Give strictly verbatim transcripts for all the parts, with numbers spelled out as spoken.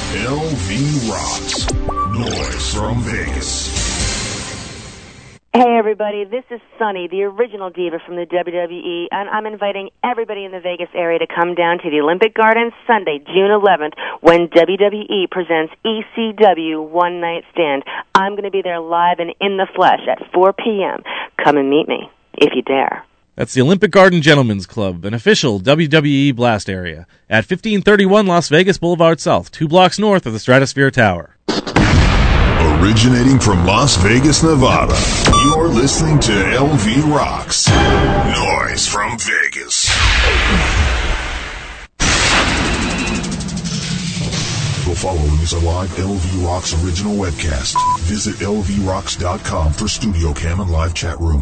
L V Rocks. Noise from Vegas. Hey everybody, this is Sunny, the original diva from the W W E, and I'm inviting everybody in the Vegas area to come down to the Olympic Gardens Sunday, June eleventh, when W W E presents E C W One Night Stand. I'm going to be there live and in the flesh at four p.m. Come and meet me, if you dare. That's the Olympic Garden Gentlemen's Club, an official W W E blast area, at fifteen thirty-one Las Vegas Boulevard South, two blocks north of the Stratosphere Tower. Originating from Las Vegas, Nevada, you're listening to L V Rocks. Noise from Vegas. The following is a live L V Rocks original webcast. Visit L V rocks dot com for studio cam and live chat room.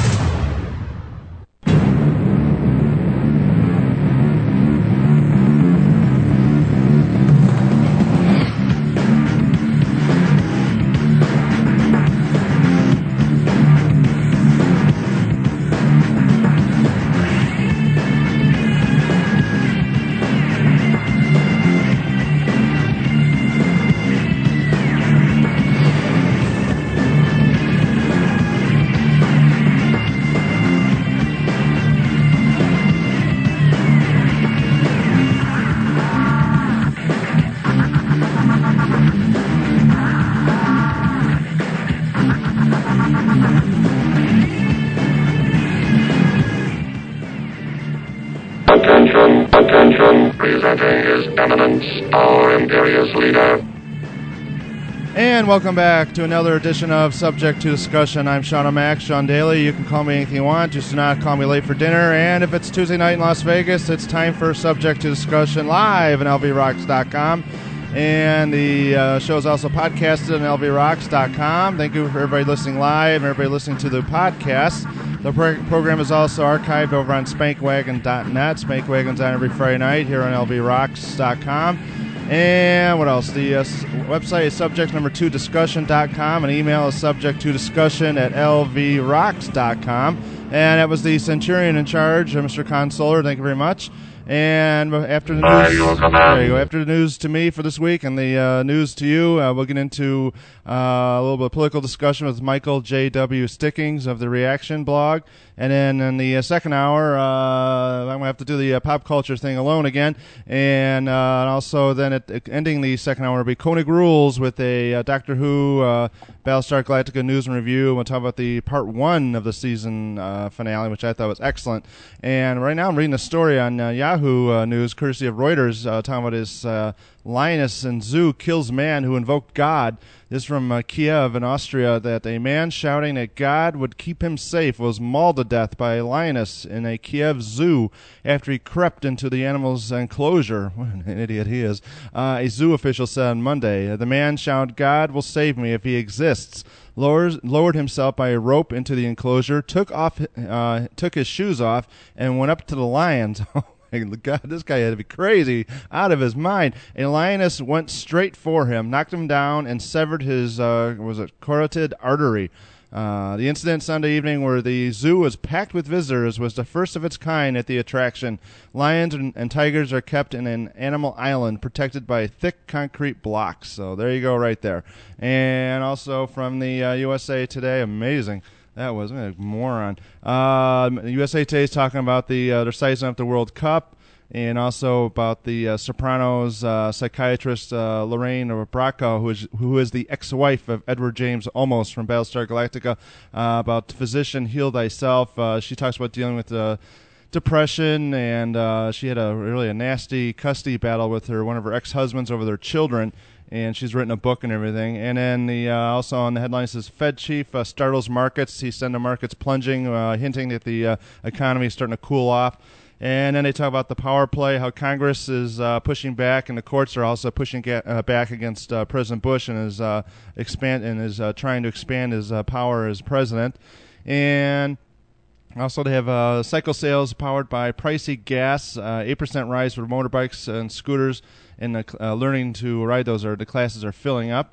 And welcome back to another edition of Subject to Discussion. I'm Sean O'Mac, Sean Daly. You can call me anything you want, just do not call me late for dinner. And if it's Tuesday night in Las Vegas, it's time for Subject to Discussion live on L V rocks dot com. And the uh, show is also podcasted on L V rocks dot com. Thank you for everybody listening live and everybody listening to the podcast. The pro- program is also archived over on spankwagon dot net. Spankwagon's on every Friday night here on L V rocks dot com. And what else? The uh, website is subject number two discussion dot com, and email is subject to discussion at L V rocks dot com. And that was the Centurion in charge, uh, Mister Consoler. Thank you very much. And after the news, there you go. After the news to me for this week, and the uh, news to you, uh, we'll get into uh, a little bit of political discussion with Michael J W Stickings of the Reaction blog. And then in the uh, second hour, uh, I'm going to have to do the uh, pop culture thing alone again. And, uh, and also then at, ending the second hour will be Koenig Rules with a uh, Doctor Who, uh, Battlestar Galactica news and review. We'll talk about the part one of the season uh, finale, which I thought was excellent. And right now I'm reading a story on uh, Yahoo uh, News, courtesy of Reuters, uh, talking about his uh, lioness in zoo kills man who invoked God. This is from uh, Kiev in Austria, that a man shouting that God would keep him safe was mauled to death by a lioness in a Kiev zoo after he crept into the animal's enclosure. What an idiot he is. Uh, a zoo official said on Monday, the man shouted, "God will save me if he exists." Lowers, lowered himself by a rope into the enclosure, took off, uh, took his shoes off, and went up to the lions. God, this guy had to be crazy, out of his mind. A lioness went straight for him, knocked him down, and severed his, uh, was it carotid artery. Uh, the incident Sunday evening, where the zoo was packed with visitors, was the first of its kind at the attraction. Lions and, and tigers are kept in an animal island protected by thick concrete blocks. So there you go right there. And also from the uh, U S A Today, amazing. That was a moron. Uh, U S A Today is talking about the uh, they're sizing up the World Cup, and also about the uh, Sopranos uh, psychiatrist uh, Lorraine Bracco, who is who is the ex-wife of Edward James Olmos from Battlestar Galactica. Uh, about physician, heal thyself. Uh, she talks about dealing with uh, depression, and uh, she had a really a nasty custody battle with her one of her ex-husbands over their children. And she's written a book and everything. And then the uh, also on the headline says, Fed chief uh, startles markets. He said the market's plunging, uh, hinting that the uh, economy is starting to cool off. And then they talk about the power play, how Congress is uh, pushing back, and the courts are also pushing ga- uh, back against uh, President Bush and is uh, expand and is uh, trying to expand his uh, power as president. And also, they have uh, cycle sales powered by pricey gas, uh, eight percent rise for motorbikes and scooters, and uh, uh, learning to ride those. Are the classes are filling up.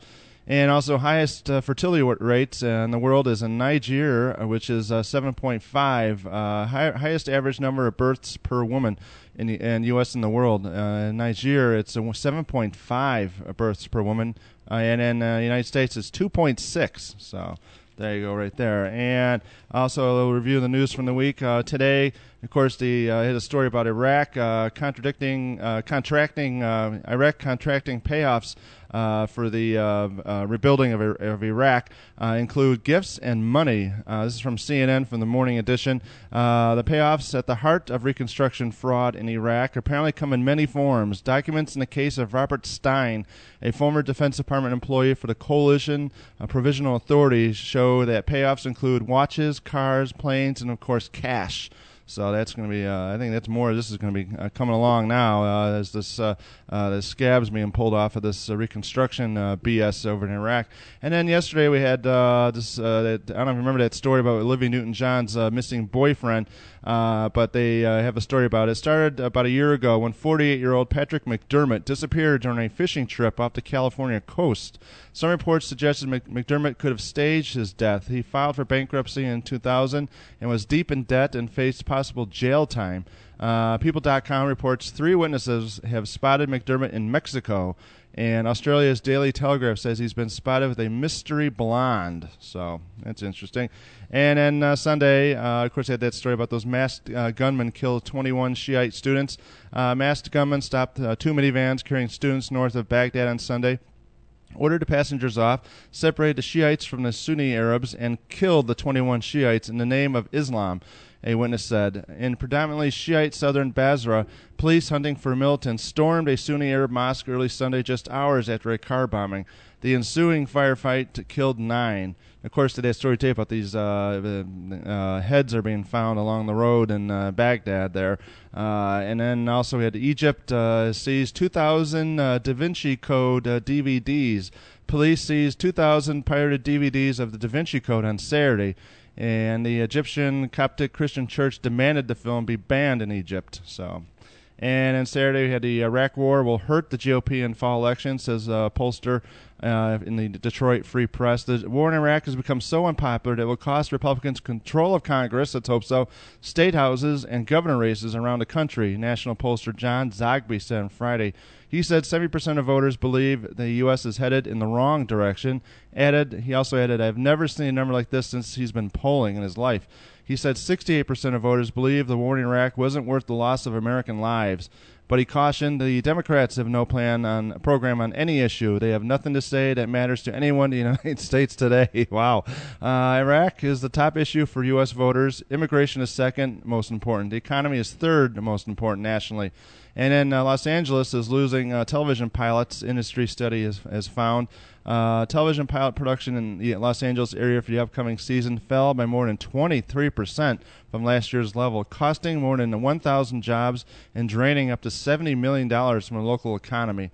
And also highest uh, fertility rates in the world is in Nigeria, which is uh, seven point five, uh, high, highest average number of births per woman in the in U S and the world. Uh, in Nigeria, it's uh, seven point five births per woman, uh, and in the uh, United States, it's two point six. So there you go, right there. And also, a review of the news from the week uh, today. Of course, the uh, had a story about Iraq uh, contradicting, uh, contracting, uh, Iraq contracting payoffs uh, for the uh, uh, rebuilding of, of Iraq uh, include gifts and money. Uh, this is from C N N from the morning edition. Uh, the payoffs at the heart of reconstruction fraud in Iraq apparently come in many forms. Documents in the case of Robert Stein, a former Defense Department employee for the Coalition uh, Provisional Authority, show that payoffs include watches, cars, planes, and of course cash. So that's going to be, uh, I think that's more, this is going to be uh, coming along now uh, as this uh, uh, the scabs being pulled off of this uh, reconstruction uh, B S over in Iraq. And then yesterday we had uh, this, uh, that, I don't know if you remember that story about Olivia Newton-John's uh, missing boyfriend, uh, but they uh, have a story about it. It started about a year ago when forty-eight-year-old Patrick McDermott disappeared during a fishing trip off the California coast. Some reports suggested McDermott could have staged his death. He filed for bankruptcy in two thousand and was deep in debt and faced possible jail time. Uh, People dot com reports three witnesses have spotted McDermott in Mexico, and Australia's Daily Telegraph says he's been spotted with a mystery blonde. So that's interesting. And then uh, Sunday, uh, of course, I had that story about those masked uh, gunmen killed twenty-one Shiite students. Uh, masked gunmen stopped uh, two minivans carrying students north of Baghdad on Sunday, ordered the passengers off, separated the Shiites from the Sunni Arabs, and killed the twenty-one Shiites in the name of Islam, a witness said. In predominantly Shiite southern Basra, police hunting for militants stormed a Sunni Arab mosque early Sunday just hours after a car bombing. The ensuing firefight killed nine. Of course, today's story tape about these uh, uh, heads are being found along the road in uh, Baghdad there. Uh, and then also we had Egypt uh, seized two thousand uh, Da Vinci Code uh, D V Ds. Police seized two thousand pirated D V Ds of the Da Vinci Code on Saturday. And the Egyptian Coptic Christian Church demanded the film be banned in Egypt. So, and on Saturday we had the Iraq War will hurt the G O P in fall election, says a pollster uh, in the Detroit Free Press. The war in Iraq has become so unpopular that it will cost Republicans control of Congress, let's hope so, state houses, and governor races around the country, national pollster John Zogby said on Friday. He said seventy percent of voters believe the U S is headed in the wrong direction. Added, he also added, I've never seen a number like this since he's been polling in his life. He said sixty-eight percent of voters believe the war in Iraq wasn't worth the loss of American lives. But he cautioned the Democrats have no plan on a program on any issue. They have nothing to say that matters to anyone in the United States today. Wow. Uh, Iraq is the top issue for U S voters. Immigration is second most important. The economy is third most important nationally. And then uh, Los Angeles is losing uh, television pilots. Industry study has, has found. Uh, television pilot production in the Los Angeles area for the upcoming season fell by more than twenty-three percent from last year's level, costing more than one thousand jobs and draining up to seventy million dollars from the local economy.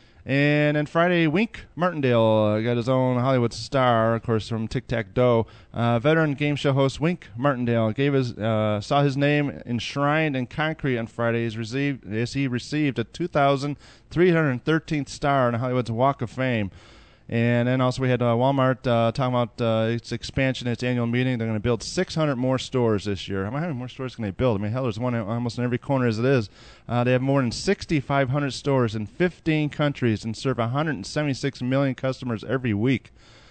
And then Friday, Wink Martindale uh, got his own Hollywood star, of course, from Tic-Tac-Toe. Uh, veteran game show host Wink Martindale gave his uh, saw his name enshrined in concrete on Friday as, received, as he received a two thousand three hundred thirteenth star on Hollywood's Walk of Fame. And then also we had uh, Walmart uh, talking about uh, its expansion, its annual meeting. They're going to build six hundred more stores this year. How many more stores can they build? I mean, hell, there's one almost in every corner as it is. Uh, they have more than six thousand five hundred stores in fifteen countries and serve one hundred seventy-six million customers every week.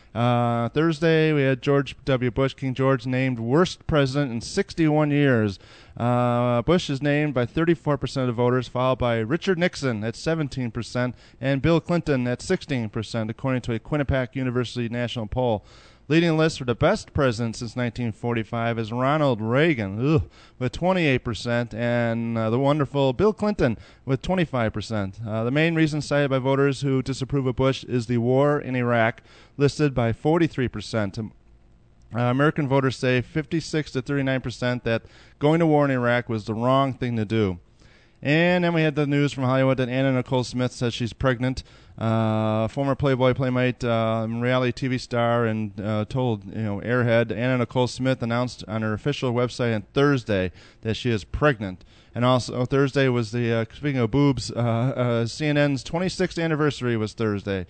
Uh, Thursday, we had George W. Bush, King George, named worst president in sixty-one years. Uh, Bush is named by thirty-four percent of voters, followed by Richard Nixon at seventeen percent and Bill Clinton at sixteen percent, according to a Quinnipiac University national poll. Leading the list for the best president since nineteen forty-five is Ronald Reagan, ugh, with twenty-eight percent, and uh, the wonderful Bill Clinton with twenty-five percent. Uh, the main reason cited by voters who disapprove of Bush is the war in Iraq, listed by forty-three percent. Uh, American voters say fifty-six to thirty-nine percent that going to war in Iraq was the wrong thing to do. And then we had the news from Hollywood that Anna Nicole Smith says she's pregnant. Uh, former Playboy Playmate, uh, reality T V star, and uh, told you know Airhead, Anna Nicole Smith announced on her official website on Thursday that she is pregnant. And also Thursday was the uh, speaking of boobs, uh, uh, C N N's twenty-sixth anniversary was Thursday.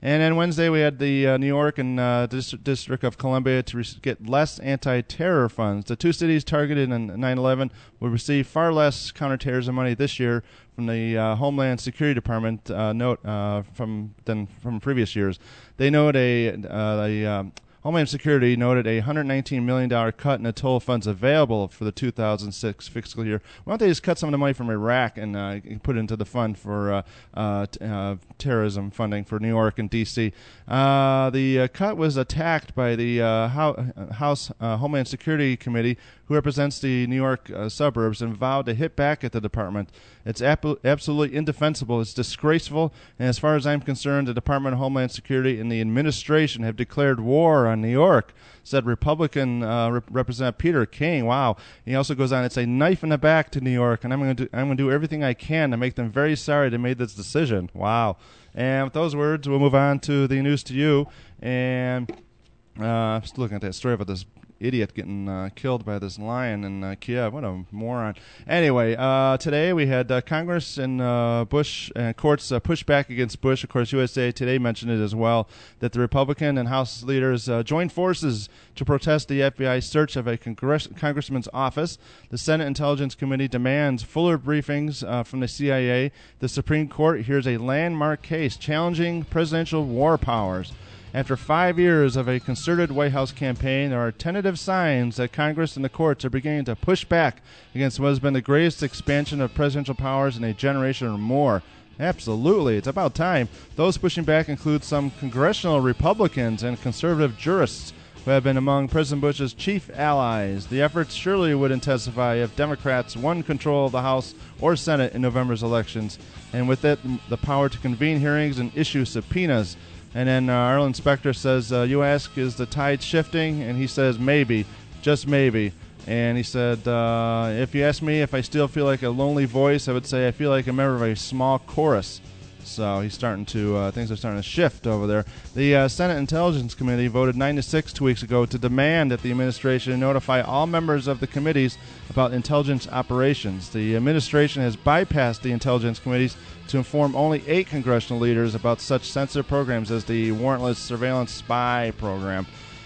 And then Wednesday we had the uh, New York and uh, Dis- District of Columbia to re- get less anti-terror funds. The two cities targeted in nine eleven will receive far less counterterrorism money this year from the uh, Homeland Security Department uh, note uh, from than from previous years. They note a uh, a um, Homeland Security noted a one hundred nineteen million dollars cut in the total funds available for the two thousand six fiscal year. Why don't they just cut some of the money from Iraq and uh, put it into the fund for uh, uh, t- uh, terrorism funding for New York and D C? Uh, the uh, cut was attacked by the uh, House uh, Homeland Security Committee, who represents the New York uh, suburbs, and vowed to hit back at the department. It's ap- absolutely indefensible. It's disgraceful. And as far as I'm concerned, the Department of Homeland Security and the administration have declared war on New York, said Republican uh, Rep- Representative Peter King. Wow. He also goes on, it's a knife in the back to New York, and I'm going to I'm going to do everything I can to make them very sorry they made this decision. Wow. And with those words, we'll move on to the news to you. And uh, I'm still looking at that story about this idiot getting uh, killed by this lion in uh, Kiev. What a moron. Anyway, uh, today we had uh, Congress and uh, Bush and courts uh, push back against Bush. Of course, U S A Today mentioned it as well, that the Republican and House leaders uh, joined forces to protest the F B I search of a congress- congressman's office. The Senate Intelligence Committee demands fuller briefings uh, from the C I A. The Supreme Court hears a landmark case challenging presidential war powers. After five years of a concerted White House campaign, there are tentative signs that Congress and the courts are beginning to push back against what has been the greatest expansion of presidential powers in a generation or more. Absolutely. It's about time. Those pushing back include some congressional Republicans and conservative jurists who have been among President Bush's chief allies. The efforts surely would intensify if Democrats won control of the House or Senate in November's elections, and with it, the power to convene hearings and issue subpoenas. And then uh, our inspector says, uh, you ask, is the tide shifting? And he says, maybe, just maybe. And he said, uh, if you ask me if I still feel like a lonely voice, I would say I feel like a member of a small chorus. So he's starting to, uh, things are starting to shift over there. The uh, Senate Intelligence Committee voted nine to six two weeks ago to demand that the administration notify all members of the committees about intelligence operations. The administration has bypassed the intelligence committees to inform only eight congressional leaders about such sensitive programs as the warrantless surveillance spy program.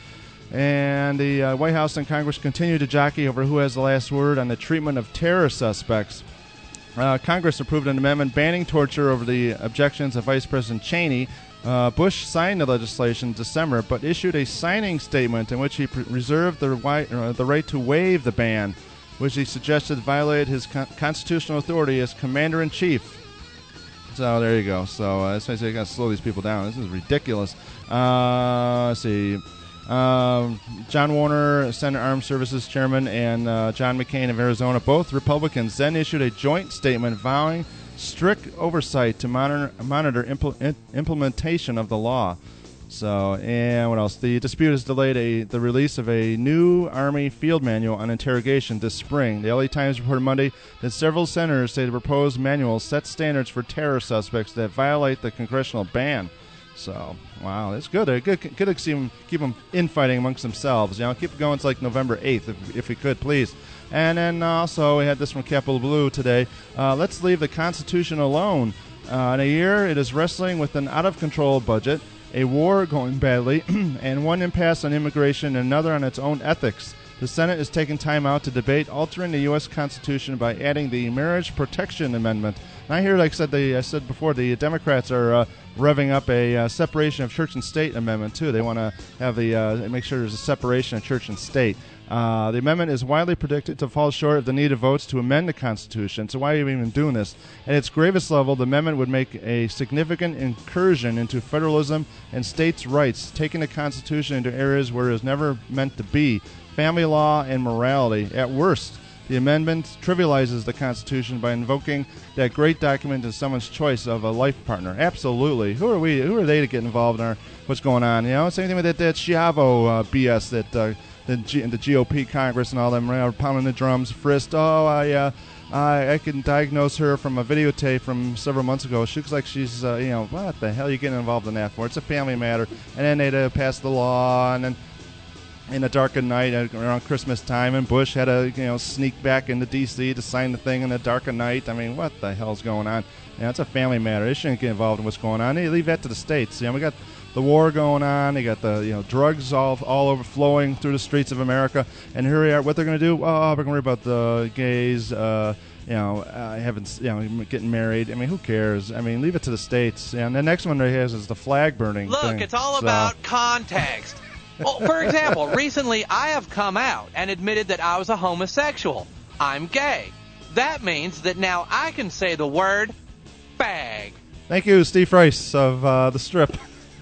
And the uh, White House and Congress continue to jockey over who has the last word on the treatment of terror suspects. Uh, Congress approved an amendment banning torture over the objections of Vice President Cheney. Uh, Bush signed the legislation in December, but issued a signing statement in which he pre- reserved the, wi- uh, the right to waive the ban, which he suggested violated his con- constitutional authority as Commander-in-Chief. So there you go. So uh, that's why I say I got to slow these people down. This is ridiculous. Uh, let's see. Um, John Warner, Senate Armed Services Chairman, and uh, John McCain of Arizona, both Republicans, then issued a joint statement vowing strict oversight to monitor, monitor impl- in, implementation of the law. So, and what else? The dispute has delayed a, the release of a new Army field manual on interrogation this spring. The L A Times reported Monday that several senators say the proposed manual sets standards for terror suspects that violate the congressional ban. So, wow, that's good. They're good. Good to see them, keep them infighting amongst themselves. You know, keep it going. It's like November eighth, if, if we could, please. And then also, we had this from Capital Blue today. Uh, let's leave the Constitution alone. Uh, in a year, it is wrestling with an out-of-control budget, a war going badly, and one impasse on immigration and another on its own ethics. The Senate is taking time out to debate altering the U S Constitution by adding the Marriage Protection Amendment. And I hear, like I said, the, I said before, the Democrats are uh, revving up a uh, separation of church and state amendment, too. They want to have the uh, make sure there's a separation of church and state. Uh, the amendment is widely predicted to fall short of the needed votes to amend the Constitution. So why are you even doing this? At its gravest level, the amendment would make a significant incursion into federalism and states' rights, taking the Constitution into areas where it was never meant to be, family law and morality. At worst, the amendment trivializes the Constitution by invoking that great document as someone's choice of a life partner. Absolutely. Who are we? Who are they to get involved in our what's going on? You know, same thing with that, that Schiavo uh, B S that uh, the, G, the G O P Congress and all them are pounding the drums. Frist. Oh, I, uh, I I can diagnose her from a videotape from several months ago. She looks like she's, uh, you know, what the hell are you getting involved in that for? It's a family matter. And then they'd uh, pass the law, and then in a darkened night around Christmas time, and Bush had to, you know, sneak back into D C to sign the thing in the darkened night. I mean, what the hell's going on? You know, it's a family matter. They shouldn't get involved in what's going on. They leave that to the states. You know, we got the war going on. They got the, you know, drugs all all overflowing through the streets of America. And here we are. What they're going to do? Oh, we're going to worry about the gays. Uh, you know, uh, having, you know, getting married. I mean, who cares? I mean, leave it to the states. And the next one they has is the flag burning. Look, thing. it's all so. about context. Well, for example, recently I have come out and admitted that I was a homosexual. I'm gay. That means that now I can say the word fag. Thank you, Steve Rice of uh, The Strip.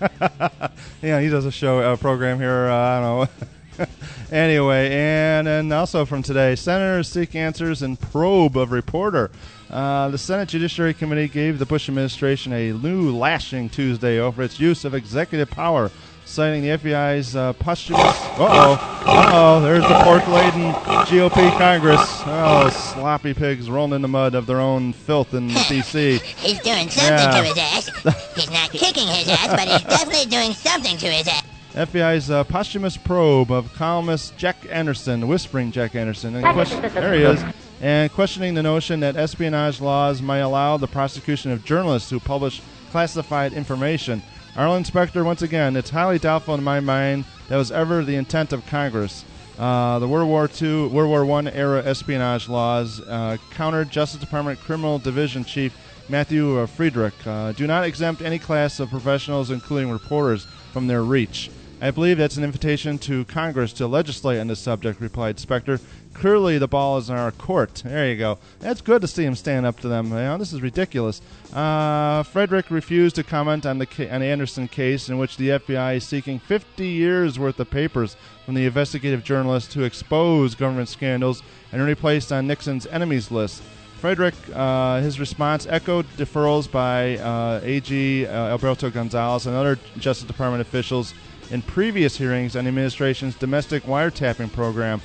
Yeah, he does a show, a program here, uh, I don't know. Anyway, and, and also from today, senators seek answers and probe of reporter. Uh, the Senate Judiciary Committee gave the Bush administration a new lashing Tuesday over its use of executive power, citing the F B I's uh, posthumous... Uh-oh. Uh-oh. There's the pork-laden G O P Congress. Oh, sloppy pigs rolling in the mud of their own filth in D C He's doing something Yeah. to his ass. He's not kicking his ass, but he's definitely doing something to his ass. F B I's uh, posthumous probe of columnist Jack Anderson, whispering Jack Anderson, and question- there he is, and questioning the notion that espionage laws might allow the prosecution of journalists who publish classified information. Arlen Inspector, once again, it's highly doubtful in my mind that was ever the intent of Congress. Uh, the World War Two, World War One era espionage laws uh, countered Justice Department Criminal Division Chief Matthew uh, Friedrich. Uh, do not exempt any class of professionals, including reporters, from their reach. I believe that's an invitation to Congress to legislate on this subject, replied Spector. Clearly, the ball is in our court. There you go. That's good to see him stand up to them. You know, this is ridiculous. Uh, Frederick refused to comment on the ca- on the Anderson case, in which the F B I is seeking fifty years worth of papers from the investigative journalists who expose government scandals and are replaced on Nixon's enemies list. Frederick, uh, his response echoed deferrals by uh, A G uh, Alberto Gonzalez and other Justice Department officials in previous hearings on the administration's domestic wiretapping program.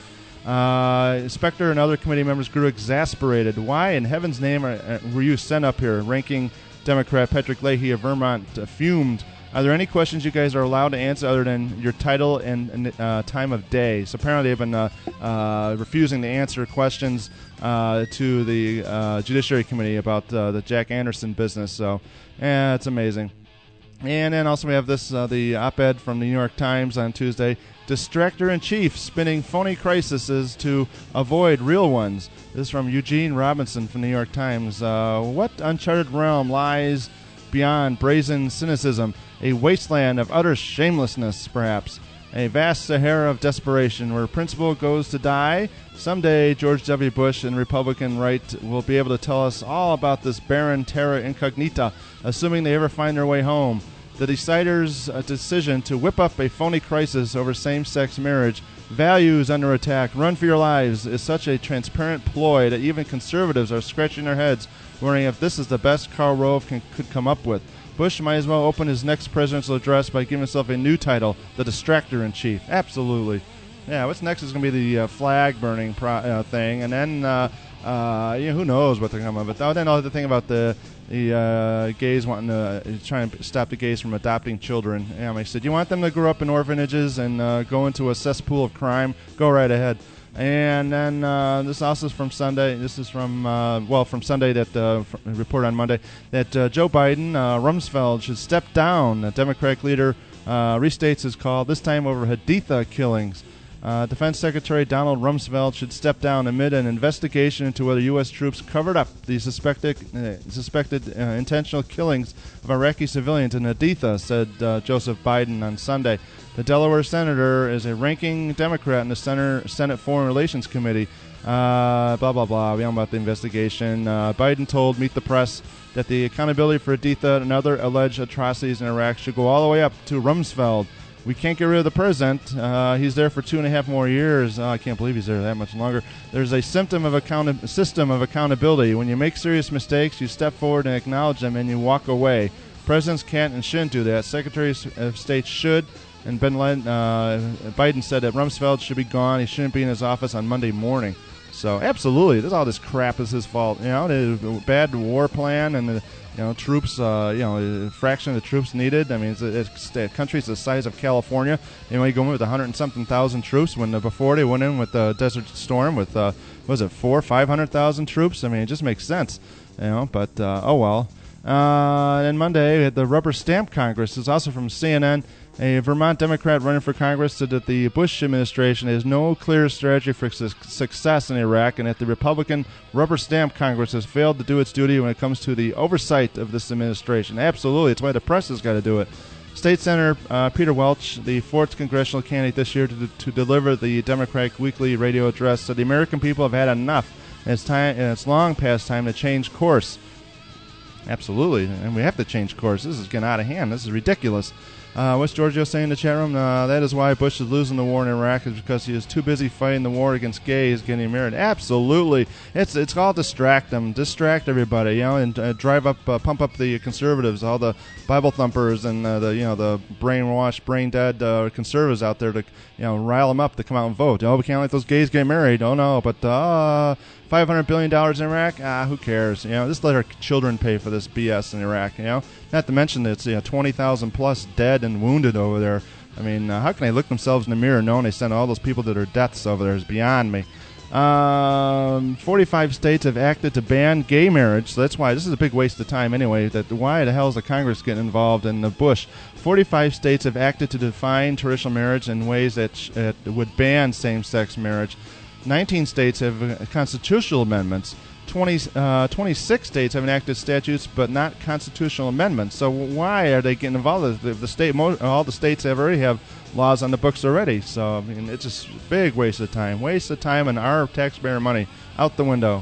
Uh, Spector and other committee members grew exasperated. Why in heaven's name are, uh, were you sent up here? Ranking Democrat Patrick Leahy of Vermont uh, fumed. Are there any questions you guys are allowed to answer other than your title and, and uh, time of day? So apparently they've been uh, uh, refusing to answer questions uh, to the uh, Judiciary Committee about uh, the Jack Anderson business. So, yeah, it's amazing. And then also we have this, uh, the op-ed from the New York Times on Tuesday. Distractor-in-chief spinning phony crises to avoid real ones. This is from Eugene Robinson from the New York Times. Uh, what uncharted realm lies beyond brazen cynicism? A wasteland of utter shamelessness, perhaps. A vast Sahara of desperation where principle goes to die. Someday George W. Bush and Republican right will be able to tell us all about this barren terra incognita, assuming they ever find their way home. The deciders' uh, decision to whip up a phony crisis over same-sex marriage, values under attack, run for your lives, is such a transparent ploy that even conservatives are scratching their heads, wondering if this is the best Karl Rove can, could come up with. Bush might as well open his next presidential address by giving himself a new title, the Distractor-in-Chief. Absolutely. Yeah, what's next is going to be the uh, flag burning pro- uh, thing, and then uh, uh, you know, who knows what they're coming up with. Oh, then all the thing about the the uh, gays wanting to uh, try and stop the gays from adopting children. Yeah, I said, you want them to grow up in orphanages and uh, go into a cesspool of crime? Go right ahead. And then uh, this also is from Sunday. This is from, uh, well, from Sunday, that uh, report on Monday, that uh, Joe Biden, uh, Rumsfeld, should step down. The Democratic leader uh, restates his call, this time over Haditha killings. Uh, Defense Secretary Donald Rumsfeld should step down amid an investigation into whether U S troops covered up the suspected uh, suspected uh, intentional killings of Iraqi civilians in Haditha, said uh, Joseph Biden on Sunday. The Delaware senator is a ranking Democrat in the Senate, Senate Foreign Relations Committee. Uh, blah, blah, blah. We don't know about the investigation. Uh, Biden told Meet the Press that the accountability for Haditha and other alleged atrocities in Iraq should go all the way up to Rumsfeld. We can't get rid of the president. Uh, he's there for two and a half more years. Oh, I can't believe he's there that much longer. There's a symptom of account- system of accountability. When you make serious mistakes, you step forward and acknowledge them, and you walk away. Presidents can't and shouldn't do that. Secretaries of State should. And Ben Len, uh, Biden said that Rumsfeld should be gone. He shouldn't be in his office on Monday morning. So absolutely, this all this crap is his fault. You know, the bad war plan and the you know troops. Uh, you know, a fraction of the troops needed. I mean, it's a, it's a country's the size of California. You know, you go in with a hundred and something thousand troops when the, before they went in with the Desert Storm with uh, what was it four five hundred thousand troops? I mean, it just makes sense. You know, but uh, oh well. Uh, and Monday, at the Rubber Stamp Congress, is also from C N N. A Vermont Democrat running for Congress said that the Bush administration has no clear strategy for su- success in Iraq, and that the Republican Rubber Stamp Congress has failed to do its duty when it comes to the oversight of this administration. Absolutely, it's why the press has got to do it. State Senator uh, Peter Welch, the fourth congressional candidate this year to, to deliver the Democratic weekly radio address, said the American people have had enough, and it's time, and it's long past time to change course. Absolutely, and we have to change course. This is getting out of hand. This is ridiculous. Uh, what's Giorgio saying in the chat room? Uh, that is why Bush is losing the war in Iraq, is because he is too busy fighting the war against gays getting married. Absolutely. It's it's all distract them, distract everybody, you know, and uh, drive up, uh, pump up the conservatives, all the Bible thumpers and uh, the you know the brainwashed, brain dead uh, conservatives out there to you know rile them up to come out and vote. Oh, we can't let those gays get married. Oh no, but uh, five hundred billion dollars in Iraq? Ah, who cares? You know, just let our children pay for this B S in Iraq. You know, not to mention that it's you know twenty thousand plus dead and wounded over there. I mean, uh, how can they look themselves in the mirror knowing they sent all those people to their deaths over there? Is beyond me. Um, forty-five states have acted to ban gay marriage, so that's why this is a big waste of time anyway. That why the hell is the Congress getting involved in the Bush? forty-five states have acted to define terrestrial marriage in ways that, sh- that would ban same-sex marriage. nineteen states have uh, constitutional amendments. twenty, uh, twenty-six states have enacted statutes, but not constitutional amendments. So why are they getting involved? The, the state, mo- all the states have already have laws on the books already. So I mean, it's just a big waste of time. Waste of time and our taxpayer money out the window.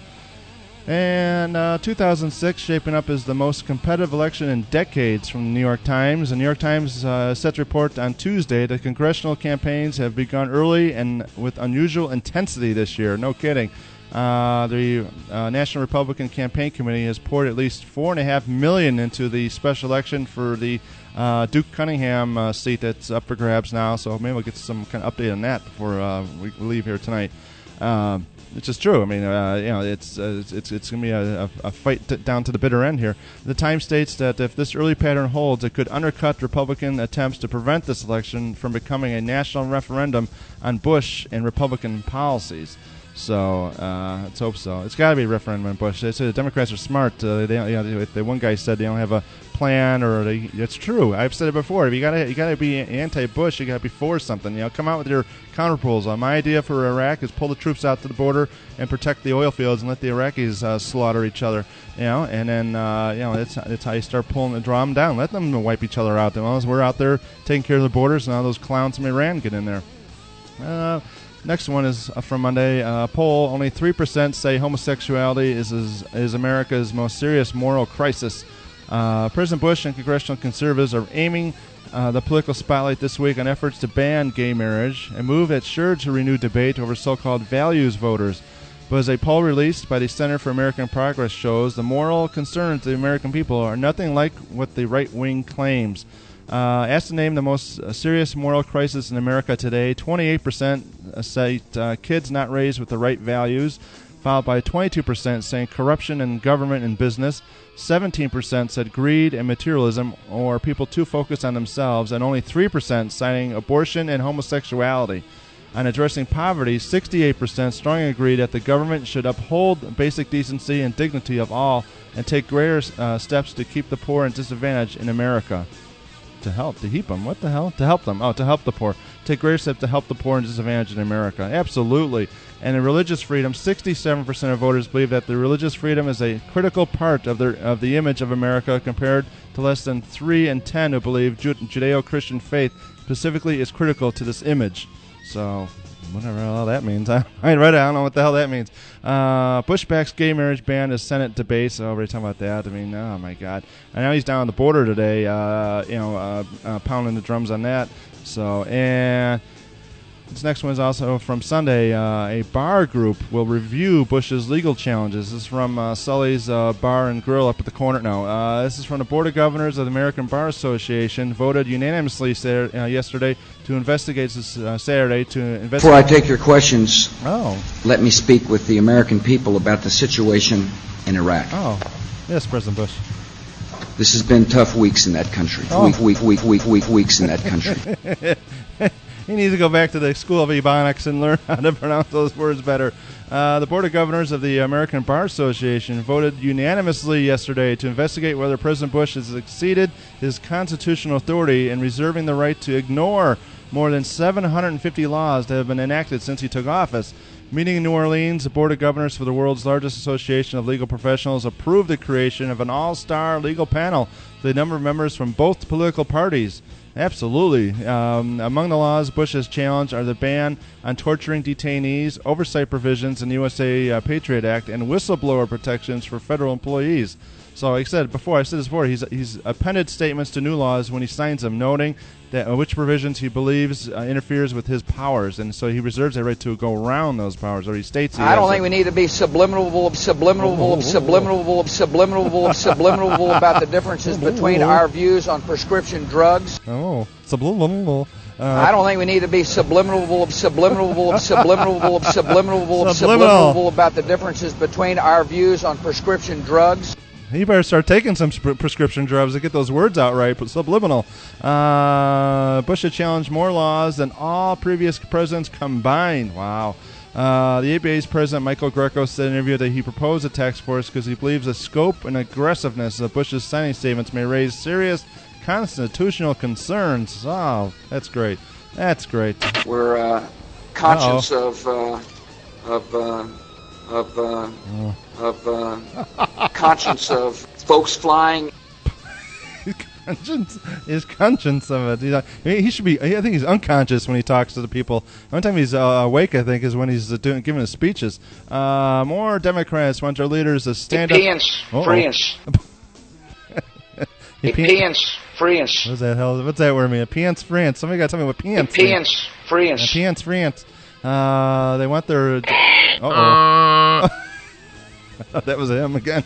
And uh, two thousand six shaping up as the most competitive election in decades from the New York Times. The New York Times uh, set to report on Tuesday that congressional campaigns have begun early and with unusual intensity this year. No kidding. Uh, the uh, National Republican Campaign Committee has poured at least four and a half million into the special election for the uh, Duke Cunningham uh, seat that's up for grabs now. So maybe we'll get some kind of update on that before uh, we leave here tonight. Um, Which is true. I mean, uh, you know, it's uh, it's it's, it's going to be a, a, a fight t- down to the bitter end here. The Times states that if this early pattern holds, it could undercut Republican attempts to prevent this election from becoming a national referendum on Bush and Republican policies. So uh, let's hope so. It's got to be a referendum on Bush. They say the Democrats are smart. Uh, they, you know, they, one guy said they don't have a plan, or they, it's true. I've said it before. If you got to, you got to be anti-Bush. You got to be for something. You know, come out with your counter proposals. Uh, my idea for Iraq is pull the troops out to the border and protect the oil fields and let the Iraqis uh, slaughter each other. You know, and then uh, you know that's that's how you start pulling the draw them down. Let them wipe each other out. As we're out there taking care of the borders, and all those clowns from Iran get in there. Uh, Next one is from Monday. Uh, poll, only three percent say homosexuality is, is is America's most serious moral crisis. Uh, President Bush and congressional conservatives are aiming uh, the political spotlight this week on efforts to ban gay marriage, a move that's sure to renew debate over so-called values voters. But as a poll released by the Center for American Progress shows, the moral concerns of the American people are nothing like what the right wing claims. Uh, asked to name the most uh, serious moral crisis in America today, twenty-eight percent cite uh, kids not raised with the right values, followed by twenty-two percent saying corruption in government and business, seventeen percent said greed and materialism, or people too focused on themselves, and only three percent citing abortion and homosexuality. On addressing poverty, sixty-eight percent strongly agree that the government should uphold basic decency and dignity of all and take greater uh, steps to keep the poor and disadvantaged in America. To help, to heap them. What the hell? To help them. Oh, to help the poor. Take greater steps to help the poor and disadvantaged in America. Absolutely. And in religious freedom, sixty-seven percent of voters believe that the religious freedom is a critical part of their of the image of America, compared to less than three in ten who believe Ju- Judeo-Christian faith specifically is critical to this image. So, whatever the hell that means. I, I read it. I don't know what the hell that means. Uh, Bush backs gay marriage ban as Senate debate. So, every time about that, I mean, oh my God. I know he's down on the border today, uh, you know, uh, uh, pounding the drums on that. So, and This next one is also from Sunday. Uh, a bar group will review Bush's legal challenges. This is from uh, Sully's uh, Bar and Grill up at the corner. No, uh, this is from the Board of Governors of the American Bar Association, voted unanimously Saturday, uh, yesterday to investigate this uh, Saturday to investigate. Before I take your questions, oh, let me speak with the American people about the situation in Iraq. Oh, yes, President Bush. This has been tough weeks in that country. Oh. Week, week, week, week, week, weeks in that country. He needs to go back to the School of Ebonics and learn how to pronounce those words better. Uh, the Board of Governors of the American Bar Association voted unanimously yesterday to investigate whether President Bush has exceeded his constitutional authority in reserving the right to ignore more than seven hundred fifty laws that have been enacted since he took office. Meeting in New Orleans, the Board of Governors for the world's largest association of legal professionals approved the creation of an all-star legal panel with a number of members from both political parties. Absolutely. Um, among the laws Bush has challenged are the ban on torturing detainees, oversight provisions in the U S A uh, Patriot Act, and whistleblower protections for federal employees. So, like I said before, I said this before, he's he's appended statements to new laws when he signs them, noting that uh, which provisions he believes uh, interferes with his powers, and so he reserves the right to go around those powers, or he states he I don't has think them. we need to be subliminal, subliminal, subliminal, subliminal, subliminal about the differences between our views on prescription drugs. Oh, subliminal. Uh, I don't think we need to be subliminal, subliminal, subliminal, subliminal, Subliminal. subliminal about the differences between our views on prescription drugs. You better start taking some sp- prescription drugs to get those words out right, but subliminal. Uh, Bush had challenged more laws than all previous presidents combined. Wow. Uh, the A B A's president, Michael Greco, said in an interview that he proposed a task force because he believes the scope and aggressiveness of Bush's signing statements may raise serious constitutional concerns. Oh, that's great. That's great. We're uh, conscious of, uh, of, uh, of, uh, oh. of, uh, conscience of folks flying. Conscience, his conscience of it. He's like, he should be. I think he's unconscious when he talks to the people. The only time he's uh, awake, I think, is when he's uh, doing giving his speeches. Uh, more Democrats want their leaders to stand up. Peons, friends. Peons, friends. What's that hell? What's that word mean? Peons, friends. Somebody got to tell me what peons. Peons, friends. Peons, friends. Uh, they want their. Uh oh. That was him again.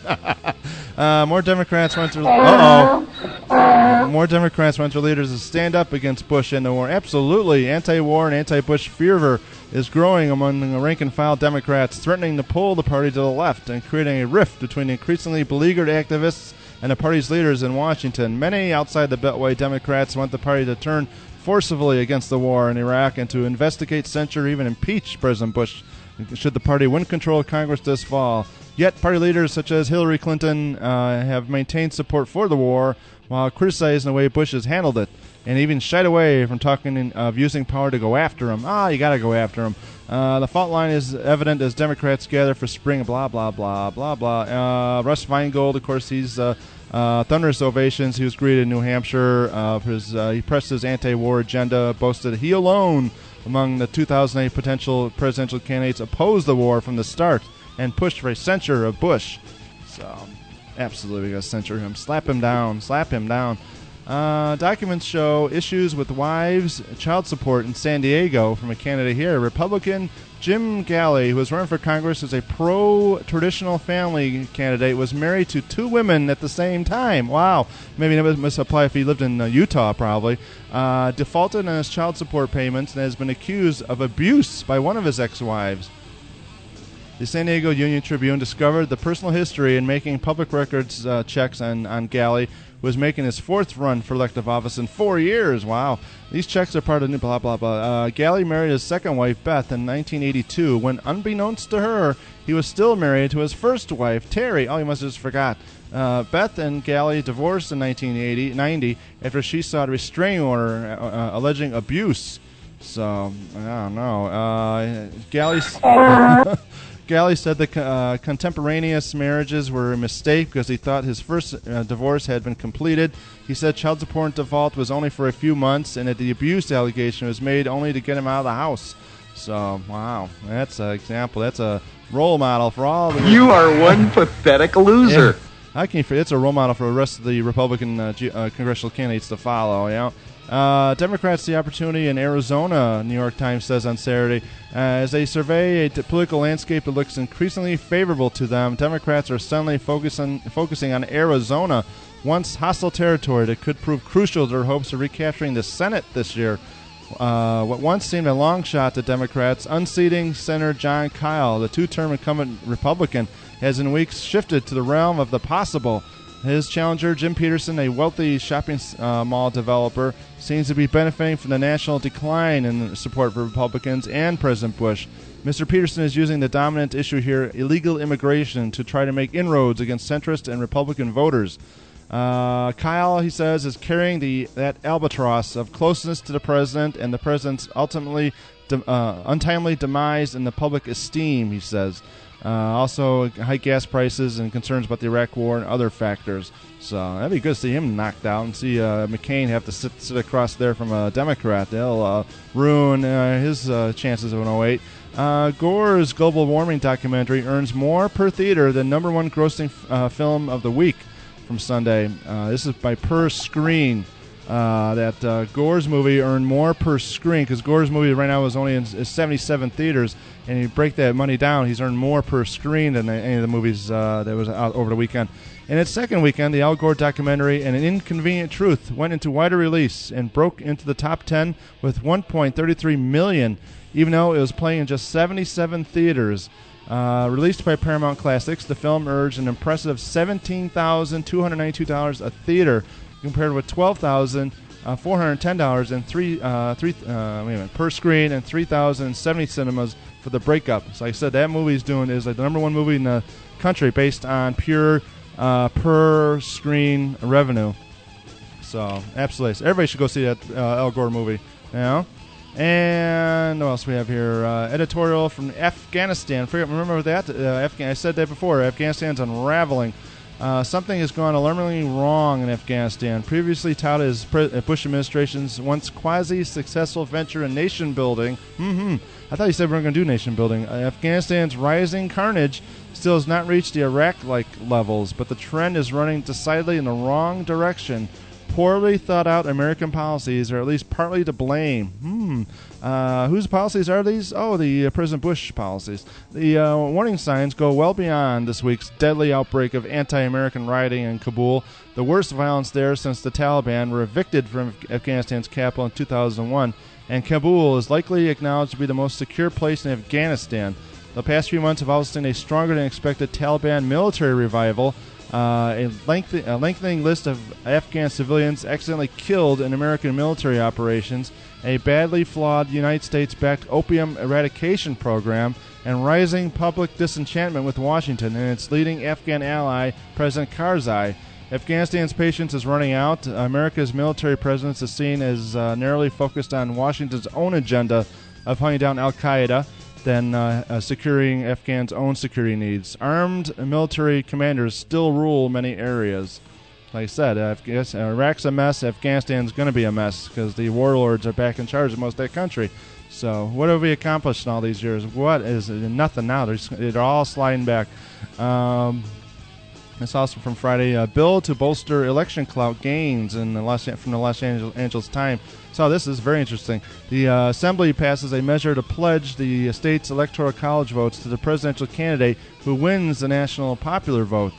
uh, more Democrats want their. Uh oh. More Democrats want their leaders to stand up against Bush and the war. Absolutely, anti-war and anti-Bush fervor is growing among the rank-and-file Democrats, threatening to pull the party to the left and creating a rift between increasingly beleaguered activists and the party's leaders in Washington. Many outside the Beltway Democrats want the party to turn forcibly against the war in Iraq and to investigate, censure, even impeach President Bush should the party win control of Congress this fall. Yet party leaders such as Hillary Clinton uh, have maintained support for the war while criticizing the way Bush has handled it, and even shied away from talking in, of using power to go after him. Ah, you got to go after him. Uh, the fault line is evident as Democrats gather for spring, blah, blah, blah, blah, blah. Uh, Russ Feingold, of course, he's uh, uh, thunderous ovations. He was greeted in New Hampshire. Uh, for his, uh, he pressed his anti-war agenda, boasted he alone among the two thousand eight potential presidential candidates opposed the war from the start and pushed for a censure of Bush. So, absolutely, we got to censure him. Slap him down. Slap him down. Uh, documents show issues with wives' child support in San Diego from a candidate here. Republican Jim Galley, who was running for Congress as a pro-traditional family candidate, was married to two women at the same time. Wow. Maybe that must apply if he lived in uh, Utah, probably. Uh, defaulted on his child support payments and has been accused of abuse by one of his ex-wives. The San Diego Union Tribune discovered the personal history in making public records uh, checks on, on Galley, who was making his fourth run for elective office in four years. Wow. These checks are part of new blah, blah, blah. Uh, Galley married his second wife, Beth, in nineteen eighty-two, when, unbeknownst to her, he was still married to his first wife, Terry. Oh, he must have just forgot. Uh, Beth and Galley divorced in nineteen ninety after she sought a restraining order uh, uh, alleging abuse. So, I don't know. Uh, Galley's... Galley said that uh, contemporaneous marriages were a mistake because he thought his first uh, divorce had been completed. He said child support default was only for a few months and that the abuse allegation was made only to get him out of the house. So, wow, that's an example. That's a role model for all the... You are one pathetic loser. I can. It's a role model for the rest of the Republican uh, G, uh, congressional candidates to follow. You know, uh, Democrats the opportunity in Arizona. New York Times says on Saturday, uh, as they survey a t- political landscape that looks increasingly favorable to them, Democrats are suddenly focusing focusing on Arizona, once hostile territory that could prove crucial to their hopes of recapturing the Senate this year. Uh, what once seemed a long shot to Democrats, unseating Senator John Kyle, the two-term incumbent Republican, has in weeks shifted to the realm of the possible. His challenger, Jim Peterson, a wealthy shopping uh, mall developer, seems to be benefiting from the national decline in support for Republicans and President Bush. Mister Peterson is using the dominant issue here, illegal immigration, to try to make inroads against centrist and Republican voters. Uh, Kyle, he says, is carrying the that albatross of closeness to the president and the president's ultimately de- uh, untimely demise in the public esteem, he says. Uh, also, high gas prices and concerns about the Iraq War and other factors. So that'd be good to see him knocked out and see uh, McCain have to sit, sit across there from a Democrat. They'll uh, ruin uh, his uh, chances of an oh eight. Uh, Gore's global warming documentary earns more per theater than number one grossing uh, film of the week from Sunday. Uh, this is by per screen. Uh, that uh, Gore's movie earned more per screen because Gore's movie right now is only in is seventy-seven theaters, and you break that money down, he's earned more per screen than any of the movies uh, that was out over the weekend. In its second weekend, the Al Gore documentary And an Inconvenient Truth went into wider release and broke into the top ten with one point three three million, even though it was playing in just seventy-seven theaters. Uh, released by Paramount Classics, the film earned an impressive seventeen thousand two hundred ninety-two dollars a theater, compared with twelve thousand four hundred ten dollars and three, uh, three, uh, wait a minute, per screen and three thousand seventy cinemas for The Breakup. So, like I said, that movie is doing is like the number one movie in the country based on pure uh, per screen revenue. So, absolutely, so everybody should go see that uh, Al Gore movie. You know. And what else we have here? Uh, editorial from Afghanistan. Forget, remember that? Uh, Afghan- I said that before. Afghanistan's unraveling. Uh, something has gone alarmingly wrong in Afghanistan. Previously touted as Pre- Bush administration's once quasi-successful venture in nation building. Mm-hmm. I thought you said we weren't going to do nation building. Uh, Afghanistan's rising carnage still has not reached the Iraq-like levels, but the trend is running decidedly in the wrong direction. Poorly thought out American policies are at least partly to blame. Hmm. Uh, whose policies are these? Oh, the uh, President Bush policies. The uh, warning signs go well beyond this week's deadly outbreak of anti-American rioting in Kabul, the worst violence there since the Taliban were evicted from Afghanistan's capital in two thousand one, and Kabul is likely acknowledged to be the most secure place in Afghanistan. The past few months have also seen a stronger than expected Taliban military revival. Uh, a, length- a lengthening list of Afghan civilians accidentally killed in American military operations, a badly flawed United States-backed opium eradication program, and rising public disenchantment with Washington and its leading Afghan ally, President Karzai. Afghanistan's patience is running out. America's military presence is seen as uh, narrowly focused on Washington's own agenda of hunting down al-Qaeda than uh, uh, securing Afghans' own security needs. Armed military commanders still rule many areas. Like I said, Afghanistan, Iraq's a mess. Afghanistan's going to be a mess because the warlords are back in charge of most of that country. So what have we accomplished in all these years? What is it? Nothing now. They're, just, they're all sliding back. Um, it's also from Friday. A bill to bolster election clout gains in the Los, from the Los Angeles Times. So this is very interesting. The uh, Assembly passes a measure to pledge the state's electoral college votes to the presidential candidate who wins the national popular vote.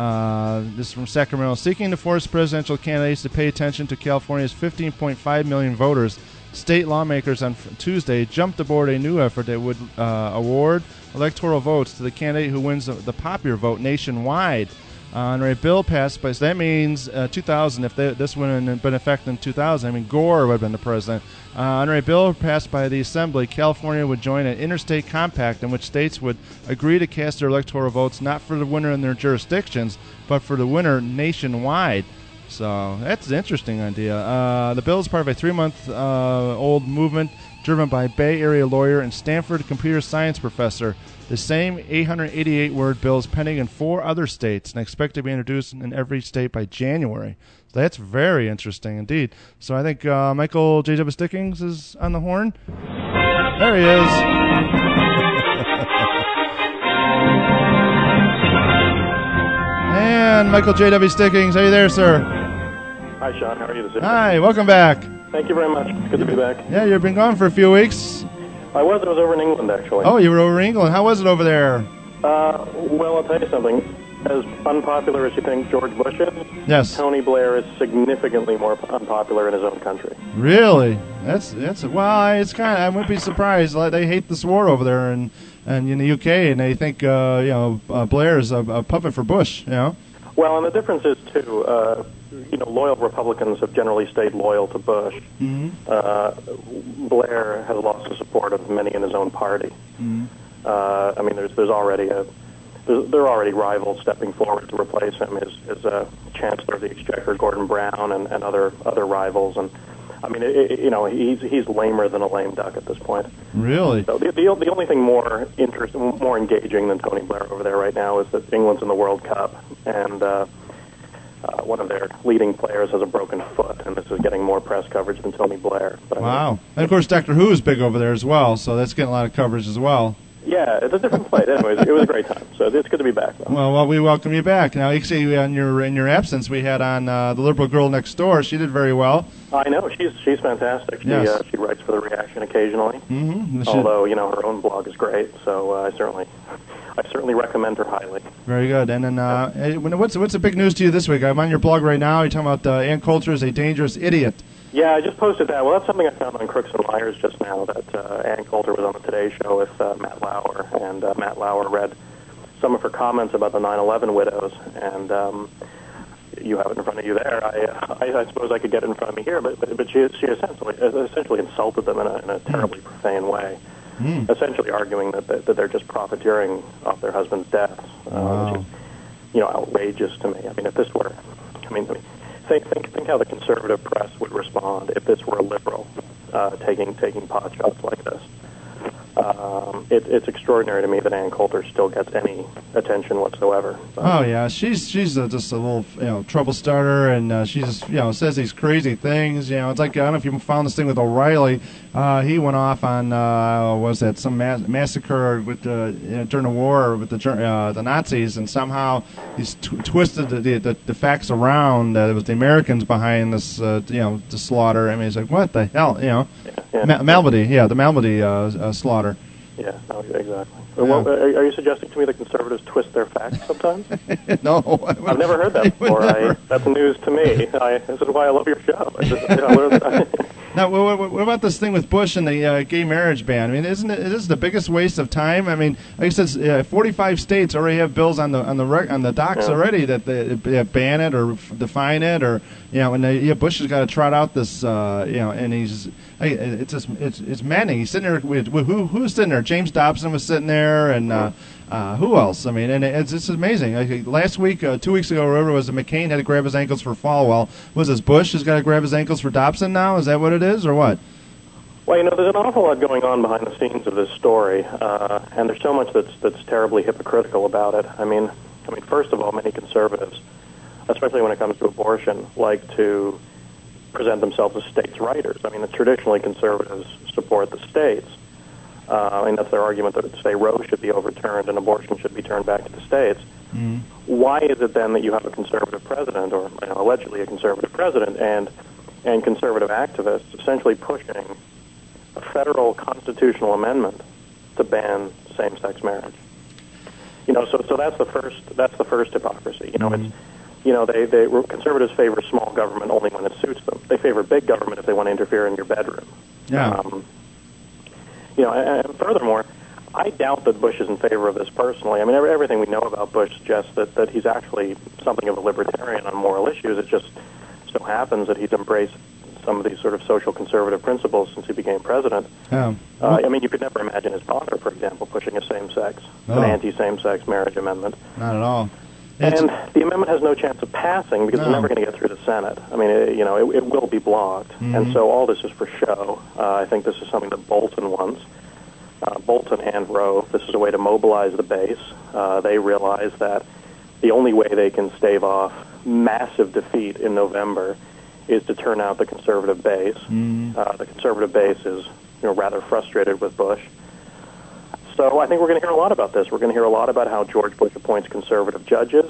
Uh, this is from Sacramento. Seeking to force presidential candidates to pay attention to California's fifteen point five million voters, state lawmakers on Tuesday jumped aboard a new effort that would uh, award electoral votes to the candidate who wins the, the popular vote nationwide. Uh, and a bill passed by, so that means uh, two thousand, if they, this wouldn't have been effective in two thousand, I mean, Gore would have been the president. Uh, under a bill passed by the Assembly, California would join an interstate compact in which states would agree to cast their electoral votes not for the winner in their jurisdictions, but for the winner nationwide. So that's an interesting idea. Uh, the bill is part of a three-month-old uh, movement driven by Bay Area lawyer and Stanford computer science professor. The same eight hundred eighty-eight word bill is pending in four other states and expected to be introduced in every state by January. So that's very interesting indeed. So I think uh, Michael J W. Stickings is on the horn. There he is. And Michael J W. Stickings, are you there, sir? Hi, Sean. How are you this evening? Hi, welcome back. Thank you very much. Good to be back. Yeah, you've been gone for a few weeks. I was. I was over in England, actually. Oh, you were over in England. How was it over there? Uh, well, I'll tell you something. As unpopular as you think George Bush is, yes, Tony Blair is significantly more unpopular in his own country. Really? That's that's well, it's kind of, I wouldn't be surprised. Like, they hate this war over there and and in the U K, and they think uh, you know uh, Blair is a, a puppet for Bush. You know. Well, and the difference is too. Uh, you know, loyal Republicans have generally stayed loyal to Bush. Mm-hmm. Uh, Blair has lost the support of many in his own party. Mm-hmm. Uh, I mean, there's there's already a There are already rivals stepping forward to replace him. His, his uh, Chancellor of the Exchequer, Gordon Brown, and, and other other rivals. And I mean, it, it, you know, he's he's lamer than a lame duck at this point. Really? So the, the the only thing more interest, more engaging than Tony Blair over there right now is that England's in the World Cup, and uh, uh, one of their leading players has a broken foot, and this is getting more press coverage than Tony Blair. But wow! I mean, and of course, Doctor Who is big over there as well, so that's getting a lot of coverage as well. Yeah, it's a different place. Anyways, it was a great time. So it's good to be back, though. Well, well, we welcome you back. Now, actually, in your in your absence, we had on uh, the liberal girl next door. She did very well. I know she's she's fantastic. She Yes. uh, she writes for the Reaction occasionally. Mm-hmm. Although you know her own blog is great, so uh, I certainly I certainly recommend her highly. Very good. And then, uh, hey, what's what's the big news to you this week? I'm on your blog right now. You're talking about uh, Ann Coulter is a dangerous idiot. Yeah, I just posted that. Well, that's something I found on Crooks and Liars just now, that uh, Ann Coulter was on the Today Show with uh, Matt Lauer, and uh, Matt Lauer read some of her comments about the nine eleven widows, and um, you have it in front of you there. I, uh, I, I suppose I could get it in front of me here, but but, but she, she essentially, essentially insulted them in a, in a terribly profane way, mm. essentially arguing that, that, that they're just profiteering off their husband's deaths, uh, wow. which is, you know, outrageous to me. I mean, if this were, I mean, I mean Think, think, think how the conservative press would respond if this were a liberal uh, taking taking pot shots like this. Um, it, it's extraordinary to me that Ann Coulter still gets any attention whatsoever. But, oh yeah, she's she's a, just a little you know trouble starter, and uh, she just you know says these crazy things. You know, it's like I don't know if you found this thing with O'Reilly. Uh, he went off on uh, what was that some ma- massacre with the you know, during the war with the uh, the Nazis, and somehow he's t- twisted the, the the facts around that it was the Americans behind this uh, you know the slaughter. I mean, it's like what the hell you know, yeah, yeah. Ma- Malmedy, yeah, the Malmedy uh, uh, slaughter. Yeah, no, exactly. Yeah. Well, are, are you suggesting to me that conservatives twist their facts sometimes? No. I've never heard that before. I, that's news to me. I, this is why I love your show. I just, you know, now, what, what about this thing with Bush and the uh, gay marriage ban? I mean, isn't it is this the biggest waste of time? I mean, like I said, uh, forty-five states already have bills on the on the rec- on the docs yeah. already that they, they ban it or f- define it, or you know, and they, yeah, Bush has got to trot out this, uh, you know, and he's it's just it's it's maddening. He's sitting there with, with who who's sitting there? James Dobson was sitting there, and uh, uh, who else? I mean, and it's it's amazing. Like, last week, uh, two weeks ago, whatever it was, McCain had to grab his ankles for Falwell. Was this Bush has got to grab his ankles for Dobson now? Is that what it is, or what? Well, you know, there's an awful lot going on behind the scenes of this story, uh, and there's so much that's that's terribly hypocritical about it. I mean, I mean, first of all, many conservatives, especially when it comes to abortion, like to present themselves as states' writers. I mean, traditionally conservatives support the states. Uh, I mean, that's their argument that, say, Roe should be overturned and abortion should be turned back to the states. Mm-hmm. Why is it then that you have a conservative president, or you know, allegedly a conservative president, and and conservative activists essentially pushing a federal constitutional amendment to ban same-sex marriage? You know, so so that's the first that's the first hypocrisy. You know, mm-hmm. it's you know they they conservatives favor small government only when it suits them. They favor big government if they want to interfere in your bedroom. Yeah. Um, you know, and, and furthermore, I doubt that Bush is in favor of this personally. I mean, every, everything we know about Bush suggests that, that he's actually something of a libertarian on moral issues. It just so happens that he's embraced some of these sort of social conservative principles since he became president. Yeah. Uh, I mean, you could never imagine his father, for example, pushing a same-sex, No. an anti-same-sex marriage amendment. Not at all. And It's- the amendment has no chance of passing because No. it's never going to get through the Senate. I mean, it, you know, it, it will be blocked. Mhm. And so all this is for show. Uh, I think this is something that Bolton wants. Uh, Bolton and Roe, this is a way to mobilize the base. Uh, they realize that the only way they can stave off massive defeat in November is to turn out the conservative base. Mhm. Uh, the conservative base is, you know, rather frustrated with Bush. So I think we're going to hear a lot about this. We're going to hear a lot about how George Bush appoints conservative judges,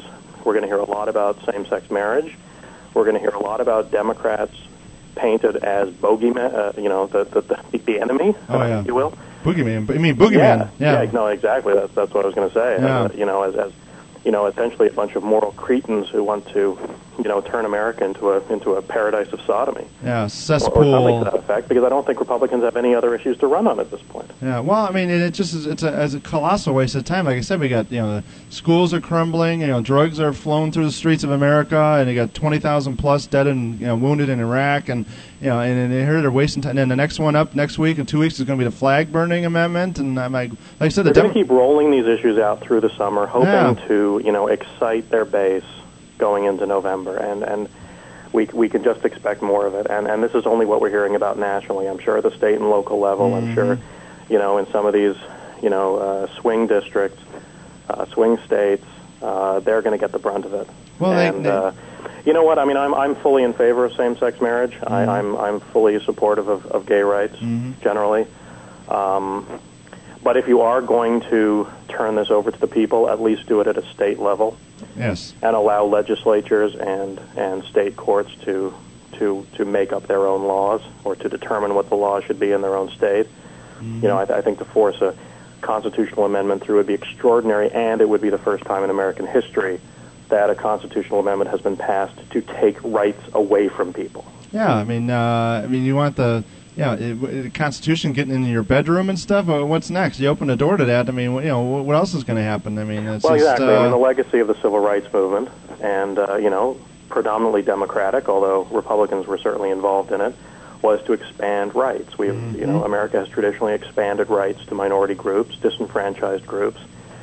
We're going to hear a lot about same-sex marriage. We're going to hear a lot about Democrats painted as bogeyman, uh, you know, the, the the the enemy, oh, uh, yeah. if you will. Boogeyman. I mean, boogeyman. Yeah, Yeah. yeah. No, exactly. That's that's what I was going to say. Yeah. Uh, you know, as, as you know, essentially a bunch of moral cretins who want to, you know, turn America into a into a paradise of sodomy. Yeah, Or, cesspool. or something to that effect, because I don't think Republicans have any other issues to run on at this point. Yeah, well, I mean, it, it just is, it's a, it's a colossal waste of time. Like I said, we got, you know, the schools are crumbling, you know, drugs are flowing through the streets of America, and you got twenty thousand plus dead and, you know, wounded in Iraq, and, you know, and, and here they're wasting time. And then the next one up next week, in two weeks, is going to be the flag burning amendment, and I'm like, like I said, the They're going Demo- to keep rolling these issues out through the summer, hoping Yeah. to, you know, excite their base going into November, and and we we can just expect more of it. And and this is only what we're hearing about nationally. I'm sure at the state and local level. Mm-hmm. I'm sure, you know, in some of these, you know, uh, swing districts, uh, swing states, uh, they're going to get the brunt of it. Well, they- and they- uh, you know what? I mean, I'm I'm fully in favor of same-sex marriage. Mm-hmm. I, I'm I'm fully supportive of, of gay rights Mm-hmm. generally. Um, but if you are going to turn this over to the people, at least do it at a state level. Yes. And allow legislatures and, and state courts to to to make up their own laws, or to determine what the law should be in their own state. Mm-hmm. You know, I, th- I think to force a constitutional amendment through would be extraordinary, and it would be the first time in American history that a constitutional amendment has been passed to take rights away from people. Yeah, I mean, uh, I mean, you want the, yeah, it, the Constitution getting into your bedroom and stuff. Well, what's next? You open the door to that. I mean, you know, what else is going to happen? I mean, it's Well, just, exactly. Uh, I mean, the legacy of the civil rights movement, and uh, you know, predominantly Democratic, although Republicans were certainly involved in it, was to expand rights. We've, Mm-hmm. you know, America has traditionally expanded rights to minority groups, disenfranchised groups.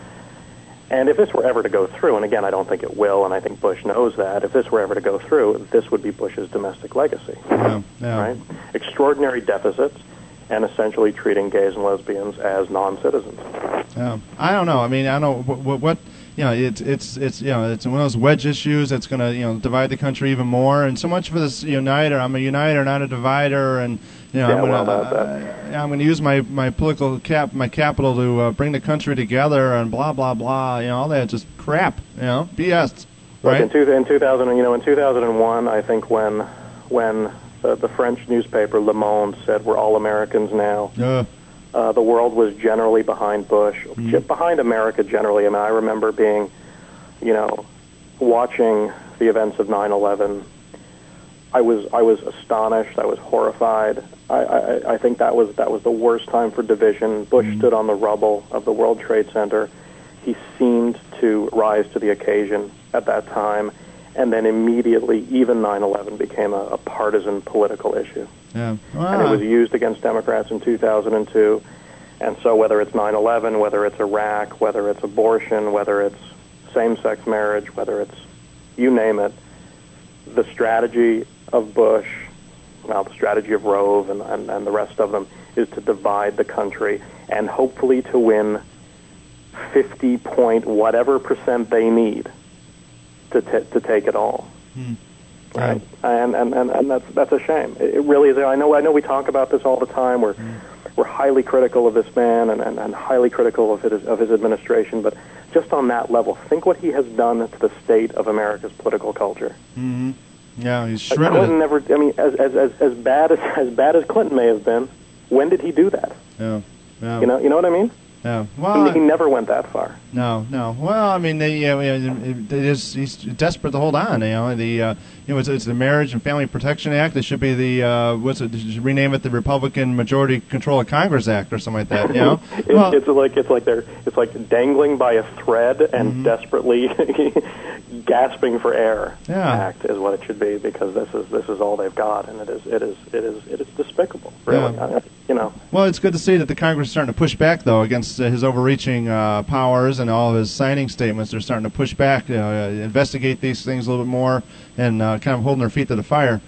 And if this were ever to go through, and again, I don't think it will, and I think Bush knows that, if this were ever to go through, this would be Bush's domestic legacy. yeah, yeah. Right? Extraordinary deficits, and essentially treating gays and lesbians as non-citizens. Yeah. I don't know. I mean, I don't know what, what, what you know. It's it's it's you know it's one of those wedge issues that's going to you know divide the country even more. And so much for this uniter. I'm a uniter, not a divider. And you know, Yeah, I'm going well, to that- uh, I'm going to use my my political cap my capital to uh, bring the country together and blah blah blah. You know, all that just crap. You know, B S. Look, Right. in, two, in two thousand, you know, in two thousand one, I think when when the, the French newspaper Le Monde said we're all Americans now, Uh, uh, the world was generally behind Bush, Mm-hmm. ge- behind America generally. I mean, I remember being, you know, watching the events of nine eleven. I was I was astonished. I was horrified. I, I, I think that was that was the worst time for division. Bush Mm-hmm. stood on the rubble of the World Trade Center. He seemed to rise to the occasion at that time, and then immediately, even nine eleven became a, a partisan political issue. yeah. And it was used against Democrats in two thousand two. And so whether it's nine eleven, whether it's Iraq, whether it's abortion, whether it's same-sex marriage, whether it's you name it, the strategy of Bush, well, the strategy of Rove and, and, and the rest of them is to divide the country and hopefully to win fifty point whatever percent they need to t- to take it all. Hmm. Right, and, and and and that's that's a shame. It, it really is. I know I know we talk about this all the time. We're Hmm. we're highly critical of this man and, and, and highly critical of his of his administration. But just on that level, think what he has done to the state of America's political culture. Mm-hmm. Yeah, he's Uh, shredded. Clinton it. never. I mean, as as as, as bad as as bad as Clinton may have been, when did he do that? Yeah. Yeah. You know, you know what I mean? Yeah. He, Well, he never went that far. No, no. Well, I mean, they, yeah, yeah, it, it is, he's desperate to hold on. You know, the uh, you know, it's, it's the Marriage and Family Protection Act. It should be the uh, what's it? They should rename it the Republican Majority Control of Congress Act or something like that. You know, It, well, it's like it's like they're it's like dangling by a thread and Mm-hmm. desperately gasping for air. Yeah. Act is what it should be, because this is this is all they've got, and it is it is it is it is despicable. Really, Yeah. I- you know. well, it's good to see that the Congress is starting to push back though against uh, his overreaching uh, powers and all of his signing statements. They're starting to push back, you know, uh, investigate these things a little bit more, and uh, kind of holding their feet to the fire.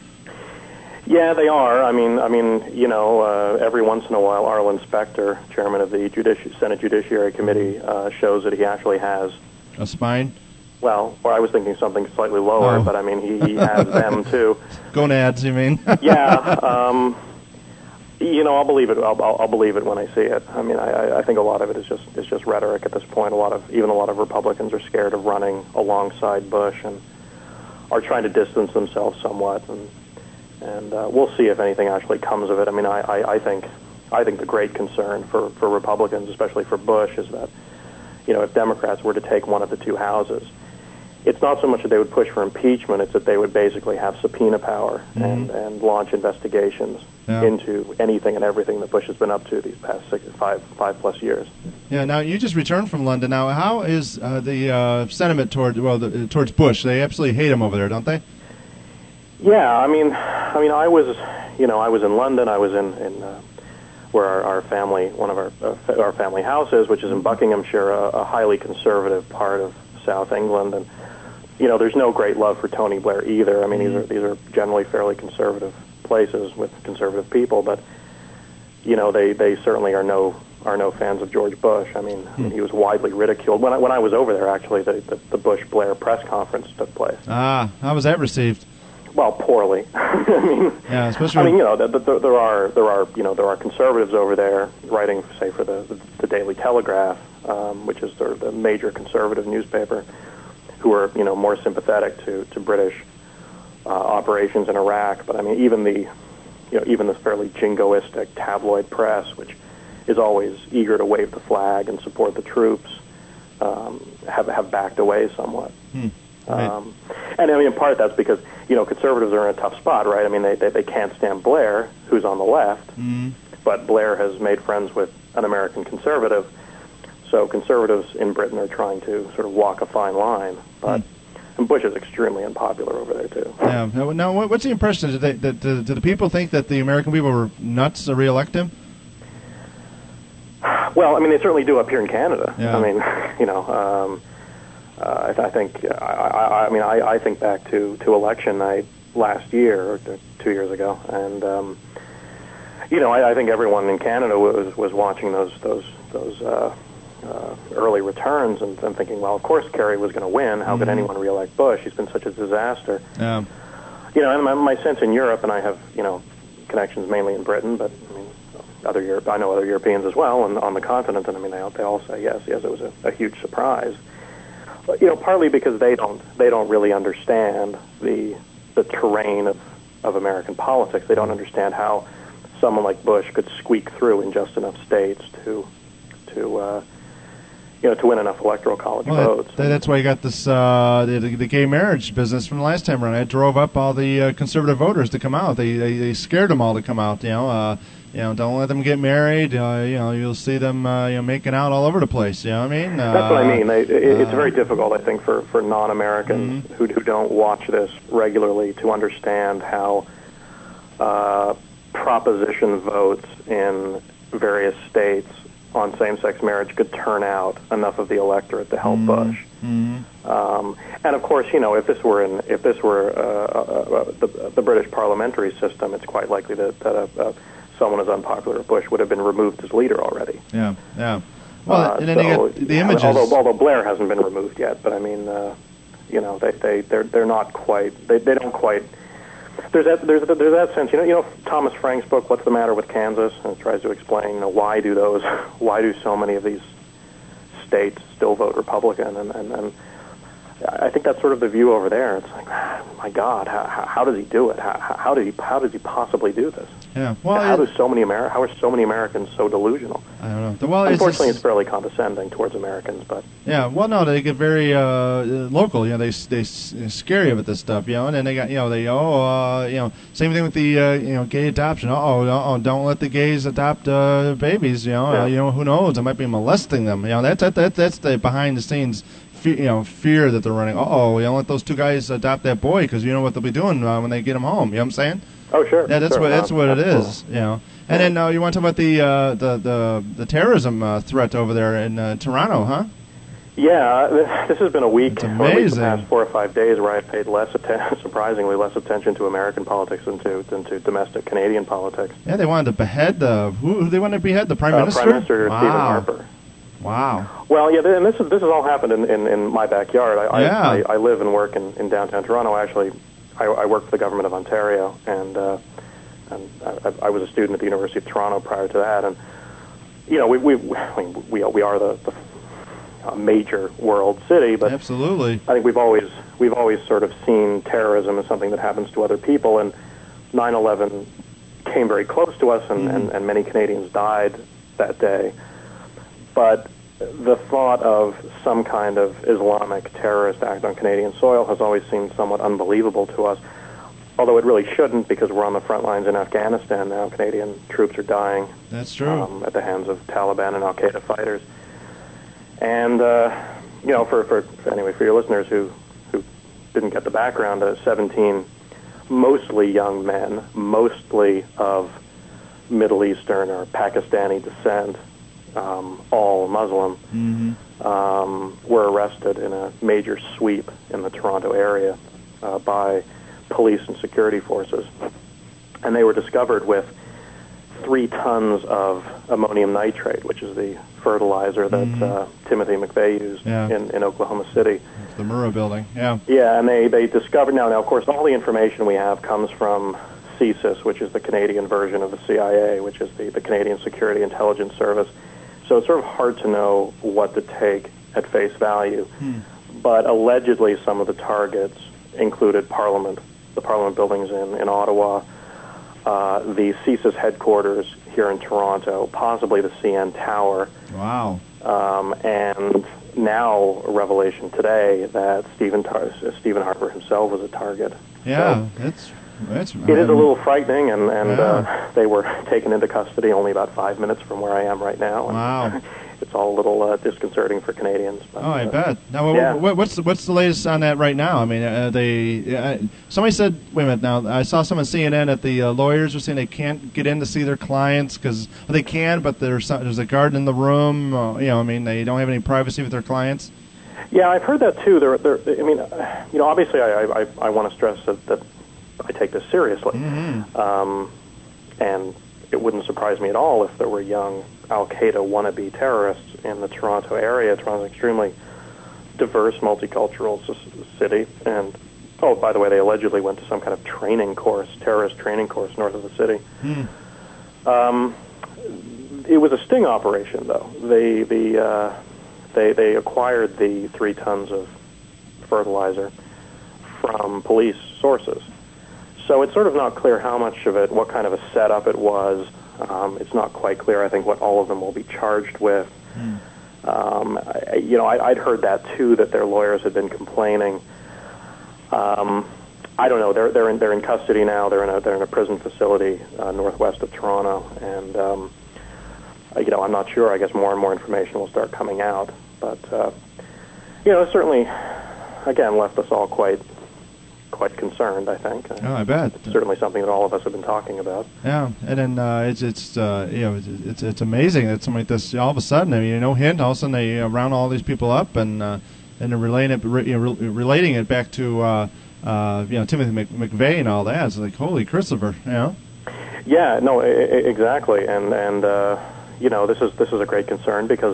Yeah, they are. I mean, I mean, you know, uh, every once in a while, Arlen Specter, chairman of the Judici- Senate Judiciary Committee, uh, shows that he actually has. A spine. Well, or I was thinking something slightly lower, Oh. but I mean, he, he has them too. Gonads, you mean? Yeah. Um, You know, I'll believe it. I'll, I'll, I'll believe it when I see it. I mean, I, I think a lot of it is just is just rhetoric at this point. A lot of even a lot of Republicans are scared of running alongside Bush and are trying to distance themselves somewhat. And and uh, we'll see if anything actually comes of it. I mean, I, I, I think I think the great concern for, for Republicans, especially for Bush, is that you know if Democrats were to take one of the two houses, it's not so much that they would push for impeachment; it's that they would basically have subpoena power mm-hmm. and and launch investigations. Yeah. Into anything and everything that Bush has been up to these past six, five, five plus years. Yeah. Now you just returned from London. Now, how is uh, the uh, sentiment toward well the, towards Bush? They absolutely hate him over there, don't they? Yeah. I mean, I mean, I was, you know, I was in London. I was in in uh, where our, our family, one of our uh, our family houses, which is in Buckinghamshire, a, a highly conservative part of South England, and you know, there's no great love for Tony Blair either. I mean, mm-hmm. these are these are generally fairly conservative places with conservative people, but you know they, they certainly are no are no fans of George Bush. I mean, hmm. I mean he was widely ridiculed. When I, when I was over there, actually, the, the, the Bush Blair press conference took place. Ah, how was that received? Well, poorly. I mean, yeah, especially. I mean, you know, the, the, there are there are you know there are conservatives over there writing, say, for the the, the Daily Telegraph, um, which is sort of the major conservative newspaper, who are you know more sympathetic to to British. Uh, operations in Iraq, but I mean, even the, you know, even this fairly jingoistic tabloid press, which is always eager to wave the flag and support the troops, um, have have backed away somewhat. Hmm. Right. Um, and I mean, in part that's because you know conservatives are in a tough spot, right? I mean, they they, they can't stand Blair, who's on the left, mm-hmm. but Blair has made friends with an American conservative, so conservatives in Britain are trying to sort of walk a fine line, but. Hmm. And Bush is extremely unpopular over there, too. Yeah. Now, what's the impression? Do, they, do, do, do the people think that the American people were nuts to re-elect him? Well, I mean, they certainly do up here in Canada. Yeah. I mean, you know, um, uh, I, th- I think, I, I, I mean, I, I think back to, to election night last year, or two years ago, and, um, you know, I, I think everyone in Canada was, was watching those, those, those, uh, Uh, early returns and, and thinking, well, of course Kerry was going to win. How mm-hmm. could anyone re-elect Bush? He's been such a disaster. Yeah. You know, and my, my sense in Europe, and I have, you know, connections mainly in Britain, but I mean, other Europe, I know other Europeans as well, and on the continent, and I mean, they, they all say yes, yes, it was a, a huge surprise. But, you know, partly because they don't they don't really understand the the terrain of, of American politics. They don't understand how someone like Bush could squeak through in just enough states to to uh, you know, to win enough electoral college well, votes. That, that's why you got this uh, the, the gay marriage business from the last time around. It drove up all the uh, conservative voters to come out. They, they they scared them all to come out. You know, uh, you know, don't let them get married. Uh, you know, you'll see them uh, you know making out all over the place. You know what I mean? Uh, that's what I mean. They, it, it's very difficult, I think, for for non-Americans mm-hmm. who who don't watch this regularly to understand how uh, proposition votes in various states on same-sex marriage could turn out enough of the electorate to help mm-hmm. Bush. Mm-hmm. Um, and of course, you know, if this were in, if this were uh, uh, uh, the, the British parliamentary system, it's quite likely that, that uh, uh, someone as unpopular as Bush would have been removed as leader already. Yeah, yeah. Well, uh, and then so, you got the yeah, images. Although, although Blair hasn't been removed yet, but I mean, uh, you know, they they they're they're not quite. They they don't quite. There's that there's there's that sense, you know, you know Thomas Frank's book, What's the Matter with Kansas? And it tries to explain, you know, why do those, why do so many of these states still vote Republican? And and, and I think that's sort of the view over there. It's like, my God, how how does he do it? How how did he how does he possibly do this? Yeah. Well, how it, do so many Ameri- How are so many Americans so delusional? I don't know. Well, unfortunately, it's, it's fairly condescending towards Americans, but yeah. Well, no, they get very uh, local. You know, they they scare you with this stuff. You know, and then they got you know they oh uh, you know same thing with the uh, you know gay adoption. Oh oh don't let the gays adopt uh, babies. You know, yeah. uh, you know who knows? I might be molesting them. You know, that's that, that that's the behind the scenes. Fear, you know, fear that they're running. Oh, you don't let those two guys adopt that boy because you know what they'll be doing uh, when they get him home. You know what I'm saying? Oh, sure. Yeah, that's sure. what that's no, what it absolutely. is. You know. And then uh, you want to talk about the uh, the, the the terrorism uh, threat over there in uh, Toronto, huh? Yeah, this has been a week, it's or amazing. at least the past four or five days, where I've paid less attention, surprisingly less attention to American politics than to than to domestic Canadian politics. Yeah, they wanted to behead the who? Who they wanted to behead the prime uh, minister. Prime Minister wow. Stephen Harper. Wow. Well, yeah, and this is this has all happened in, in, in my backyard. I, yeah. I, I live and work in, in downtown Toronto. Actually, I, I work for the government of Ontario, and uh, and I, I was a student at the University of Toronto prior to that, and you know, we we I mean, we we are the, the a major world city, but absolutely, I think we've always we've always sort of seen terrorism as something that happens to other people, and nine eleven came very close to us, and, mm-hmm. and, and many Canadians died that day. But the thought of some kind of Islamic terrorist act on Canadian soil has always seemed somewhat unbelievable to us, although it really shouldn't, because we're on the front lines in Afghanistan now. Canadian troops are dying. That's true. Um, at the hands of Taliban and Al-Qaeda fighters. And, uh, you know, for, for anyway, for your listeners who, who didn't get the background, uh, seventeen mostly young men, mostly of Middle Eastern or Pakistani descent, um, all Muslim, mm-hmm. um, were arrested in a major sweep in the Toronto area uh, by police and security forces. And they were discovered with three tons of ammonium nitrate, which is the fertilizer that mm-hmm. uh, Timothy McVeigh used yeah. in, in Oklahoma City. It's the Murrah building, yeah. Yeah, and they, they discovered, now, now, of course, all the information we have comes from C S I S, which is the Canadian version of the C I A, which is the, the Canadian Security Intelligence Service. So it's sort of hard to know what to take at face value. Hmm. But allegedly some of the targets included Parliament, the Parliament buildings in, in Ottawa, uh, the C S I S headquarters here in Toronto, possibly the C N Tower. Wow. Um, and now a revelation today that Stephen, Tar- Stephen Harper himself was a target. Yeah, so it's... That's, it is a little frightening, and, and yeah. uh, they were taken into custody only about five minutes from where I am right now. And wow. It's all a little uh, disconcerting for Canadians. But, oh, I uh, bet. Now, yeah. what, what's the, what's the latest on that right now? I mean, uh, they uh, somebody said, wait a minute. Now, I saw some on C N N that the uh, lawyers were saying they can't get in to see their clients because well, they can, but there's some, there's a guard in the room. Uh, you know, I mean, they don't have any privacy with their clients. Yeah, I've heard that too. They're, they're, I mean, uh, you know, obviously, I I, I want to stress that, that I take this seriously, mm-hmm. um, and it wouldn't surprise me at all if there were young Al-Qaeda wannabe terrorists in the Toronto area. Toronto's an extremely diverse, multicultural c- city, and oh, by the way, they allegedly went to some kind of training course, terrorist training course north of the city. Mm. Um, it was a sting operation, though. They the uh, they they acquired the three tons of fertilizer from police sources. So it's sort of not clear how much of it, what kind of a setup it was. Um, it's not quite clear, I think, what all of them will be charged with. Mm. Um, I, you know, I, I'd heard that, too, that their lawyers had been complaining. Um, I don't know. They're they're in they're in custody now. They're in a they're in a prison facility uh, northwest of Toronto, and um, you know, I'm not sure. I guess more and more information will start coming out. But uh, you know, certainly, again, left us all quite. quite concerned, I think. Oh, I bet. It's certainly something that all of us have been talking about. Yeah, and then uh, it's it's uh, you know it's, it's it's amazing that something like this all of a sudden, I mean, you know, hint, all of a sudden they uh, round all these people up and uh, and they're relating it re, you know, re- relating it back to uh, uh, you know Timothy Mc, McVeigh and all that. It's like, holy Christopher, you know. Yeah, no, I- I- exactly, and and uh, you know, this is this is a great concern because.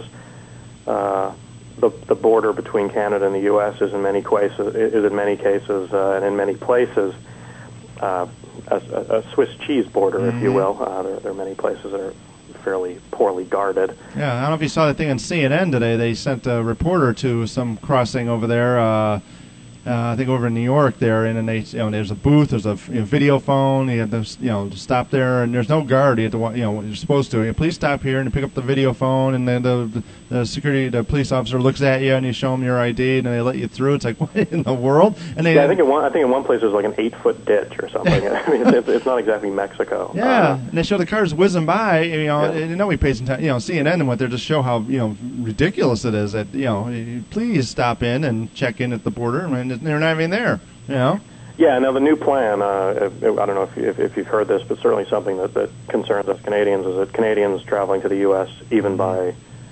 Uh, The, the border between Canada and the U S is in many cases is in many cases uh, and in many places uh, a, a Swiss cheese border, mm-hmm. if you will. Uh, there, there are many places that are fairly poorly guarded. Yeah, I don't know if you saw that thing on C N N today. They sent a reporter to some crossing over there. Uh, Uh, I think over in New York there, and then they, you know, there's a booth, there's a you know, video phone. You have to, you know, stop there, and there's no guard. You have to, you know, you're supposed to. You know, please stop here and pick up the video phone, and then the, the security, the police officer looks at you, and you show them your I D, and they let you through. It's like, what in the world? And they, yeah, I think in one, I think in one place there's like an eight foot ditch or something. I mean, it's, it's not exactly Mexico. Yeah, uh, and they show the cars whizzing by. You know, yeah. and nobody pays attention. You know, C N N and what they're just show how you know ridiculous it is. That you know, please stop in and check in at the border, and they're not even there. You know? Yeah, now the new plan, uh, I don't know if, you, if, if you've heard this, but certainly something that, that concerns us Canadians is that Canadians traveling to the U S, even by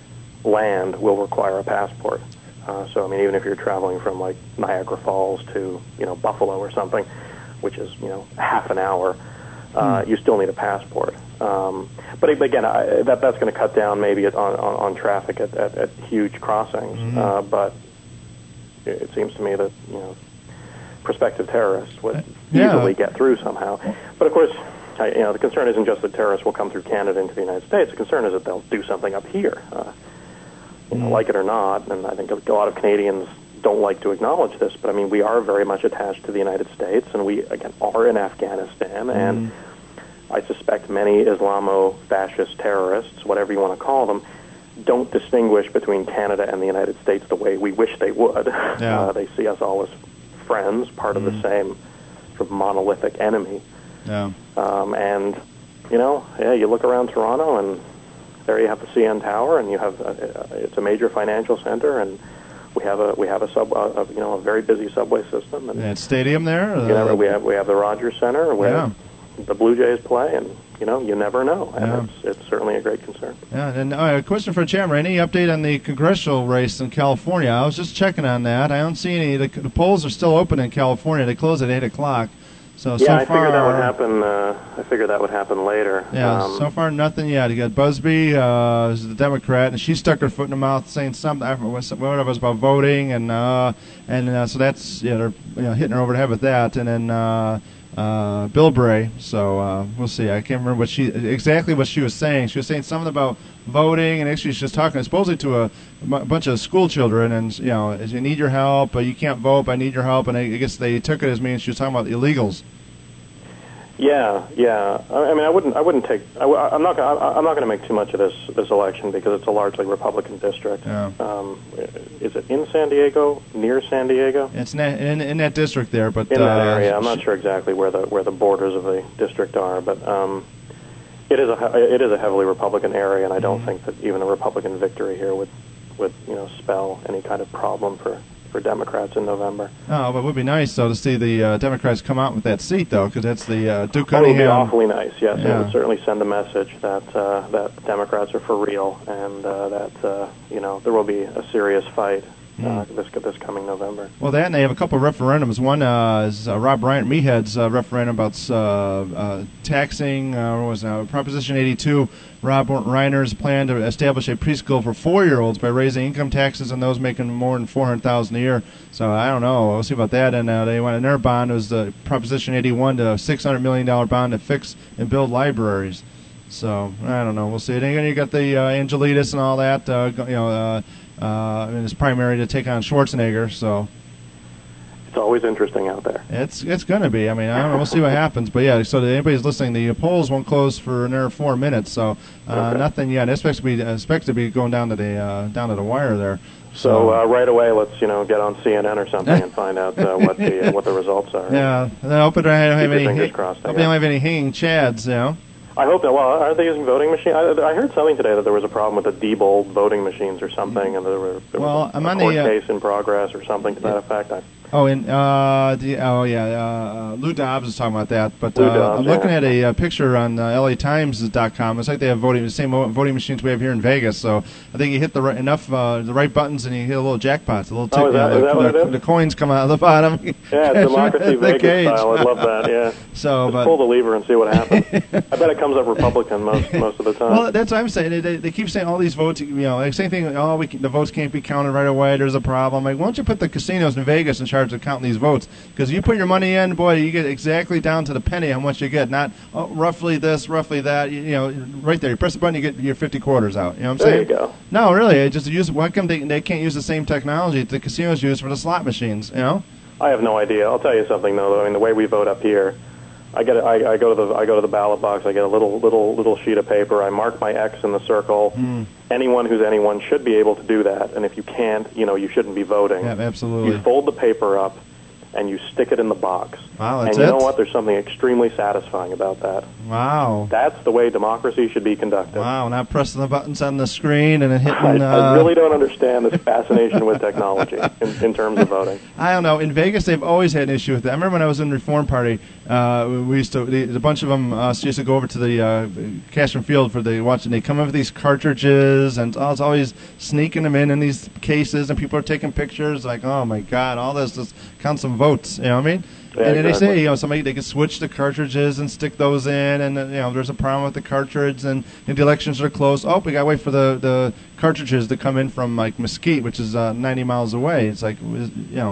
land, will require a passport. Uh, so, I mean, even if you're traveling from, like, Niagara Falls to, you know, Buffalo or something, which is, you know, half an hour, uh, mm. you still need a passport. Um, but again, I, that that's going to cut down maybe on, on, on traffic at, at, at huge crossings. Mm-hmm. Uh, but it, it seems to me that, you know, prospective terrorists would yeah. easily get through somehow. But of course, I, you know, the concern isn't just that terrorists will come through Canada into the United States. The concern is that they'll do something up here, uh, you know, like it or not. And I think a lot of Canadians don't like to acknowledge this, but I mean, we are very much attached to the United States, and we, again, are in Afghanistan, and I suspect many Islamo-fascist terrorists, whatever you want to call them, don't distinguish between Canada and the United States the way we wish they would. Yeah. Uh, they see us all as friends, part mm. of the same sort of monolithic enemy. Yeah. Um, and, you know, yeah, you look around Toronto, and there you have the C N Tower, and you have a, it's a major financial center, and we have a we have a sub a, you know a very busy subway system. And that stadium there. You know, we have we have the Rogers Center where yeah. the Blue Jays play, and you know you never know, and yeah. it's it's certainly a great concern. Yeah, and uh, a question for Chandler. Any update on the congressional race in California? I was just checking on that. I don't see any. The, the polls are still open in California. They close at eight o'clock. So, yeah, so I far, figured that would happen. Uh, I figured that would happen later. Yeah, um, so far nothing yet. You got Busby, uh, who's the Democrat, and she stuck her foot in the mouth, saying something. I forget what it was about voting, and uh, and uh, so that's yeah, they're you know, hitting her over the head with that. And then uh, uh, Bill Bray. So uh, we'll see. I can't remember what she exactly what she was saying. She was saying something about voting, and actually she's talking supposedly to a, a bunch of school children, and you know, you need your help, but you can't vote, but I need your help, and I guess they took it as meaning she was talking about illegals. Yeah, yeah. I mean, I wouldn't, I wouldn't take. I, I'm not, gonna, I'm not going to make too much of this this election because it's a largely Republican district. Yeah. Um, is it in San Diego, near San Diego? It's in that, in, in that district there, but in that uh, area. I'm not sure exactly where the where the borders of the district are, but um, it is a it is a heavily Republican area, and I don't mm-hmm. think that even a Republican victory here would would you know spell any kind of problem for. for Democrats in November. Oh, but it would be nice, though, to see the uh, Democrats come out with that seat, though, because that's the uh, Duke Cunningham. It would be Cunningham. awfully nice, yes. Yeah. It would certainly send a message that uh, that Democrats are for real, and uh, that uh, you know there will be a serious fight uh, mm. this this coming November. Well, that, and they have a couple of referendums. One uh, is uh, Rob Bryant Meehead's uh, referendum about uh, uh, taxing, uh, what was it now, Proposition eighty-two. Rob Reiner's plan to establish a preschool for four-year-olds by raising income taxes on those making more than four hundred thousand dollars a year. So I don't know. We'll see about that. And uh, they want another bond. It was the Proposition eighty-one, to a six hundred million dollars bond to fix and build libraries. So I don't know. We'll see. And then you got the uh, Angelides and all that. Uh, you know, uh, uh, in his primary to take on Schwarzenegger. So. It's always interesting out there. It's it's going to be. I mean, I don't know. We'll see what happens. But, yeah, so anybody's listening, the polls won't close for another four minutes. So uh, okay. nothing yet. It's supposed to be, expected to be going down to the uh, down to the wire there. So uh, right away, let's you know get on C N N or something and find out uh, what the uh, what the results are. Yeah, and I hope I don't have any. Fingers crossed. I hope they don't have any hanging chads, you know. I hope that. Well, aren't they using voting machines? I, I heard something today that there was a problem with the Diebold voting machines or something, and there, were, there well, was a, I'm a on court the, uh, case in progress or something to that effect. I, Oh, and uh, the, oh yeah, uh, uh, Lou Dobbs is talking about that. But Lou uh, Dobbs, I'm looking yeah. at a uh, picture on uh, L A Times dot com. It's like they have voting the same voting machines we have here in Vegas. So I think you hit the right, enough uh, the right buttons and you hit a little jackpot. A little tick, oh, is that, you know, is the, that what the, it is? the coins come out of the bottom. Yeah, it's Democracy Vegas cage. style. I love that. Yeah. So, Just but, pull the lever and see what happens. I bet it comes up Republican most most of the time. Well, that's what I'm saying. They, they, they keep saying all these votes. You know, like same thing. Oh, we can, the votes can't be counted right away. There's a problem. Like, why don't you put the casinos in Vegas in charge of counting these votes? Because you put your money in, boy, you get exactly down to the penny how much you get. Not oh, roughly this, roughly that. You, you know, right there. You press the button, you get your fifty quarters out. You know what I'm there saying? There you go. No, really. It just use. Why come they they can't use the same technology that the casinos use for the slot machines? You know? I have no idea. I'll tell you something though. I mean, the way we vote up here, I get I, I go to the I go to the ballot box. I get a little little little sheet of paper. I mark my X in the circle. Mm. Anyone who's anyone should be able to do that. And if you can't, you know, you shouldn't be voting. Yeah, absolutely. You fold the paper up and you stick it in the box. Wow, that's and you it? know what? There's something extremely satisfying about that. Wow. That's the way democracy should be conducted. Wow, not pressing the buttons on the screen and then hitting... I, uh, I really don't understand this fascination with technology in, in terms of voting. I don't know. In Vegas, they've always had an issue with that. I remember when I was in the Reform Party, uh, we used to... The, a bunch of them uh, used to go over to the uh, Castro Field for the watch, and they come in with these cartridges, and I was always sneaking them in in these cases, and people are taking pictures, like, oh, my God, all this, just count some votes, you know what I mean? Yeah, and then exactly. they say, you know, somebody they can switch the cartridges and stick those in, and uh, you know, there's a problem with the cartridge, and if the elections are close, oh, we gotta wait for the, the cartridges to come in from like Mesquite, which is uh, ninety miles away. It's like, you know,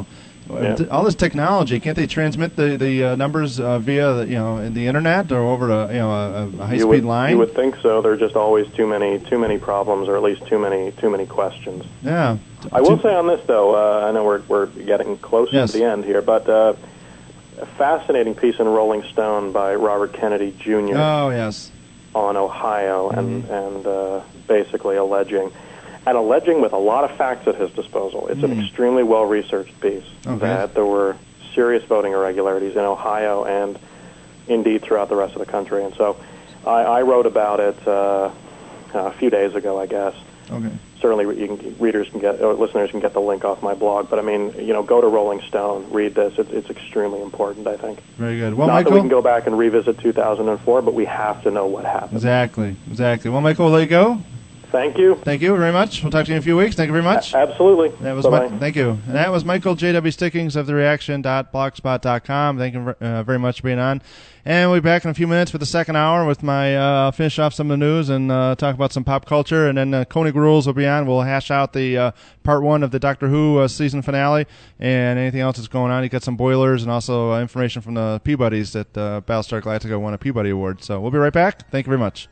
Yeah. All this technology, can't they transmit the the uh, numbers uh, via the, you know the internet or over to you know a, a high you speed would, line? You would think so. There are just always too many too many problems, or at least too many too many questions. Yeah. I will say on this though, uh, I know we're we're getting close Yes. to the end here, but uh, a fascinating piece in Rolling Stone by Robert Kennedy Junior Oh yes. on Ohio, Mm-hmm. and and uh, basically alleging. And alleging with a lot of facts at his disposal. It's Mm. an extremely well-researched piece Okay. that there were serious voting irregularities in Ohio and indeed throughout the rest of the country. And so I, I wrote about it uh, a few days ago, I guess. Okay. Certainly you can, readers can get, or listeners can get the link off my blog. But I mean, you know, go to Rolling Stone, read this. It's, it's extremely important, I think. Very good. Well, Not Michael. that we can go back and revisit two thousand four, but we have to know what happened. Exactly. Exactly. Well, Michael, we'll let you go. Thank you. Thank you very much. We'll talk to you in a few weeks. Thank you very much. A- absolutely. That was Bye-bye. Mi- thank you. And that was Michael J W Stickings of the reaction dot blogspot dot com. Thank you uh, very much for being on. And we'll be back in a few minutes for the second hour with my uh, finish off some of the news and uh, talk about some pop culture. And then uh, Koenig Rules will be on. We'll hash out the uh, part one of the Doctor Who uh, season finale and anything else that's going on. You got some boilers and also uh, information from the Peabodys that uh, Battlestar Galactica won a Peabody Award. So we'll be right back. Thank you very much.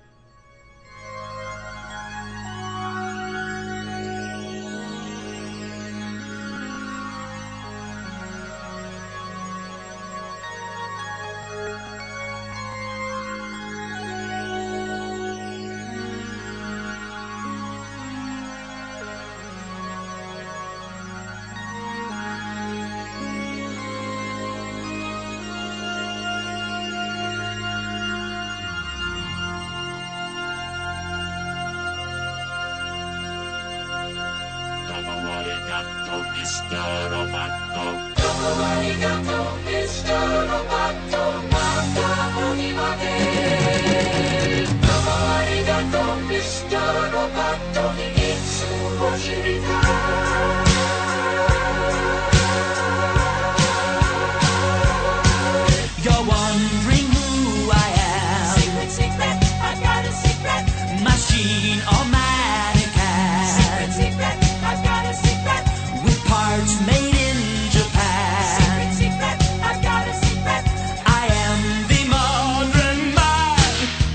You're wondering who I am. Secret, secret, I've got a secret. Machine or mannequin. Secret, secret, I've got a secret. With parts made in Japan. Secret, secret, I've got a secret. I am the modern man.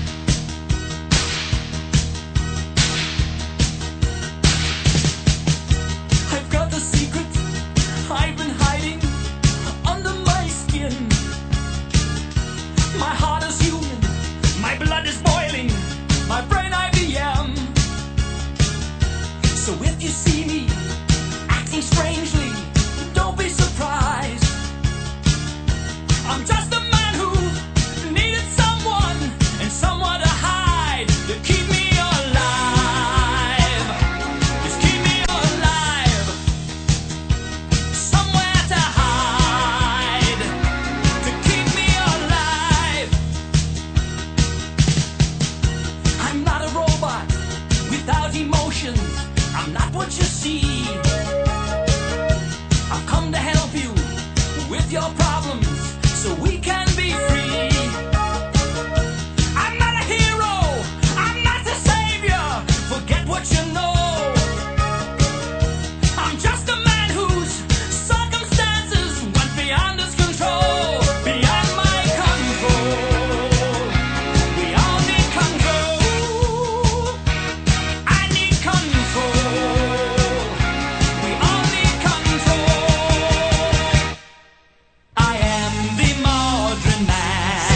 I've got the secret I've been hiding under my skin. My heart is human, my blood is boiling, my brain I B M. So if you see me acting strangely, don't be surprised. I'm just a man who needed someone and someone to hide to keep me alive. Just keep me alive. Somewhere to hide to keep me alive. I'm not a robot without emotions. I'm not what you see. I've come to help you with your problems so we can be free. I'm not a hero. I'm not the savior. Forget what you know. I'm just a man whose circumstances went beyond his control, beyond my control. We all need control. I need control. We all need control. I am the modern man.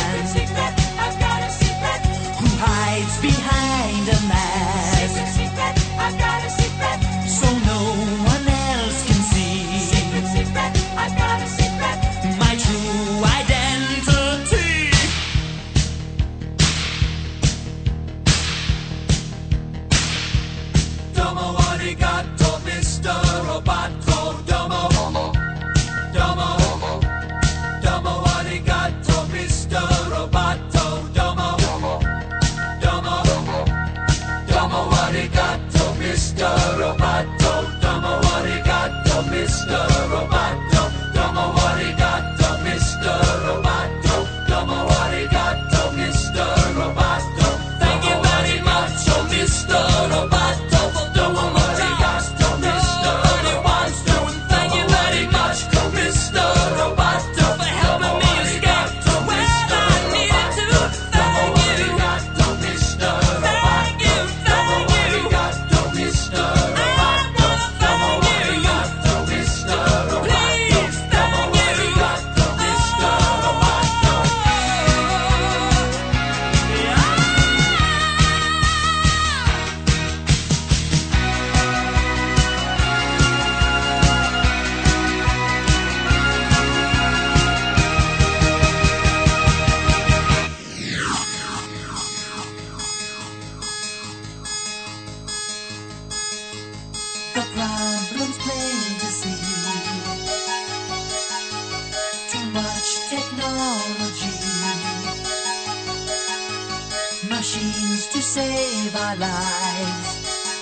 Machines to save our lives.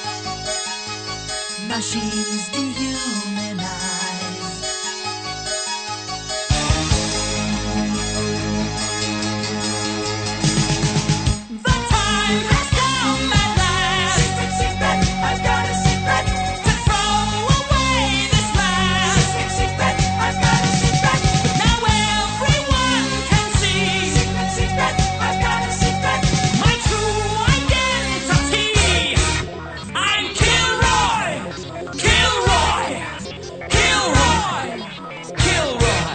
Machines dehumanize. The time has come at last. Secret, secret, I've got a secret. To throw away this last. Secret, secret, I've got a secret. Now everyone can see. Secret, secret, I've got a secret. My true identity. I'm Kilroy. Kilroy. Kilroy. Kilroy.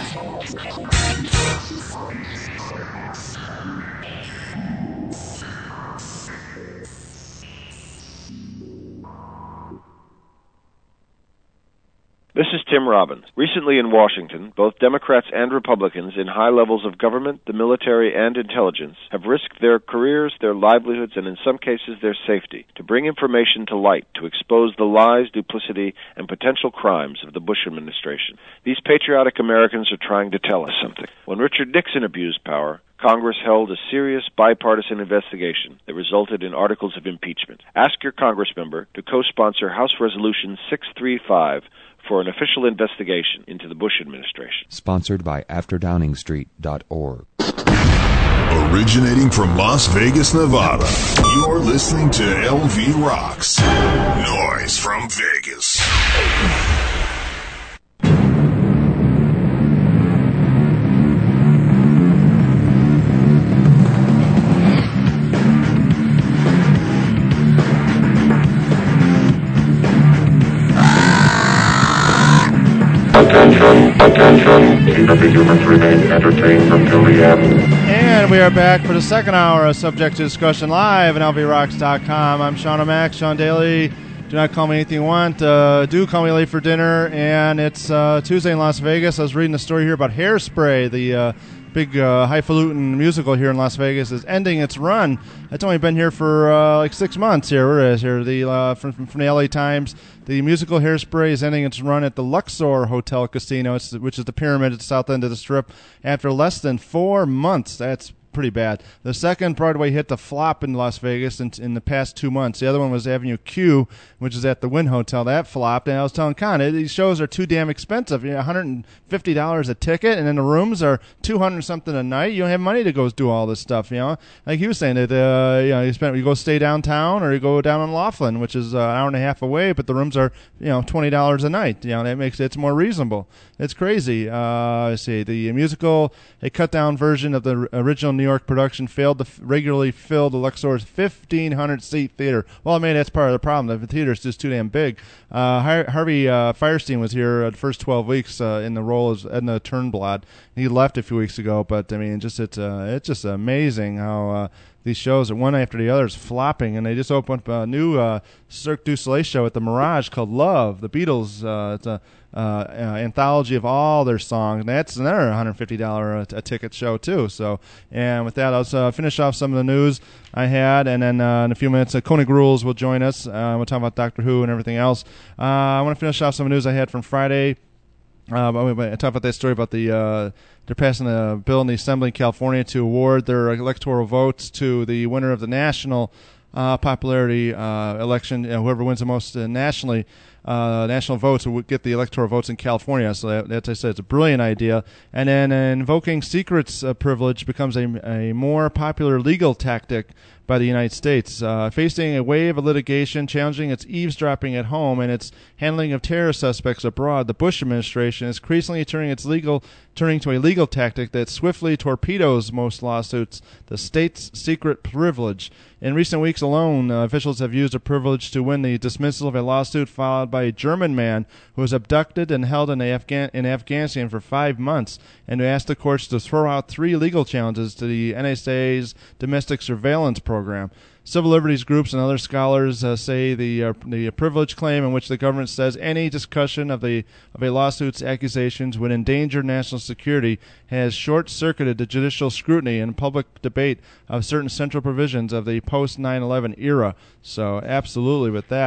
This is Tim Robbins. Recently in Washington, both Democrats and Republicans in high levels of government, the military, and intelligence have risked their careers, their livelihoods, and in some cases their safety to bring information to light, to expose the lies, duplicity, and potential crimes of the Bush administration. These patriotic Americans are trying to tell us something. When Richard Nixon abused power, Congress held a serious bipartisan investigation that resulted in articles of impeachment. Ask your Congress member to co-sponsor House Resolution six thirty-five for an official investigation into the Bush administration. Sponsored by after downing street dot org. Originating from Las Vegas, Nevada, you're listening to L V Rocks. Noise from Vegas. Attention, attention, T W humans remain entertained until the end. And we are back for the second hour of Subject to Discussion live at L V rocks dot com. I'm Sean O'Mac, Sean Daly. Do not call me anything you want. Uh, do call me late for dinner. And it's uh, Tuesday in Las Vegas. I was reading a story here about Hairspray, the uh, big uh, highfalutin musical here in Las Vegas is ending its run. It's only been here for uh, like six months here. Where it is here? The uh, from, from the L A Times. The musical Hairspray is ending its run at the Luxor Hotel Casino, which is the pyramid at the south end of the Strip, after less than four months. That's pretty bad. The second Broadway hit to flop in Las Vegas in, in the past two months. The other one was Avenue Q, which is at the Wynn Hotel. That flopped. And I was telling Con, these shows are too damn expensive. You know, one hundred fifty dollars a ticket, and then the rooms are two hundred something a night. You don't have money to go do all this stuff. You know, like he was saying that uh, you know you spend you go stay downtown or you go down on Laughlin, which is uh, an hour and a half away, but the rooms are you know twenty dollars a night. You know, that makes it's more reasonable. It's crazy. Uh, let's see, the musical, a cut down version of the original New York production, failed to f- regularly fill the Luxor's fifteen hundred seat theater. Well, I mean, that's part of the problem. The theater is just too damn big. Uh, Har- Harvey uh, Fierstein was here uh, the first twelve weeks uh, in the role as Edna Turnblad. He left a few weeks ago, but I mean, just it's uh, it's just amazing how uh, these shows are one after the other is flopping, and they just opened up a new uh, Cirque du Soleil show at the Mirage called Love. The Beatles. Uh, it's a Uh, uh, anthology of all their songs, and that's another one hundred fifty dollars a, a ticket show too. So, and with that, I'll uh, finish off some of the news I had, and then uh, in a few minutes, uh, Koenig Rules will join us. Uh, we'll talk about Doctor Who and everything else. Uh, I want to finish off some news I had from Friday. Uh, I talked about that story about the uh, they're passing a bill in the Assembly in California to award their electoral votes to the winner of the national uh, popularity uh, election. You know, whoever wins the most uh, nationally. Uh, national votes would get the electoral votes in California. So that, that's, I said, it's a brilliant idea. And then uh, invoking secrets uh, privilege becomes a, a more popular legal tactic by the United States, uh, facing a wave of litigation challenging its eavesdropping at home and its handling of terror suspects abroad. The Bush administration is increasingly turning its legal turning to a legal tactic that swiftly torpedoes most lawsuits: the state's secret privilege. In recent weeks alone, uh, officials have used a privilege to win the dismissal of a lawsuit filed by a German man who was abducted and held in, Afghan- in Afghanistan for five months, and who asked the courts to throw out three legal challenges to the N S A's domestic surveillance program. Civil liberties groups and other scholars uh, say the uh, the privilege claim, in which the government says any discussion of the of a lawsuit's accusations would endanger national security, has short-circuited the judicial scrutiny and public debate of certain central provisions of the post nine eleven era. So absolutely with that.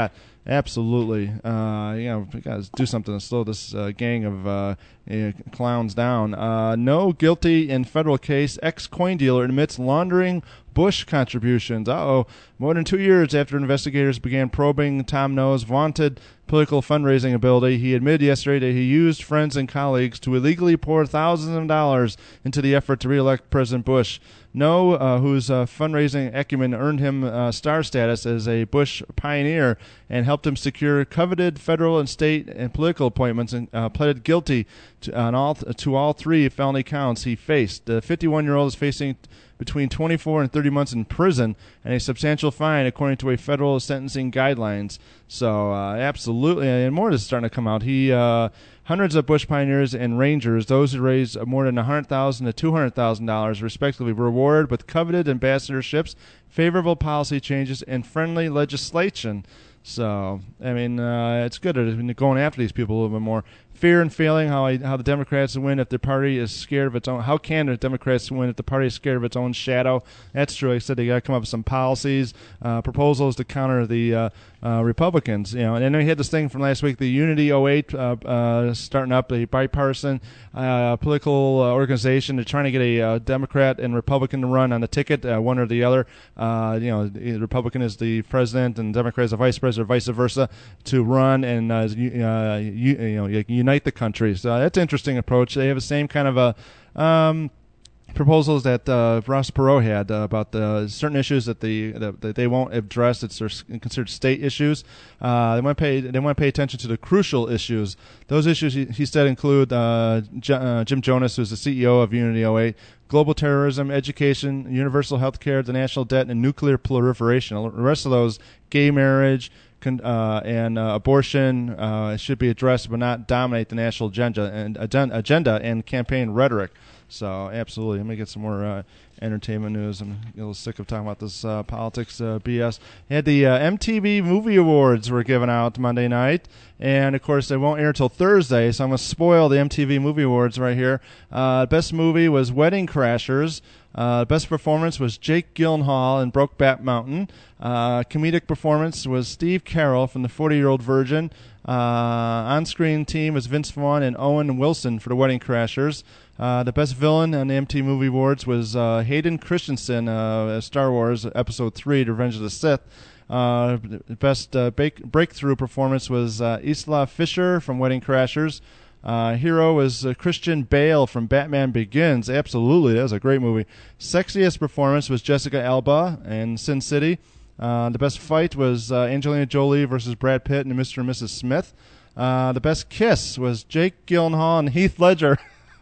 Absolutely. Uh, you know, we got to do something to slow this uh, gang of uh, uh, clowns down. Uh, no guilty in federal case. Ex-coin dealer admits laundering Bush contributions. Uh-oh. More than two years after investigators began probing Tom Noe's vaunted political fundraising ability, he admitted yesterday that he used friends and colleagues to illegally pour thousands of dollars into the effort to re-elect President Bush. Noe, uh, whose uh, fundraising acumen earned him uh, star status as a Bush pioneer and helped him secure coveted federal and state and political appointments, and uh, pleaded guilty to, on all th- to all three felony counts he faced. The fifty-one-year-old is facing between twenty-four and thirty months in prison and a substantial fine according to a federal sentencing guidelines. So uh, absolutely, and more is starting to come out. He uh, hundreds of Bush pioneers and rangers, those who raised more than one hundred thousand dollars to two hundred thousand dollars respectively, were rewarded with coveted ambassadorships, favorable policy changes, and friendly legislation. So, I mean, uh, it's good at going after these people a little bit more. Fear and failing, how I, how the Democrats win if the party is scared of its own. How can the Democrats win if the party is scared of its own shadow? That's true. Like I said, they got to come up with some policies, uh, proposals to counter the uh, uh, Republicans. You know, and then we had this thing from last week, the Unity oh eight, uh, uh, starting up a bipartisan uh, political uh, organization. They're trying to get a uh, Democrat and Republican to run on the ticket, uh, one or the other. Uh, you know, the Republican is the president and Democrat is the vice president, or vice versa, to run and uh, you, uh, you, you know, unite the country. So that's an interesting approach. They have the same kind of a um, proposals that uh, Ross Perot had uh, about the certain issues that the that, that they won't address. It's considered state issues. Uh, they want to pay they want to pay attention to the crucial issues. Those issues he, he said include uh, J- uh, Jim Jonas, who's the C E O of Unity oh eight, global terrorism, education, universal health care, the national debt, and nuclear proliferation. The rest of those, gay marriage, Uh, and uh, abortion uh, should be addressed, but not dominate the national agenda and agenda and campaign rhetoric. So, absolutely. Let me get some more uh, entertainment news. I'm a little sick of talking about this uh, politics uh, B S. They had the uh, M T V Movie Awards were given out Monday night, and of course they won't air until Thursday. So I'm going to spoil the M T V Movie Awards right here. Uh, best movie was Wedding Crashers. Uh, best performance was Jake Gyllenhaal in Brokeback Mountain. Uh, comedic performance was Steve Carell from The forty-Year-Old Virgin. Uh, on-screen team was Vince Vaughn and Owen Wilson for The Wedding Crashers. Uh, the best villain on the M T V Movie Awards was uh, Hayden Christensen, uh, Star Wars Episode three, Revenge of the Sith. Uh, best uh, break- breakthrough performance was uh, Isla Fisher from Wedding Crashers. Uh, hero was uh, Christian Bale from Batman Begins. Absolutely, that was a great movie. Sexiest performance was Jessica Alba in Sin City. Uh, the best fight was uh, Angelina Jolie versus Brad Pitt and Mister and Missus Smith. Uh, the best kiss was Jake Gyllenhaal and Heath Ledger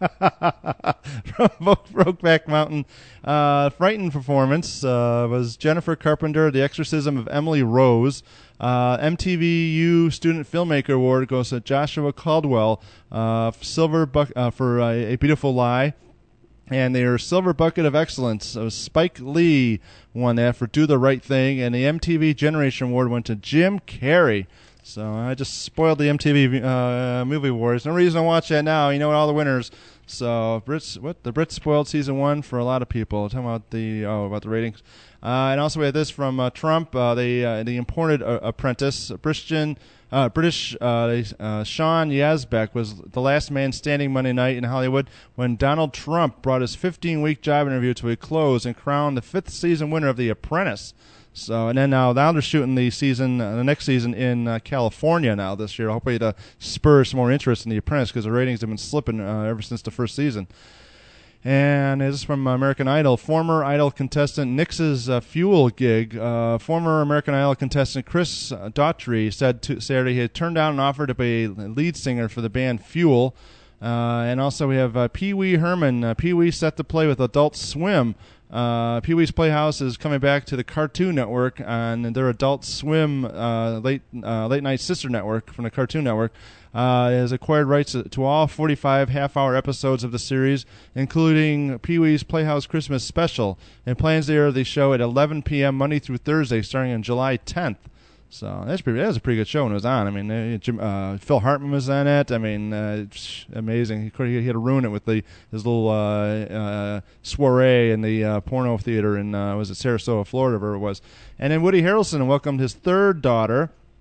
from Brokeback Mountain. Uh, frightened performance uh, was Jennifer Carpenter, The Exorcism of Emily Rose. Uh, M T V U Student Filmmaker Award goes to Joshua Caldwell, uh, silver buck uh, for uh, A Beautiful Lie. And their Silver Bucket of Excellence, uh, Spike Lee won that for Do the Right Thing. And the M T V Generation Award went to Jim Carrey. So I just spoiled the M T V uh, Movie Awards. No reason to watch that now. You know all the winners. So Brits, what the Brits spoiled season one for a lot of people. Talking about the oh about the ratings. Uh, and also we had this from uh, Trump, uh, the uh, the imported uh, apprentice, Christian, uh, British uh, uh, Sean Yazbek was the last man standing Monday night in Hollywood when Donald Trump brought his fifteen-week job interview to a close and crowned the fifth season winner of The Apprentice. So and then now now they're shooting the season, uh, the next season in uh, California now this year, hopefully to spur some more interest in The Apprentice because the ratings have been slipping uh, ever since the first season. And this is from American Idol. Former Idol contestant Nix's uh, Fuel gig. Uh, former American Idol contestant Chris Daughtry said to Saturday he had turned down an offer to be a lead singer for the band Fuel. Uh, and also we have uh, Pee Wee Herman. Uh, Pee Wee set to play with Adult Swim. Uh, Pee Wee's Playhouse is coming back to the Cartoon Network on their Adult Swim uh, late uh, late night sister network from the Cartoon Network. Uh, has acquired rights to all forty-five half-hour episodes of the series, including Pee Wee's Playhouse Christmas Special, and plans to air the show at eleven p.m. Monday through Thursday, starting on July tenth. So that's pretty. That was a pretty good show when it was on. I mean, uh, Jim, uh, Phil Hartman was on it. I mean, uh, amazing. He, could, he had to ruin it with the his little uh, uh, soiree in the uh, porno theater in uh, was it Sarasota, Florida, wherever it was. And then Woody Harrelson welcomed his third daughter.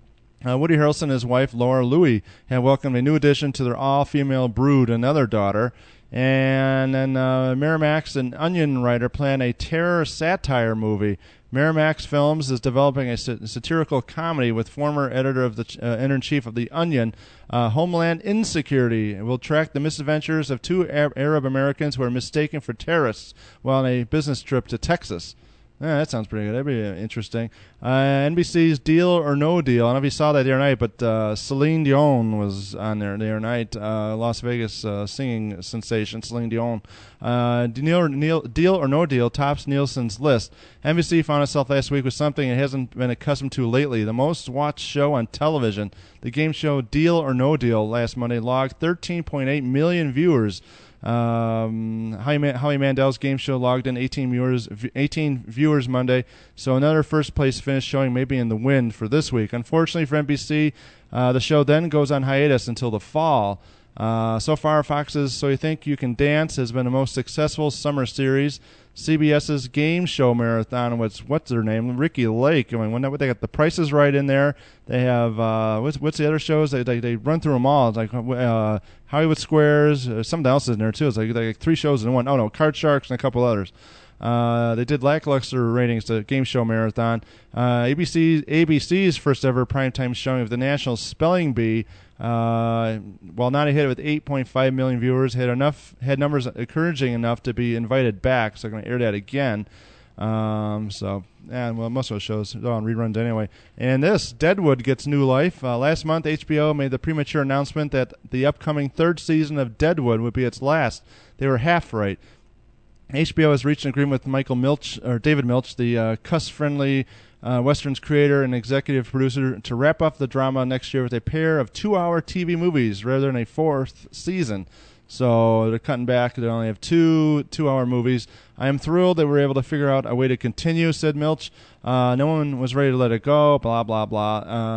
Uh, Woody Harrelson and his wife, Laura Louie, have welcomed a new addition to their all-female brood, another daughter. And then uh, Miramax and Onion writer plan a terror satire movie. Miramax Films is developing a satirical comedy with former editor of the uh, editor-in-chief of The Onion, uh, Homeland Insecurity. It will track the misadventures of two Arab, Arab Americans who are mistaken for terrorists while on a business trip to Texas. Yeah, that sounds pretty good. That'd be uh, interesting. Uh, N B C's Deal or No Deal. I don't know if you saw that the other night, but uh, Celine Dion was on there the other night. Uh, Las Vegas uh, singing sensation, Celine Dion. Uh, Deal, or, Deal or No Deal tops Nielsen's list. N B C found itself last week with something it hasn't been accustomed to lately. The most watched show on television. The game show Deal or No Deal last Monday logged thirteen point eight million viewers. Um, Howie, Man- Howie Mandel's game show logged in eighteen viewers, eighteen viewers Monday, so another first-place finish showing maybe in the wind for this week. Unfortunately for N B C, uh, the show then goes on hiatus until the fall. Uh, so far, Fox's So You Think You Can Dance has been the most successful summer series. CBS's game show marathon, what's what's their name? Ricky Lake. I mean, when they got The Price is Right in there. They have uh, what's what's the other shows? They they, they run through them all. It's like uh, Hollywood Squares. Uh, something else is in there too. It's like, like three shows in one. Oh no, Card Sharks and a couple others. Uh, they did lackluster ratings to Game Show Marathon. Uh, A B C, A B C's first ever primetime showing of the National Spelling Bee, uh, while not a hit with eight point five million viewers, had enough had numbers encouraging enough to be invited back. So they're going to air that again. Um, so, yeah, well, most of those shows are on reruns anyway. And this, Deadwood gets new life. Uh, last month, H B O made the premature announcement that the upcoming third season of Deadwood would be its last. They were half right. H B O has reached an agreement with Michael Milch, or David Milch, the uh, cuss-friendly uh, Westerns creator and executive producer, to wrap up the drama next year with a pair of two-hour T V movies rather than a fourth season. So they're cutting back. They only have two two-hour movies. I am thrilled that we're able to figure out a way to continue, said Milch. Uh, no one was ready to let it go, blah, blah, blah.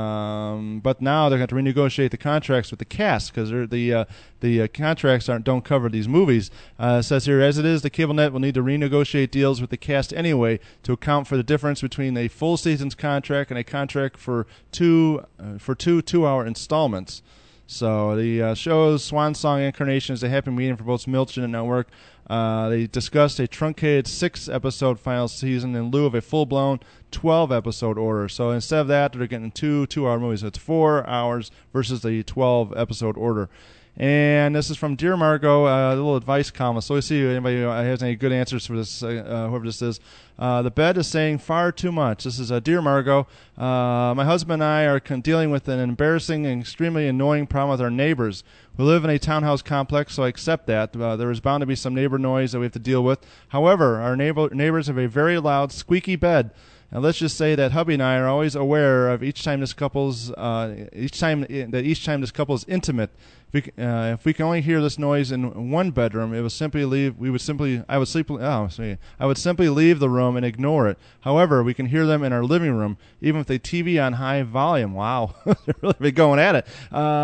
Um, but now they're going to renegotiate the contracts with the cast because the uh, the uh, contracts aren't don't cover these movies. Uh, it says here, as it is, the cable net will need to renegotiate deals with the cast anyway to account for the difference between a full season's contract and a contract for two uh, for two two-hour installments. So the uh, show's swan song incarnation is a happy medium for both Milch and the network. Uh, they discussed a truncated six-episode final season in lieu of a full-blown twelve-episode order. So instead of that, they're getting two two-hour movies. So it's four hours versus the twelve-episode order. And this is from Dear Margot, uh, a little advice column. So we see if anybody has any good answers for this, uh, whoever this is. Uh, the bed is saying far too much. This is uh, Dear Margot. Uh, my husband and I are con- dealing with an embarrassing and extremely annoying problem with our neighbors. We live in a townhouse complex, so I accept that. Uh, there is bound to be some neighbor noise that we have to deal with. However, our neighbor- neighbors have a very loud, squeaky bed. And let's just say that hubby and I are always aware of each time this couple's uh, each time that each time this couple is intimate. If we, uh, if we can only hear this noise in one bedroom, it would simply leave. We would simply I would sleep. Oh, sorry, I would simply leave the room and ignore it. However, we can hear them in our living room, even with a T V on high volume. Wow, they're really been going at it.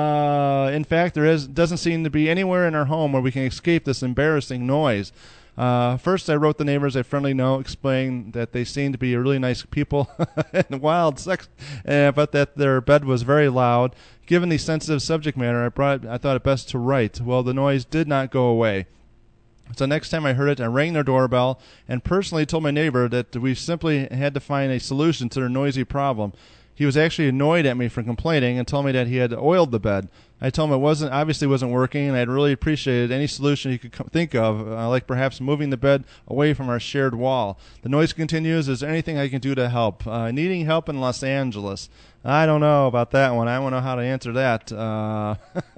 Uh, in fact, there is doesn't seem to be anywhere in our home where we can escape this embarrassing noise. Uh, first, I wrote the neighbors a friendly note explaining that they seemed to be really nice people and wild sex, uh, but that their bed was very loud. Given the sensitive subject matter, I brought I thought it best to write. Well, the noise did not go away. So next time I heard it, I rang their doorbell and personally told my neighbor that we simply had to find a solution to their noisy problem. He was actually annoyed at me for complaining and told me that he had oiled the bed. I told him it wasn't obviously wasn't working, and I'd really appreciated any solution he could think of, uh, like perhaps moving the bed away from our shared wall. The noise continues. Is there anything I can do to help? Uh, needing help in Los Angeles. I don't know about that one. I don't know how to answer that. Uh,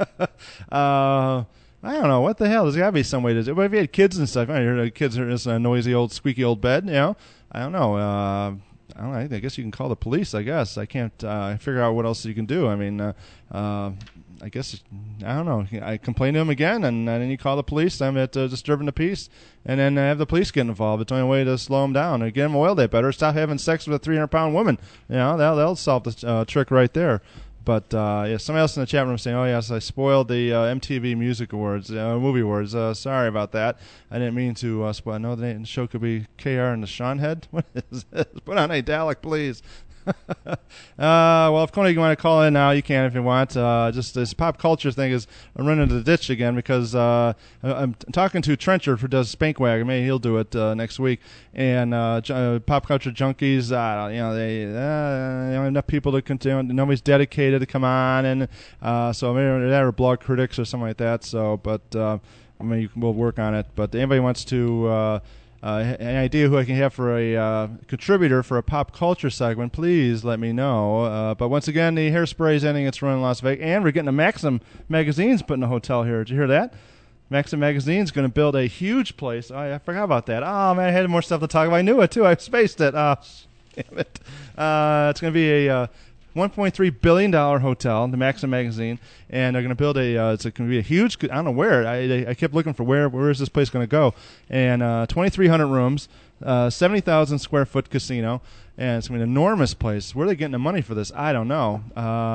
uh, I don't know. What the hell? There's got to be some way to do it. But if you had kids and stuff, I hear kids are in a noisy old, squeaky old bed, you know. I don't know. Uh, I don't know. I guess you can call the police, I guess. I can't uh, figure out what else you can do. I mean, uh, uh, I guess, I don't know. I complain to him again, and, and then you call the police. I'm at uh, disturbing the peace, and then have the police get involved. It's the only way to slow him down. And get him oiled that better. Stop having sex with a three hundred pound woman. You know, that'll, that'll solve the uh, trick right there. But, uh, yeah, somebody else in the chat room saying, oh, yes, I spoiled the uh, M T V Music Awards, uh, Movie Awards. Uh, sorry about that. I didn't mean to uh, spoil. I know the show could be K R and the Sean Head. What is this? Put on a Dalek, please. uh, well, if Koenig, you want to call in now, you can if you want. Uh, just this pop culture thing is I'm running into the ditch again because uh, I'm talking to Trencher who does Spankwagon. Maybe he'll do it uh, next week. And uh, uh, pop culture junkies, uh, you know, they, uh, they don't have enough people to continue. Nobody's dedicated to come on, and uh, so maybe they're blog critics or something like that. So, but uh, I mean, we'll work on it. But anybody wants to. Uh, Uh, an idea who I can have for a uh, contributor for a pop culture segment, please let me know. Uh, but once again, the Hairspray is ending its run in Las Vegas, and we're getting a Maxim Magazine's putting a hotel here. Did you hear that? Maxim Magazine's going to build a huge place. Oh, I forgot about that. Oh, man, I had more stuff to talk about. I knew it, too. I spaced it. Oh, damn it. Uh, it's going to be a... Uh, one point three billion dollars hotel, the Maxim Magazine, and they're going to build a, uh, it's going to be a huge, I don't know where, I, I kept looking for where, where is this place going to go, and uh, twenty-three hundred rooms, uh, seventy thousand square foot casino, and it's going to be an enormous place. Where are they getting the money for this? I don't know.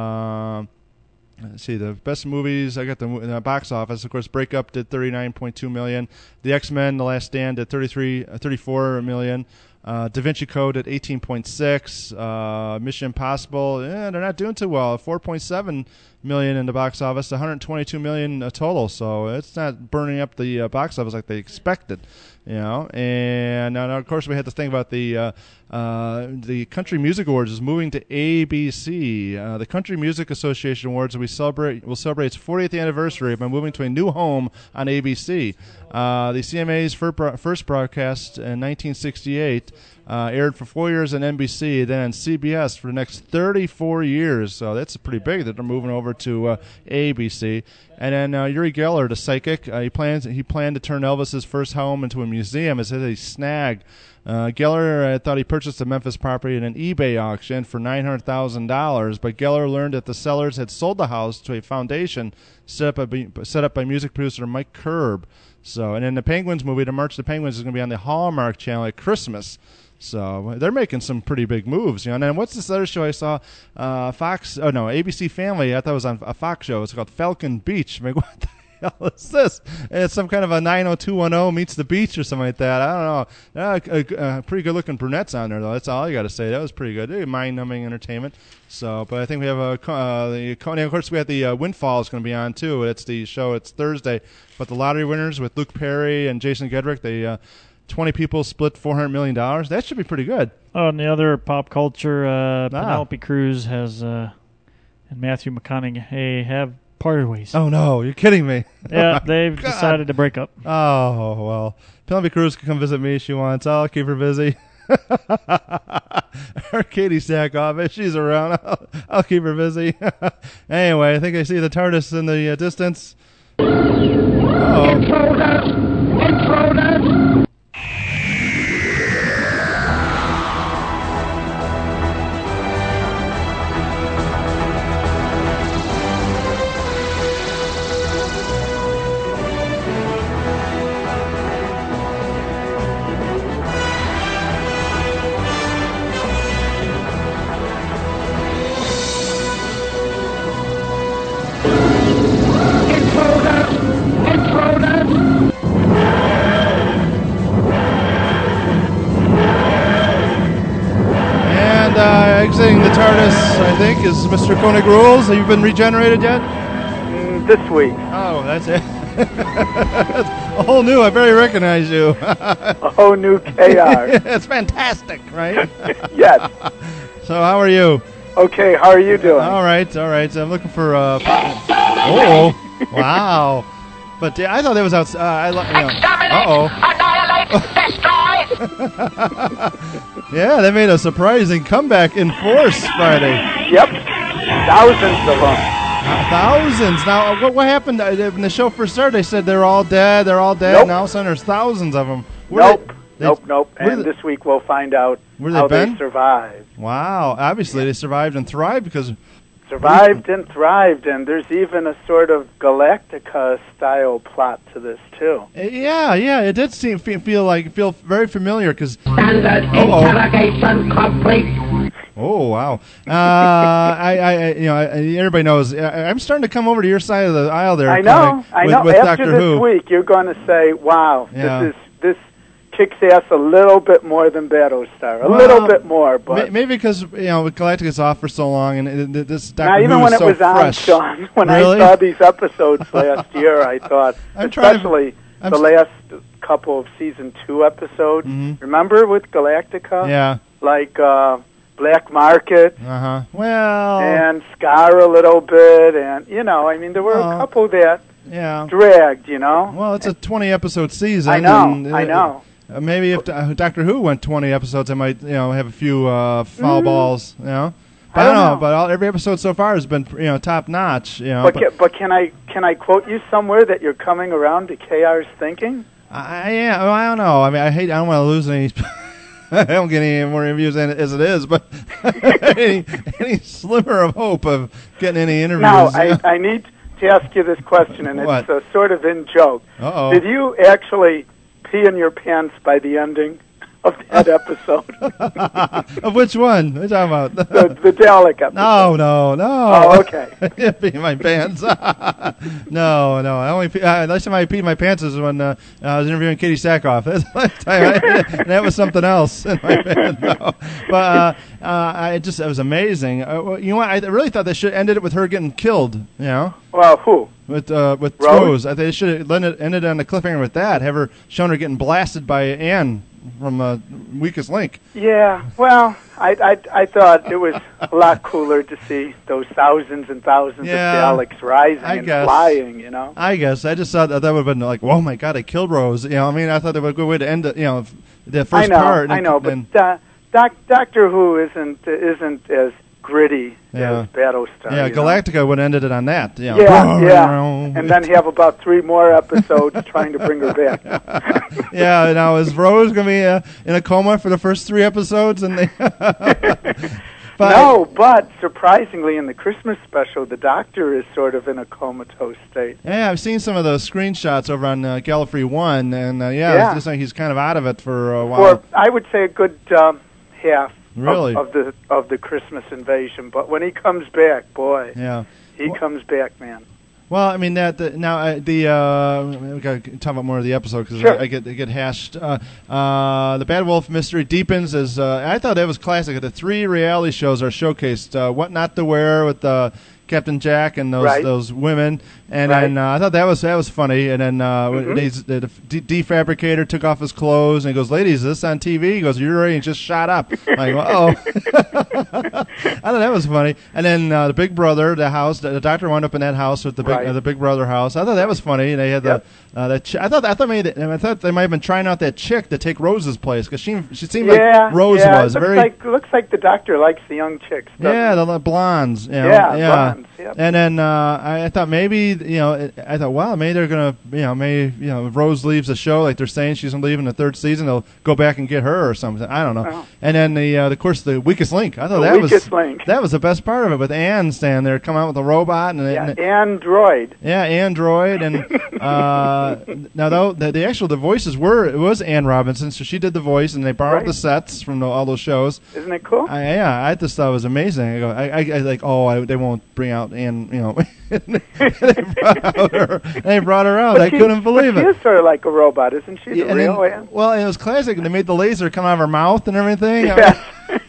Uh, let's see, the best movies, I got the uh, box office, of course, Break Up did thirty-nine point two million dollars, The X-Men, The Last Stand did thirty-three, uh, thirty-four million dollars, Uh, Da Vinci Code at eighteen point six. Uh, Mission Impossible, eh, they're not doing too well. four point seven million in the box office, one hundred twenty-two million uh, total. So it's not burning up the uh, box office like they expected, you know. And uh, of course we had to think about the uh, uh, the Country Music Awards is moving to A B C. Uh, the Country Music Association Awards we celebrate will celebrate its fortieth anniversary by moving to a new home on A B C. Uh, the C M A's first broadcast in nineteen sixty-eight uh, aired for four years on N B C, then on C B S for the next thirty-four years. So that's pretty big that they're moving over to uh, A B C. And then uh, Uri Geller, the psychic, uh, he plans he planned to turn Elvis's first home into a museum as a snag. Uh, Geller uh, thought he purchased the Memphis property in an eBay auction for nine hundred thousand dollars, but Geller learned that the sellers had sold the house to a foundation set up by, set up by music producer Mike Curb. So, and in the Penguins movie, the March of the Penguins is going to be on the Hallmark Channel at Christmas. So they're making some pretty big moves, you know. And then what's this other show I saw? Uh, Fox, oh no, A B C Family. I thought it was on a Fox show. It's called Falcon Beach. I mean, what the hell is this? It's some kind of a nine oh two one oh meets the beach or something like that. I don't know. Uh, uh, uh, pretty good looking brunettes on there though. That's all I got to say. That was pretty good. Mind numbing entertainment. So, but I think we have a uh, the and of course we have the uh, Windfall is going to be on too. It's the show. It's Thursday, but the lottery winners with Luke Perry and Jason Gedrick. They uh, twenty people split four hundred million dollars. That should be pretty good. Oh, and the other pop culture, uh, ah. Penelope Cruz has uh, and Matthew McConaughey have parted ways. Oh, no. You're kidding me. Yeah, they've God. decided to break up. Oh, well. Penelope Cruz can come visit me if she wants. I'll keep her busy. Or Katie Sackhoff, if she's around, I'll, I'll keep her busy. Anyway, I think I see the TARDIS in the uh, distance. Uh-oh. Intruder! Intruder! Uh, exiting the TARDIS, I think, is Mister Koenig Rules. Have you been regenerated yet? Mm, this week. Oh, that's it. A whole new, I barely recognize you. A whole new K R. It's fantastic, right? Yes. So how are you? Okay, how are you doing? All right, all right. So I'm looking for... Uh, oh, wow. But yeah, I thought that was outside. Uh, I lo- you know. Uh-oh. Yeah, they made a surprising comeback in force Friday. Yep. Thousands of them. Uh, thousands. Now, what what happened? Uh, when the show first started, they said they're all dead, they're all dead. Nope. Now all of a sudden there's thousands of them. Where nope. They, nope, nope. And they, this week we'll find out where how they, they survived. Wow. Obviously they survived and thrived because... Survived and thrived, and there's even a sort of Galactica-style plot to this, too. Yeah, yeah, it did seem feel like feel very familiar, because... Standard interrogation complete. Oh, wow. Uh, I, I, you know, I, everybody knows, I, I'm starting to come over to your side of the aisle there. I know, I with, know. With After Doctor this Who. week, you're going to say, wow, yeah. this is... this. kicks ass a little bit more than Battlestar. A Well, little bit more, but May- Maybe because, you know, Galactica's off for so long, and it, it, this Doctor now, Who even is when it so was fresh. on, Sean, when Really? I saw these episodes last year, I thought, I'm trying to- especially I'm the s- last couple of season two episodes. Mhm. Remember with Galactica? Yeah. Like uh, Black Market Uh-huh. Well... and Scar a little bit, and, you know, I mean, there were Well, a couple that yeah. dragged, you know? Well, it's a twenty-episode season. I know, and, uh, I know. Uh, maybe if uh, Doctor Who went twenty episodes, I might, you know, have a few uh, foul Mhm. balls, you know. But I I don't don't know. know. But all, every episode so far has been, you know, top notch. You know. But, ca- but can I can I quote you somewhere that you're coming around to K R's thinking? I, yeah, well, I don't know. I mean, I hate. I don't want to lose any. I don't get any more reviews than as it is, but any, any sliver of hope of getting any interviews. Now, I, I need to ask you this question, and What? it's a sort of in joke. Uh-oh. Did you actually pee in your pants by the ending of that episode? Of which one? What are you talking about? the, the Dalek episode. No, no, no. Oh, okay. I didn't pee in my pants. no, no. I only pee, uh, last time I peed in my pants was when uh, I was interviewing Katie Sackhoff. That's the last time I, that was something else in my pants. No. But uh, uh, I just it was amazing. Uh, well, you know what? I really thought they should have ended it with her getting killed. You know. Well, who? With uh, with Rose? Rose. I think they should have ended, ended on a cliffhanger with that. Have her shown her getting blasted by Anne from uh, Weakest Link. Yeah, well, I, I I thought it was a lot cooler to see those thousands and thousands Yeah, of Daleks rising I and guess. flying, you know? I guess I just thought that, that would have been like, oh my god, I killed Rose. You know, I mean, I thought that would be a good way to end it. You know, the first I know, part. I and- know, but and- uh, Doc, Doctor Who isn't isn't as gritty Yeah. as Battlestar. yeah, you know? Galactica would have ended it on that. You know. Yeah, yeah, and then have about three more episodes trying to bring her back. Yeah, now is Rose going to be uh, in a coma for the first three episodes? And they but, no, but surprisingly, in the Christmas special, the Doctor is sort of in a comatose state. Yeah, I've seen some of those screenshots over on uh, Gallifrey One, and uh, yeah, Yeah. it's just like he's kind of out of it for a while. For I would say a good um, half Really? of, of the of the Christmas invasion. But when he comes back, boy, Yeah. he comes back, man. Well, I mean that the, now uh, the uh, we got to talk about more of the episode because Sure. I, I get I get hashed. Uh, uh, the Bad Wolf mystery deepens as uh, I thought that was classic. The three reality shows are showcased. Uh, What Not to Wear with uh, Captain Jack and those Right. those women, and Right. then uh, I thought that was that was funny. And then uh, when Mhm. they, the de- defabricator took off his clothes and he goes, "Ladies, is this on T V?" He goes, "You're ready," and just shot up. I'm like, oh, I thought that was funny. And then uh, the Big Brother, the house, the, the doctor wound up in that house with the big Right. uh, the Big Brother house. I thought that was funny. And they had Yep. the uh, that ch- I thought I thought maybe I thought they might have been trying out that chick to take Rose's place because she she seemed yeah, like Rose yeah, was looks very. like looks like the Doctor likes the young chicks. doesn't Yeah, he? the, the blondes. You know, Yeah, yeah. blondes, yep. And then uh, I, I thought maybe you know it, I thought wow maybe they're gonna you know maybe you know if Rose leaves the show like they're saying she's gonna leave in the third season they'll go back and get her or something. I don't know. Oh. And then the uh, of course the Weakest Link. I thought The that Weakest was Link. that was the best part of it with Anne standing there coming out with a robot and, Yeah, and Android. yeah, Android, and uh, now though the, the actual the voices were it was Anne Robinson, so she did the voice, and they borrowed Right. the sets from the, all those shows. Isn't it cool? I, yeah, I just thought it was amazing. I go, I, I, I like, oh, I, they won't bring out Anne, you know. they brought out her. They brought her out. But I she- couldn't believe but it. She is sort of like a robot, isn't she? The Yeah, and real then- Anne? well, and it was classic. And they made the laser come out of her mouth and everything. Yeah.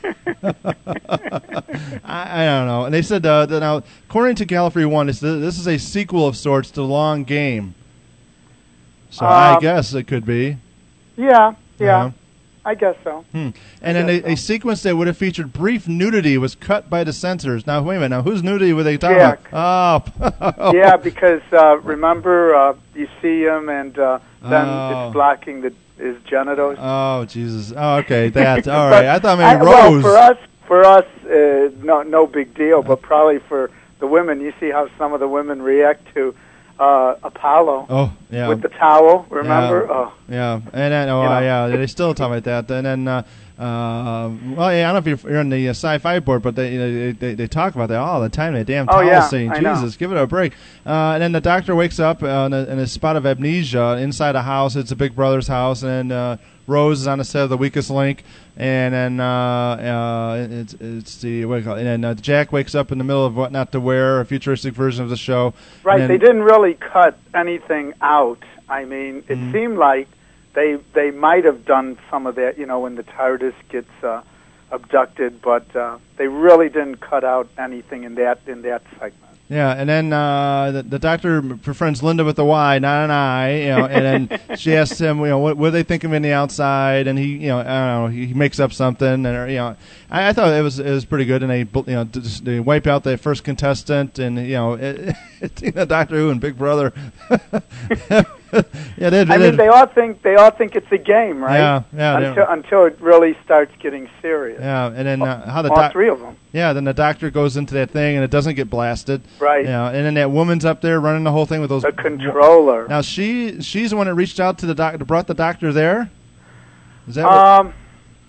I, I don't know. And they said uh, that now, according to Gallifrey One, this this is a sequel of sorts to The Long Game. So I Um, guess it could be. Yeah, yeah, Yeah. I guess so. Hmm. And then a, a sequence that would have featured brief nudity was cut by the censors. Now, wait a minute. Now, whose nudity were they talking Jack. about? Oh. Yeah, because uh, remember, uh, you see him, and uh, then Oh. it's blocking the his genitals. Oh, Jesus. Oh, okay. That. All But right. I thought maybe I- well, Rose. for us, for us, uh, no, no big deal. But probably for the women, you see how some of the women react to uh, Apollo Oh, yeah. with the towel. Remember? Yeah. Oh, Yeah, and then oh You know. uh, yeah, they still talk about that. And then uh, uh, well, yeah, I don't know if you're, you're on the uh, sci-fi board, but they, you know, they they they talk about that all the time. That damn Oh, towel yeah, scene. I know. Jesus, give it a break. Uh, and then the doctor wakes up uh, in, a, in a spot of amnesia inside a house. It's a Big Brother's house, and uh, Rose is on the set of The Weakest Link. And then uh, uh, it's it's the what do you call it? And then uh, Jack wakes up in the middle of What Not to Wear, a futuristic version of the show. right. And They then- didn't really cut anything out. I mean, it Mm. seemed like they they might have done some of that, you know, when the TARDIS gets uh, abducted, but uh, they really didn't cut out anything in that in that segment. Yeah, and then uh, the, the doctor befriends Linda with a Y, not an I, you know, and then she asks him, you know, what, what do they think of him in the outside, and he, you know, I don't know, he, he makes up something, and you know, I, I thought it was it was pretty good, and they, you know, just, they wipe out the first contestant, and you know, it, it, you know, Doctor Who and Big Brother. yeah, they, I mean, they all think they all think it's a game, right? Yeah, yeah. Until, until it really starts getting serious. Yeah, and then uh, how the all doc- three of them. Yeah, then the doctor goes into that thing and it doesn't get blasted. Right. Yeah, and then that woman's up there running the whole thing with those. The controller. Now she she's the one that reached out to the doctor, brought the doctor there. Is that um? What?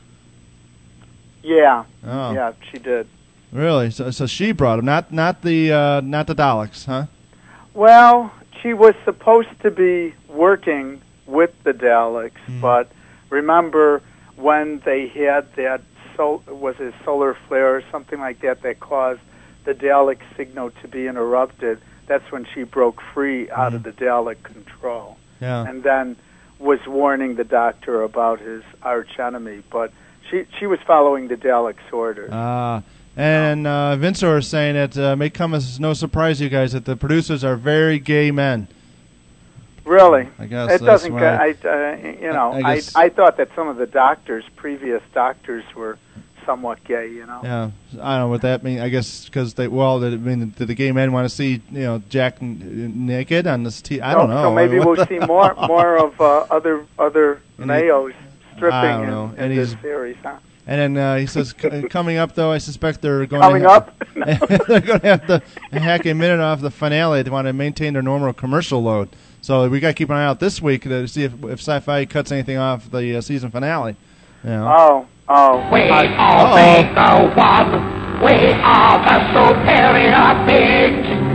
Yeah. Oh. Yeah, she did. Really? So so she brought him, not not the uh, not the Daleks, huh? Well, she was supposed to be working with the Daleks, mm. but remember when they had that sol- was it solar flare or something like that that caused the Dalek signal to be interrupted? That's when she broke free out mm. of the Dalek control, yeah. and then was warning the Doctor about his arch enemy. But she she was following the Daleks' orders. Ah. Uh. And uh, Vinsor is saying it uh, may come as no surprise to you guys that the producers are very gay men. Really? I guess it doesn't. Go, I, uh, you know, I, I, guess, I I thought that some of the doctors, previous doctors, were somewhat gay. You know. Yeah, I don't know what that means. I guess because they well, did it mean that the gay men want to see you know Jack n- naked on this T V? I don't so, know. So maybe I mean, we'll see more more of uh, other other males stripping I don't know. in, and in he's, this series, huh? And then uh, he says, c- coming up, though, I suspect they're going coming to up. they're going to have to hack a minute off the finale. They want to maintain their normal commercial load. So we got to keep an eye out this week to see if, if Sci-Fi cuts anything off the uh, season finale. You know? Oh, oh. We all make the one. We are the superior beings.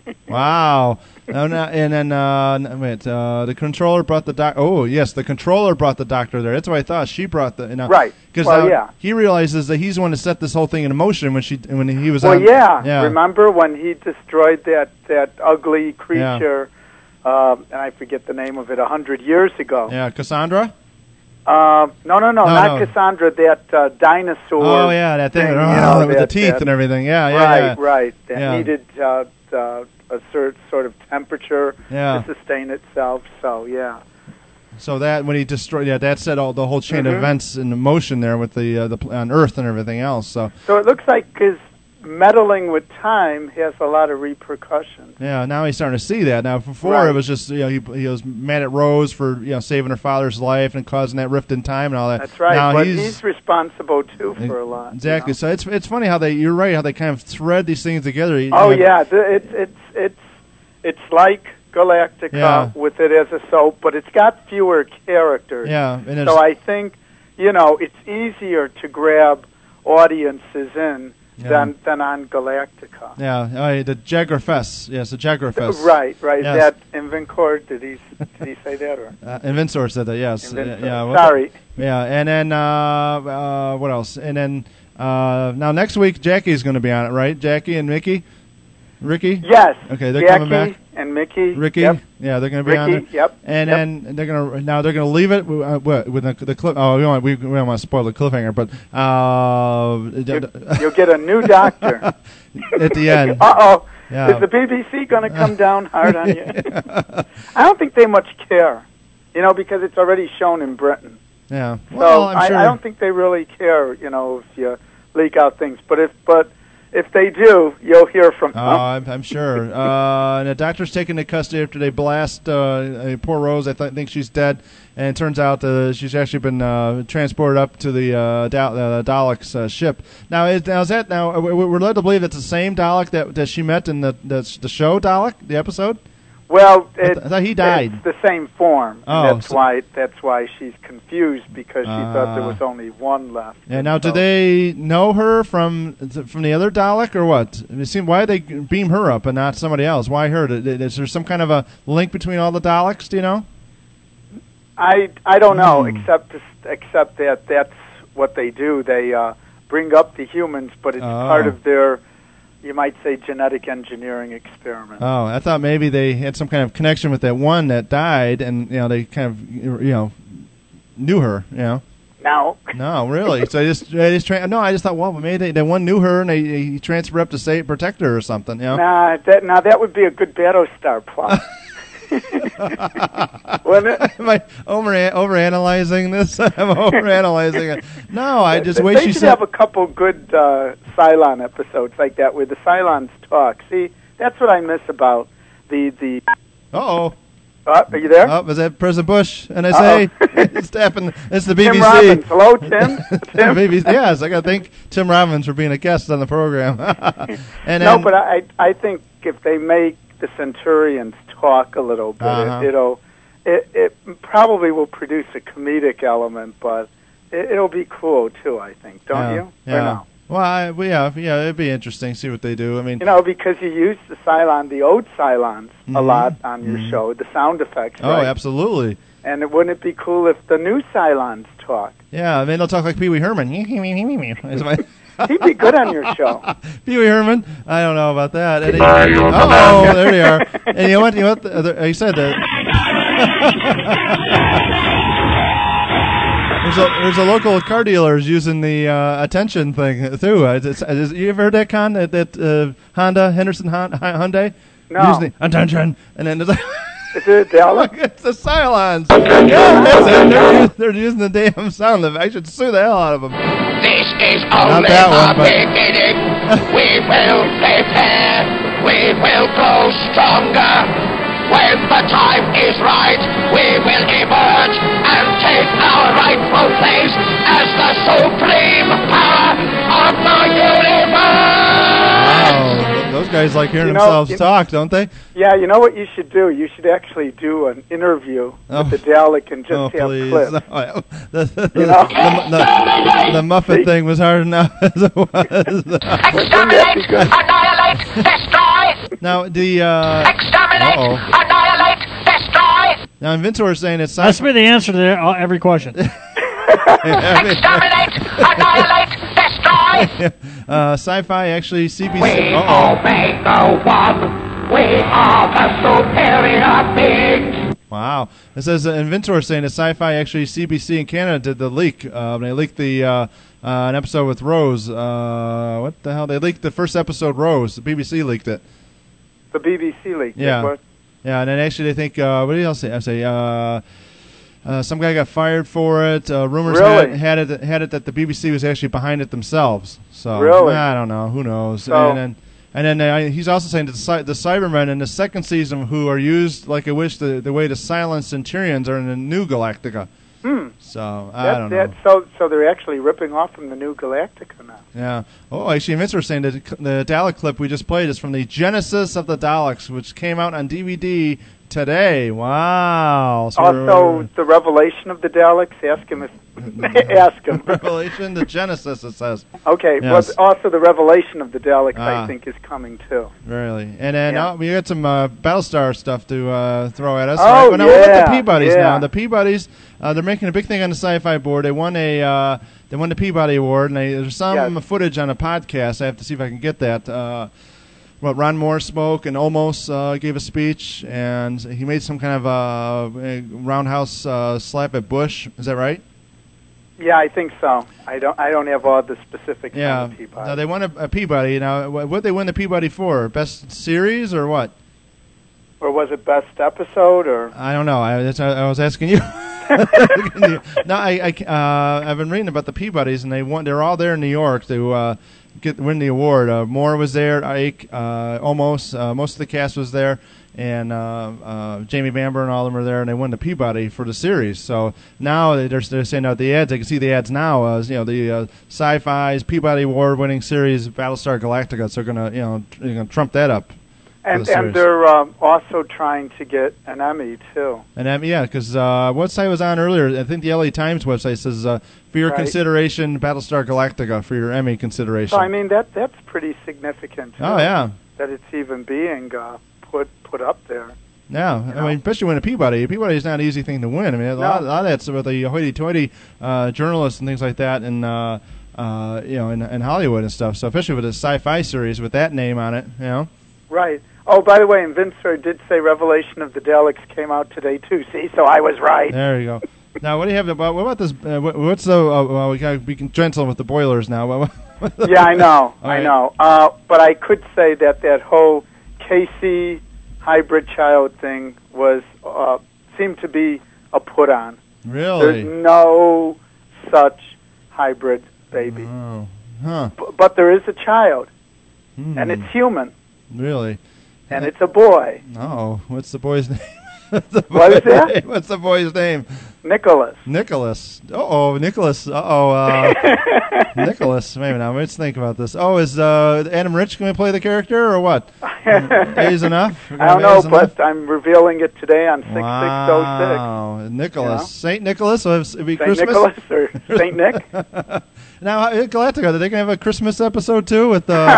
Wow. No, no, and then uh, wait, uh, the controller brought the doc. Oh, yes, the controller brought the doctor there. That's what I thought. She brought the you know, right. Because well, uh, yeah. he realizes that he's the one to set this whole thing in motion when she when he was. Well, on, yeah. yeah. Remember when he destroyed that that ugly creature? Yeah. Uh, and I forget the name of it. A hundred years ago. Yeah, Cassandra. Uh, no, no, no, no, not no. Cassandra. That uh, dinosaur. Oh yeah, that thing, thing oh, you know, with that, the teeth that, and everything. Yeah, yeah, right, yeah. right. That yeah. needed uh, uh, a certain sort of temperature yeah. to sustain itself. So yeah. So that when he destroyed, yeah, that set all the whole chain mm-hmm. of events in motion there with the uh, the on Earth and everything else. So. So it looks like his meddling with time has a lot of repercussions. Yeah, now he's starting to see that. Now before right. it was just you know he he was mad at Rose for you know saving her father's life and causing that rift in time and all that. That's right. Now but he's, he's responsible too for a lot. Exactly. You know? So it's it's funny how they you're right how they kind of thread these things together. You oh know, yeah, it's it's it's it's like Galactica yeah. with it as a soap, but it's got fewer characters. Yeah. And so I think you know it's easier to grab audiences in. Yeah. Than, than on Galactica. Yeah, uh, the Jagerfest. Yes, the Jagerfest. Right, right. Yes. That Invincor, did he did he say that or? Uh, Invincor said that. Yes. Invincor. Uh, yeah. Well, Sorry. Yeah, and then uh, uh, what else? And then uh, now next week Jackie's going to be on it, right? Jackie and Mickey, Ricky. Yes. Okay, they're Jackie coming back. And Mickey. Ricky. Yep. Yeah, they're going to be Ricky, on there. Yep. And yep. then they're going to now they're going to leave it uh, what, with the, the clip. Oh, we don't, we, we don't want to spoil the cliffhanger, but uh, you, you'll get a new doctor at the end. Uh oh. Yeah. Is the B B C going to come down hard on you? I don't think they much care, you know, because it's already shown in Britain. Yeah. Well, so I'm I, sure. I don't think they really care, you know, if you leak out things. But if but. If they do, you'll hear from them. Oh, I'm, I'm sure. uh, and the doctor's taken into custody after they blast uh, poor Rose. I th- think she's dead. And it turns out uh, she's actually been uh, transported up to the uh, da- uh, Dalek's uh, ship. Now, is, now, is that now we're led to believe it's the same Dalek that, that she met in the, the the show Dalek, the episode? Well, I, th- I thought he died. It's the same form. Oh, and that's so why that's why she's confused because she uh, thought there was only one left. Yeah. Now, so. do they know her from from the other Dalek or what? It seemed, why did they beam her up and not somebody else? Why her? Is there some kind of a link between all the Daleks? Do you know? I I don't know, Hmm. except except that that's what they do. They uh, bring up the humans, but it's Oh. part of their, you might say, genetic engineering experiment. Oh, I thought maybe they had some kind of connection with that one that died, and you know they kind of you know knew her. You know. No. No, really. So I just, I just tra- no, I just thought, well, maybe they, they one knew her and they, they transferred up to say protect her or something. You know. Nah, that now that would be a good Battlestar plot. Wouldn't it? Am I over overanalyzing this? I'm overanalyzing it. No, I just they, wait. They she should said, have a couple good uh, Cylon episodes like that where the Cylons talk. See, that's what I miss about the the. Uh-oh. Uh, are you there? Oh, is that President Bush? And I say, it's tapping. It's the B B C. Tim Robbins. Hello, Tim. Tim? B B C. Yes, I got to thank Tim Robbins for being a guest on the program. and no, then, but I I think if they make the Centurions talk a little bit, uh-huh. it, it'll it, it probably will produce a comedic element, but it, it'll be cool too. I think, don't yeah, you? Yeah. Or no? Well, I, well, yeah, yeah, it'd be interesting. See what they do. I mean, you know, because you use the Cylon, the old Cylons, mm-hmm. a lot on your mm-hmm. show, the sound effects. Oh, right? absolutely. And it, wouldn't it be cool if the new Cylons talk? Yeah, I mean, they'll talk like Pee Wee Herman. Is my He'd be good on your show. Pee Wee Herman. I don't know about that. And he, oh, there they are. And you know what? You know what? The, the, you said that. There's a, there's a local car dealers using the uh, attention thing too. Is, is, is, you ever heard that, Con? That, that uh, Honda, Henderson Honda, Hyundai? No. Using the attention. And then there's like, is it a Dalek? It's the Cylons. Yeah, that's it. They're, using, they're using the damn sound effect. I should sue the hell out of them. This is Not only that the one, but beginning. We will prepare. We will grow stronger. When the time is right, we will emerge and take our rightful place as the supreme power of the universe. Wow, those guys like hearing You know, themselves you- talk, don't they? Yeah, you know what you should do? You should actually do an interview Oh. with the Dalek and just Oh, have please. clips. No, the, the, You know? the, the, the Muppet thing was hard enough as it was. Exterminate, annihilate, destroy. Now, the... Uh, Exterminate, uh-oh. annihilate, destroy. Now, Inventor is saying it's... That's me the answer to uh, every question. Exterminate, annihilate, destroy. uh, Sci-Fi actually C B C... We Uh-oh. Omega One. We are the superior beings. Wow. It says uh, Inventor is saying that Sci-Fi actually C B C in Canada did the leak. Uh, they leaked the uh, uh, an episode with Rose. Uh, what the hell? They leaked the first episode, Rose. The B B C leaked it. The B B C leaked Yeah. it. What? Yeah, and then actually they think, uh, what did else say? I say, uh, uh, some guy got fired for it. Uh, rumors Really? had, had it had it that the B B C was actually behind it themselves. So Really? I don't know. Who knows? So- and then and then uh, he's also saying that the, Cy- the Cybermen in the second season, who are used like I wish the the way to silence Centurions, are in the new Galactica. Hmm. So I That, don't know. that, so, so they're actually ripping off from the new Galactica now. Yeah. Oh, actually, Inventor was saying that the Dalek clip we just played is from the Genesis of the Daleks, which came out on D V D today. Wow. So we're- Also, the revelation of the Daleks. Ask him if. ask him. Revelation, the Genesis, it says. Okay. Yes. But also, the revelation of the Daleks, Ah. I think, is coming too. Really. And then Yeah. uh, we got some uh, Battlestar stuff to uh, throw at us. Oh, right? Well, now, what about yeah, the Peabodys yeah. now? The Peabodys, uh, they're making a big thing on the Sci-Fi board. They won a uh, they won the Peabody Award, and they, there's some Yes. footage on a podcast. I have to see if I can get that. Uh, what Ron Moore spoke and almost uh, gave a speech, and he made some kind of uh, a roundhouse uh, slap at Bush. Is that right? Yeah, I think so. I don't. I don't have all the specifics Yeah. on the Peabody. Now they won a, a Peabody. Now, what what they win the Peabody for? Best series or what? Or was it best episode? Or I don't know. I, that's, I was asking you. no, I, I uh, I've been reading about the Peabodys, and they won. They're all there in New York to uh, get win the award. Uh, Moore was there. Ike, uh, almost. Uh, most of the cast was there, and uh, uh, Jamie Bamber and all of them are there, and they won the Peabody for the series. So now they're they're saying out the ads. I can see the ads now. As you know, the uh, Sci-Fi's Peabody Award-winning series, Battlestar Galactica. So they're gonna you know they're gonna trump that up. and the series. and they're um, also trying to get an Emmy too. And um, yeah, because uh, what site was on earlier? I think the L A Times website says uh, for your Right. consideration, Battlestar Galactica for your Emmy consideration. So I mean that that's pretty significant. Too, Oh, yeah. that it's even being uh, put put up there. Yeah, I mean, especially when a Peabody. A Peabody is not an easy thing to win. I mean, a, lot, a lot of that's with the hoity-toity uh, journalists and things like that, and uh, uh, you know, in, in Hollywood and stuff. So especially with a sci-fi series with that name on it, you know. Right. Oh, by the way, and Vince did say Revelation of the Daleks came out today too. See, so I was right. There you go. Now, what do you have about? What about this? Uh, what, what's the? Uh, well, we got we can gentle with the boilers now. What- what- Yeah, I know, All I right. know. Uh, but I could say that that whole Casey hybrid child thing was uh, seemed to be a put on. Really? There's no such hybrid baby. Oh, huh? B- but there is a child, Hmm. and it's human, Really? and it's a boy. Oh, what's the boy's name? What's the What is boy's that? name? What's the boy's name? Nicholas. Nicholas. Uh-oh, Nicholas. Uh-oh, uh, Nicholas. Maybe now. Let's think about this. Oh, is uh, Adam Rich going to play the character or what? A's enough? We're I don't gonna know, have A's enough? but I'm revealing it today on six six oh six. Wow, Nicholas. You know? Saint Nicholas? Will it be Saint Christmas? Nicholas or Saint Nick? Now, at Galactica, are they going to have a Christmas episode too with uh,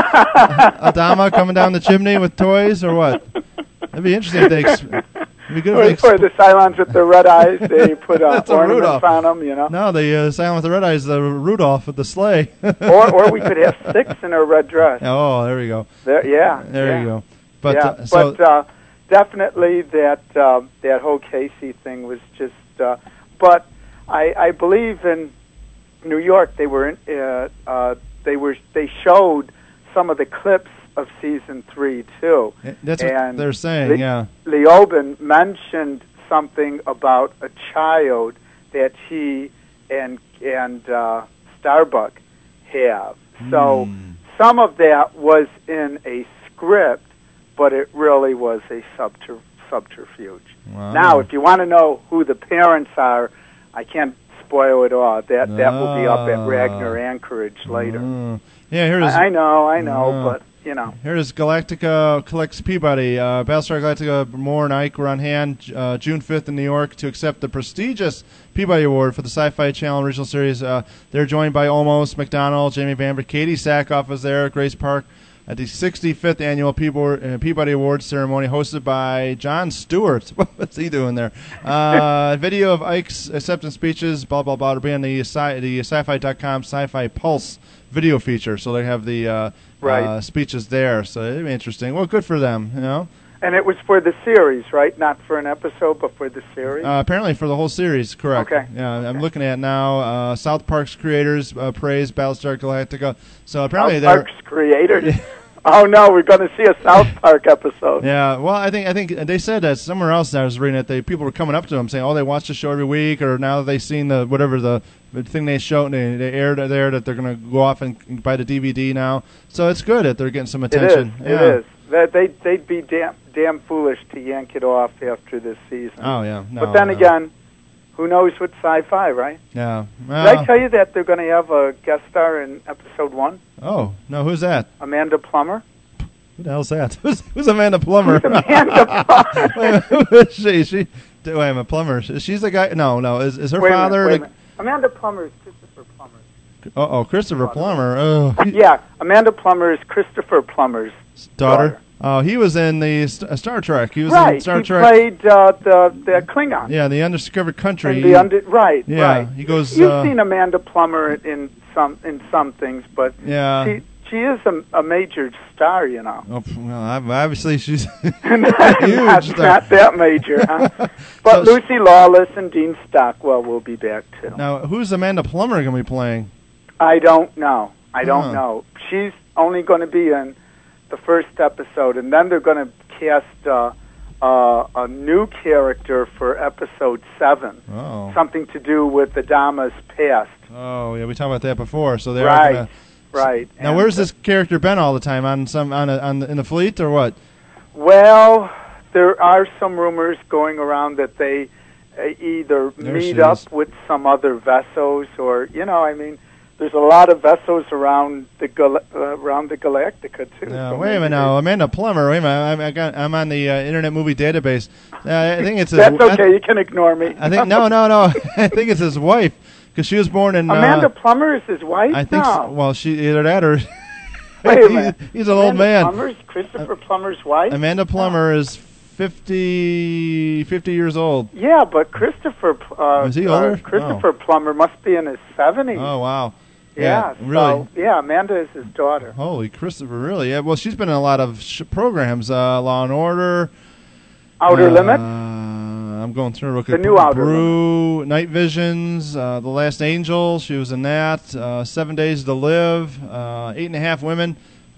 Adama coming down the chimney with toys or what? That'd be interesting if they... Ex- it'd be good Or, if they or the Cylons with the red eyes, they put uh, That's a ornaments Rudolph. on them, you know. No, the uh, Silent with the Red Eyes, the Rudolph with the sleigh. or or we could have six in a red dress. Oh, there we go. There, yeah. There yeah. you go. But yeah, uh, so but uh, definitely that uh, that whole Casey thing was just. Uh, but I, I believe in New York they were in, uh, uh, they were they showed some of the clips of season three too. that's what and they're saying. Le- yeah. Leoben mentioned something about a child that he and and uh, Starbuck have. So Hmm. some of that was in a script, but it really was a subter- subterfuge. Wow. Now, if you want to know who the parents are, I can't spoil it all. That that will be up at Ah. Ragnar Anchorage later. Mm. Yeah, here it is. I, I know, I know, Ah. but you know. Here it is. Galactica collects Peabody. Uh, Battlestar Galactica, Moore and Ike were on hand uh, June fifth in New York to accept the prestigious Peabody Award for the Sci-Fi Channel original series. Uh, they're joined by Olmos, McDonald, Jamie Bamber, Katie Sackhoff is there, Grace Park, at the sixty-fifth annual Peabody, uh, Peabody Awards ceremony hosted by Jon Stewart. What's he doing there? Uh, video of Ike's acceptance speeches, blah, blah, blah. It'll be on the, sci- the sci-fi dot com Sci-Fi Pulse video feature. So they have the uh, Right. uh, speeches there. So it'll be interesting. Well, good for them, you know. And it was for the series, right? Not for an episode, but for the series. Uh, apparently for the whole series, correct. Okay. Yeah, I'm looking at it now. Uh, South Park's creators uh, praise Battlestar Galactica. So apparently South they're... Park's creators. Oh no, we're going to see a South Park episode. Yeah, well, I think I think they said that somewhere else. I was reading it. They people were coming up to them saying, "Oh, they watch the show every week," or now that they've seen the whatever the, the thing they showed, they, they aired there that they're going to go off and buy the D V D now. So it's good that they're getting some attention. It is. Yeah. It is. That they they'd be damn damn foolish to yank it off after this season. Oh yeah. No, but then no. again, who knows with sci-fi, right? Yeah. Did Well, I tell you that they're going to have a guest star in episode one? Oh no, who's that? Amanda Plummer. Who the hell's that? Who's, who's Amanda Plummer? Who's Amanda Plummer? Wait a minute, who is she? She. Wait a minute, Plummer. She's the guy. No, no. Is is her Wait a minute, father? wait a the- minute. Amanda Plummer is Christopher Plummer. Uh oh, Christopher Plummer. Oh, he- Yeah, Amanda Plummer is Christopher Plummer's daughter. daughter. Oh, he was in the St- uh, Star Trek. He was Right, in Star he Trek. played uh, the the Klingon. Yeah, the undiscovered country. And the under, right, Yeah, right. he goes. You've uh, seen Amanda Plummer in some in some things, but Yeah. she she is a, a major star, you know. Oh, pff, well, ob- obviously she's not, huge. not, star. not that major, huh? But So Lucy Lawless and Dean Stockwell will be back too. Now, who's Amanda Plummer going to be playing? I don't know. I don't Huh. know. She's only going to be in the first episode, and then they're going to cast uh, uh, a new character for episode seven. Oh. Something to do with Adama's past. Oh, yeah, we talked about that before. So they're Right, Gonna, right. Now, And, where's this character been all the time? On some on a, on the, in the fleet or what? Well, there are some rumors going around that they uh, either There she meet up is. with some other vessels, or you know, I mean, there's a lot of vessels around the gal- uh, around the Galactica too. No, so wait a minute maybe now, Amanda Plummer. Wait a minute, I'm, I got, I'm on the uh, Internet Movie Database. Uh, I think it's his, That's I- okay. You can ignore me. I think no, no, no. I think it's his wife because she was born in. Amanda Uh, Plummer is his wife. I think. no. So. Well, she either that or. Wait a he's, minute. he's an old Amanda man. Plummer's Christopher Plummer's wife. Amanda Plummer is fifty, fifty years old. Yeah, but Christopher. Uh, Is he uh, older? Christopher Plummer must be in his seventies. Oh wow. Yeah, really. So, yeah, Amanda is his daughter. Holy Christopher, really? Yeah. Well, she's been in a lot of sh- programs. Uh, Law and Order. Outer uh, Limits? I'm going through real The quick. new Outer Brew, Night Visions, uh, The Last Angel. She was in that. Uh, Seven Days to Live. Uh, Eight and a Half Women.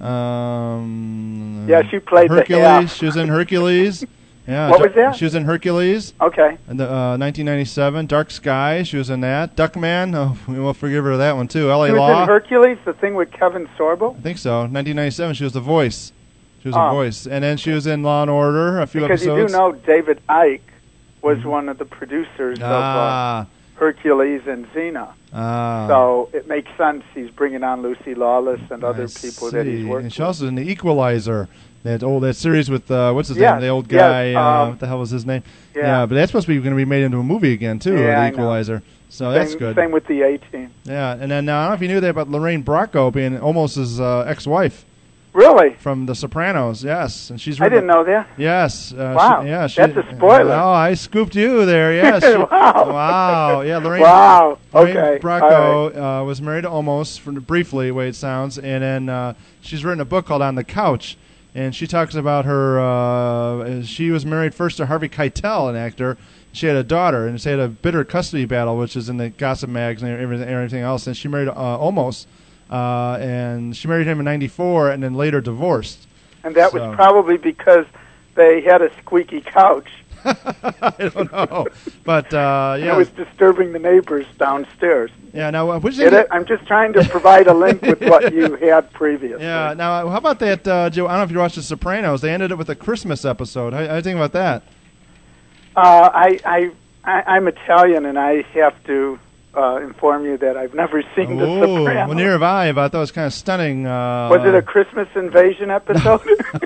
Um, Yeah, she played the Hercules. half. She was in Hercules. Yeah, What was that? She was in Hercules. Okay. In the, uh, nineteen ninety-seven. Dark Sky. She was in that. Duckman. Oh, we will forgive her that one too. L A She was Law. in Hercules, the thing with Kevin Sorbo? I think so. nineteen ninety-seven. She was the voice. She was Oh. a voice, and then she was in Law and Order. A few Because episodes. you do know David Icke was one of the producers Ah. of uh, Hercules and Xena. Ah. So it makes sense he's bringing on Lucy Lawless and other I people that he's see. worked And she with. also in the Equalizer, that old that series with uh, what's his Yes, name, the old yes, guy. uh, um, what the hell was his name? yeah. but that's supposed to be going to be made into a movie again too. Yeah, the I know. Equalizer. So same, that's good. Same with the A-Team. Yeah, and then uh, I don't know if you knew that about Lorraine Bracco being almost his uh, ex-wife. Really? From The Sopranos, yes, and she's. I didn't know that. Yes. Uh, Wow, She, yeah, she, that's a spoiler. Oh, I scooped you there. Yes. She- Wow. Wow. Yeah, Lorraine. Wow, Lorraine okay, Bracco uh, was married to Omos for briefly, the way it sounds, and then uh, she's written a book called On the Couch, and she talks about her. Uh, she was married first to Harvey Keitel, an actor. She had a daughter, and she had a bitter custody battle, which is in the gossip mags and everything, everything else. And she married uh, Omos. Uh, and she married him in ninety-four and then later divorced. And that So- was probably because they had a squeaky couch. I don't know. But, uh, And yeah. it was disturbing the neighbors downstairs. Yeah, now, uh, which Get it? I'm just trying to provide a link with what you had previously. Yeah, now, uh, how about that, uh, Joe? I don't know if you watched The Sopranos. They ended it with a Christmas episode. How, how do you think about that? Uh, I, I, I, I'm Italian, and I have to uh, inform you that I've never seen The Oh, Sopranos. well, neither have I, but I thought it was kind of stunning. Uh, Was it a Christmas invasion episode?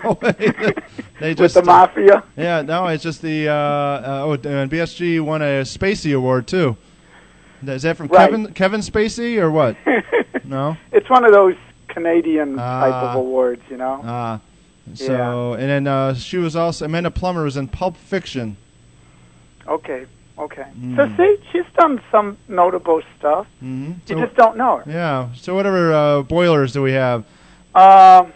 They With just, the mafia? Yeah, no, it's just the. Uh, uh, oh, and B S G won a Spacey Award, too. Is that from Right. Kevin Kevin Spacey or what? No? It's one of those Canadian Ah. type of awards, you know? Ah. So, and then uh, she was also, Amanda Plummer was in Pulp Fiction. Okay, okay. Mm. So see, she's done some notable stuff. Mm-hmm. You just don't know her. Yeah. So, whatever uh, boilers do we have? Um.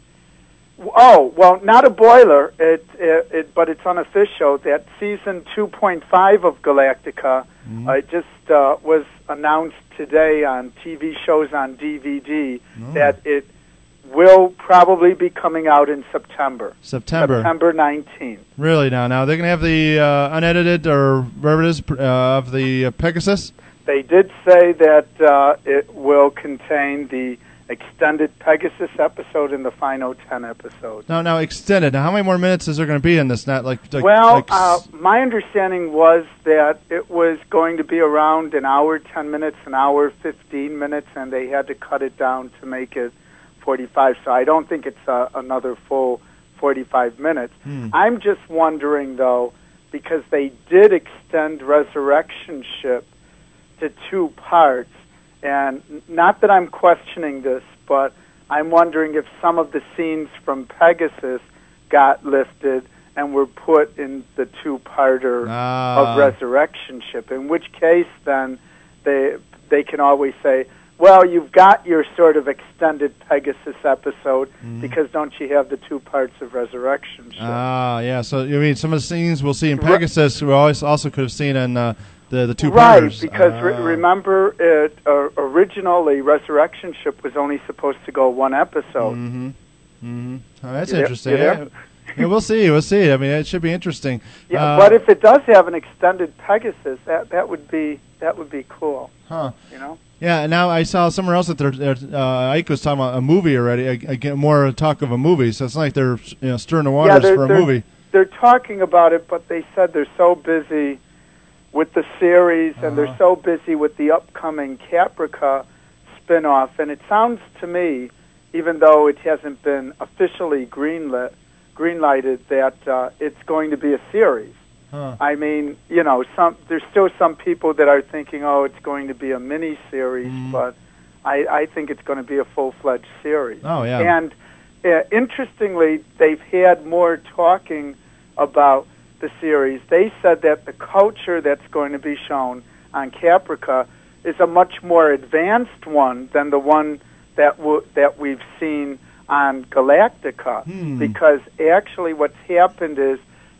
Oh well, not a boiler. It, it, it but it's unofficial that season two point five of Galactica Mm-hmm. uh, it just uh, was announced today on T V shows on D V D Oh. that it will probably be coming out in September. September. September nineteenth. Really now? Now they're gonna have the uh, unedited or whatever it is uh, of the uh, Pegasus. They did say that uh, it will contain the extended Pegasus episode in the final ten episodes. No, now extended. Now, how many more minutes is there going to be in this? Not like, like Well, like uh, my understanding was that it was going to be around an hour, ten minutes, an hour, fifteen minutes, and they had to cut it down to make it forty-five. So I don't think it's uh, another full forty-five minutes. Hmm. I'm just wondering, though, because they did extend Resurrection Ship to two parts, and n- not that I'm questioning this, but I'm wondering if some of the scenes from Pegasus got lifted and were put in the two-parter Ah. of Resurrection Ship, in which case then they they can always say, well, you've got your sort of extended Pegasus episode Mhm. because don't you have the two parts of Resurrection Ship? Ah, yeah. So you mean some of the scenes we'll see in Pegasus, we always also could have seen in uh, the the two Right, parters. because re- Ah. remember, it, uh, originally Resurrection Ship was only supposed to go one episode. Mm-hmm. Mm-hmm. Oh, that's You there? interesting. You there? Yeah. Yeah, we'll see. We'll see. I mean, it should be interesting. Yeah, Uh, but if it does have an extended Pegasus, that that would be that would be cool. Huh. You know. Yeah, and now I saw somewhere else that they're, they're, uh, Ike was talking about a movie already. I, I get more talk of a movie, so it's not like they're you know stirring the waters yeah, they're, for a they're, movie. They're talking about it, but they said they're so busy with the series and Uh-huh. they're so busy with the upcoming Caprica spinoff. And it sounds to me, even though it hasn't been officially greenlit, greenlighted, that uh, it's going to be a series. Huh. I mean, you know, some there's still some people that are thinking, oh, it's going to be a mini series, Mhm. but I, I think it's going to be a full-fledged series. Oh, yeah. And uh, interestingly, they've had more talking about the series. They said that the culture that's going to be shown on Caprica is a much more advanced one than the one that w- that we've seen on Galactica, Hmm. because actually what's happened is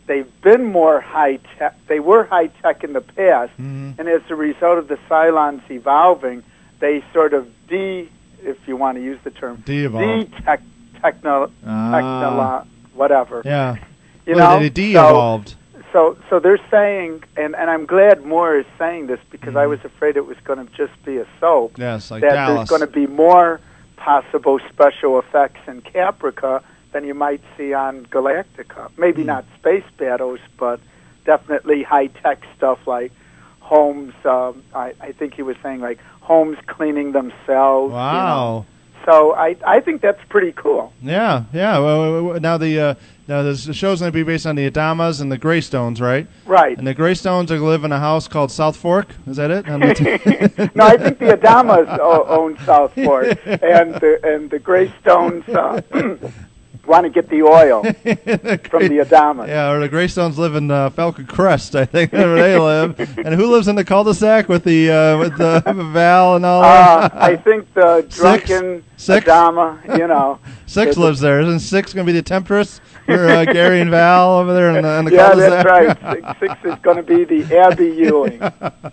they've been more high tech. They were high tech in the past, Mm-hmm. and as a result of the Cylons evolving, they sort of de, if you want to use the term, De-evolved. de-tech, techno, Ah. technolo, whatever. Yeah. You Well, know, they de-evolved. So, so, so they're saying, and, and I'm glad Moore is saying this because I was afraid it was going to just be a soap. Yes, like that Dallas. there's going to be more possible special effects in Caprica than you might see on Galactica. Maybe not space battles, but definitely high-tech stuff like homes. Um, I, I think he was saying like homes cleaning themselves. Wow. You know. So I I think that's pretty cool. Yeah, yeah. Well, well, now the uh, now the show's going to be based on the Adamas and the Greystones, right? Right. And the Greystones are going to live in a house called South Fork. Is that it? On the t- No, I think the Adamas o- own South Fork, and the and the Greystones uh, want to get the oil from the Adamas. Yeah, or the Greystones live in uh, Falcon Crest, I think, where they live. And who lives in the cul-de-sac with the uh, with the Val and all Uh, that? I think the Six? drunken Six? Adama, you know. Six the- lives there. Isn't Six going to be the Temptress for uh, Gary and Val over there in the, in the Yeah, cul-de-sac? that's right. Six, six is going to be the Abby Ewing.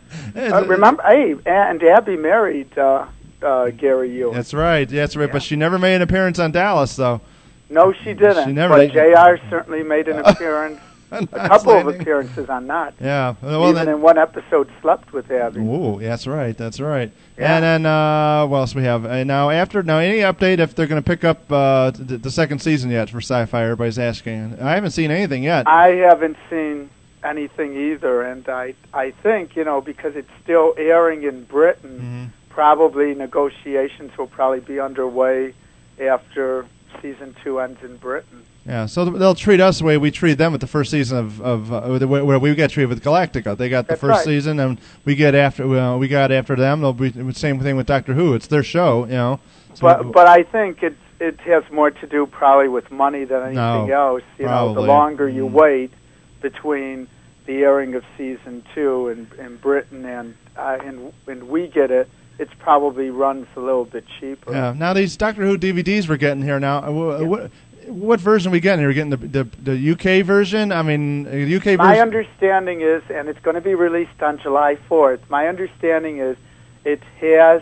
Uh, remember, hey, and Abby married uh, uh, Gary Ewing. That's right. Yeah, that's right. But she never made an appearance on Dallas, though. No, she didn't. She never- but J R certainly made an appearance, a couple of Landing. appearances on that. Yeah. Well, Even then, in one episode, slept with Abby. Ooh, that's right. That's right. Yeah. And then uh, what else we have? Uh, now, after now, any update if they're going to pick up uh, the, the second season yet for Sci-Fi? Everybody's asking. I haven't seen anything yet. I haven't seen anything either, and I I think, you know, because it's still airing in Britain, Mm-hmm. probably negotiations will probably be underway after season two ends in Britain. Yeah, so th- they'll treat us the way we treat them with the first season of, of uh, the way- where we get treated with Galactica. They got the That's first right. season, and we get after uh, we got after them. They'll be the same thing with Doctor Who. It's their show, you know. So But but I think it it has more to do probably with money than anything No, else. You know, the probably. longer you Mm. wait between the airing of season two in in Britain and uh, and and we get it, it's probably runs a little bit cheaper. yeah. Now these Doctor Who D V Ds we're getting here now. Uh, wh- What what version are we getting? Are we getting the the, the U K version? I mean, uh, U K My version. understanding is, and it's going to be released on July fourth. My understanding is, it has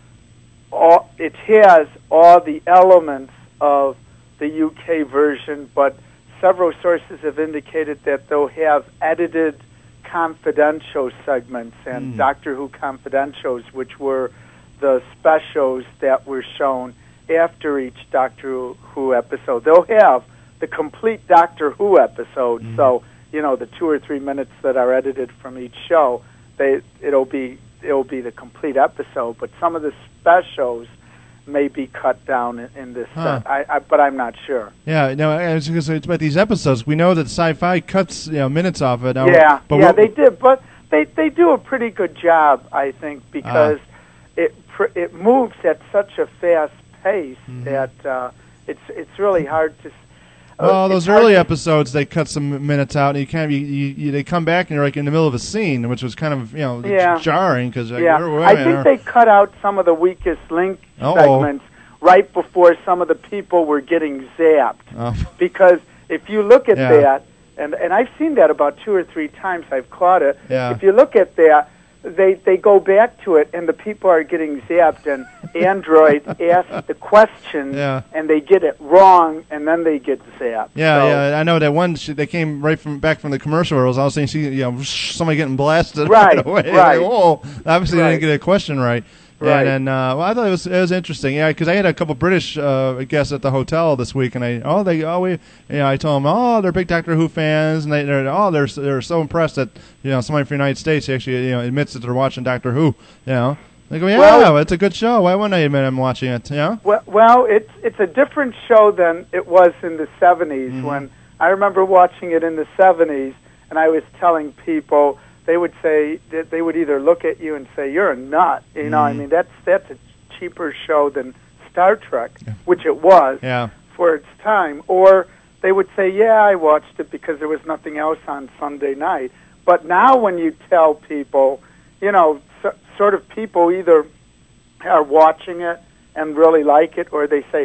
all it has all the elements of the U K version, but several sources have indicated that they'll have edited confidential segments and Mm. Doctor Who confidentials, which were the specials that were shown after each Doctor Who episode. They'll have the complete Doctor Who episode, Mm. so you know the two or three minutes that are edited from each show. They it'll be it'll be the complete episode, but some of the specials may be cut down in, in this Huh. set. I, I, but I'm not sure. Yeah, no, I was going to say it's about these episodes. We know that Sci-Fi cuts you know minutes off it. Now, yeah, but yeah, what- they did, but they they do a pretty good job, I think, because Ah. it pr- it moves at such a fast pace Mm-hmm. that uh, it's it's really hard to. s- uh, Well, it's those hard early to- episodes, they cut some minutes out, and you can't. You, you, you, they come back, and you're like in the middle of a scene, which was kind of you know Yeah. jarring because Yeah, I think they cut out some of the weakest link Uh-oh. segments right before some of the people were getting zapped. Oh. Because if you look at Yeah. that, and and I've seen that about two or three times, I've caught it. Yeah. If you look at that, they they go back to it, and the people are getting zapped, and Android asks the question, Yeah. and they get it wrong, and then they get zapped. Yeah, So- yeah, I know that one. She, they came right from back from the commercial. Where I was saying, see, you know, somebody getting blasted Right, away. right. Like, whoa, obviously they Right. didn't get a question right. Right. And then, uh, well, I thought it was it was interesting. Yeah, because I had a couple British uh, guests at the hotel this week, and I oh they oh we you know I told them oh they're big Doctor Who fans, and they they're oh they're they're so impressed that you know somebody from the United States actually you know admits that they're watching Doctor Who. You know, they go yeah, Well- it's a good show. Why wouldn't I admit I'm watching it? You know. Well, well, it's it's a different show than it was in the seventies. Mm-hmm. When I remember watching it in the seventies, and I was telling people, they would say that they would either look at you and say you're a nut. You know, I Mhm. mean that's that's a cheaper show than Star Trek, which it was Yeah. for its time, or they would say, yeah, I watched it because there was nothing else on Sunday night. But now when you tell people, you know, so, sort of people either are watching it and really like it, or they say,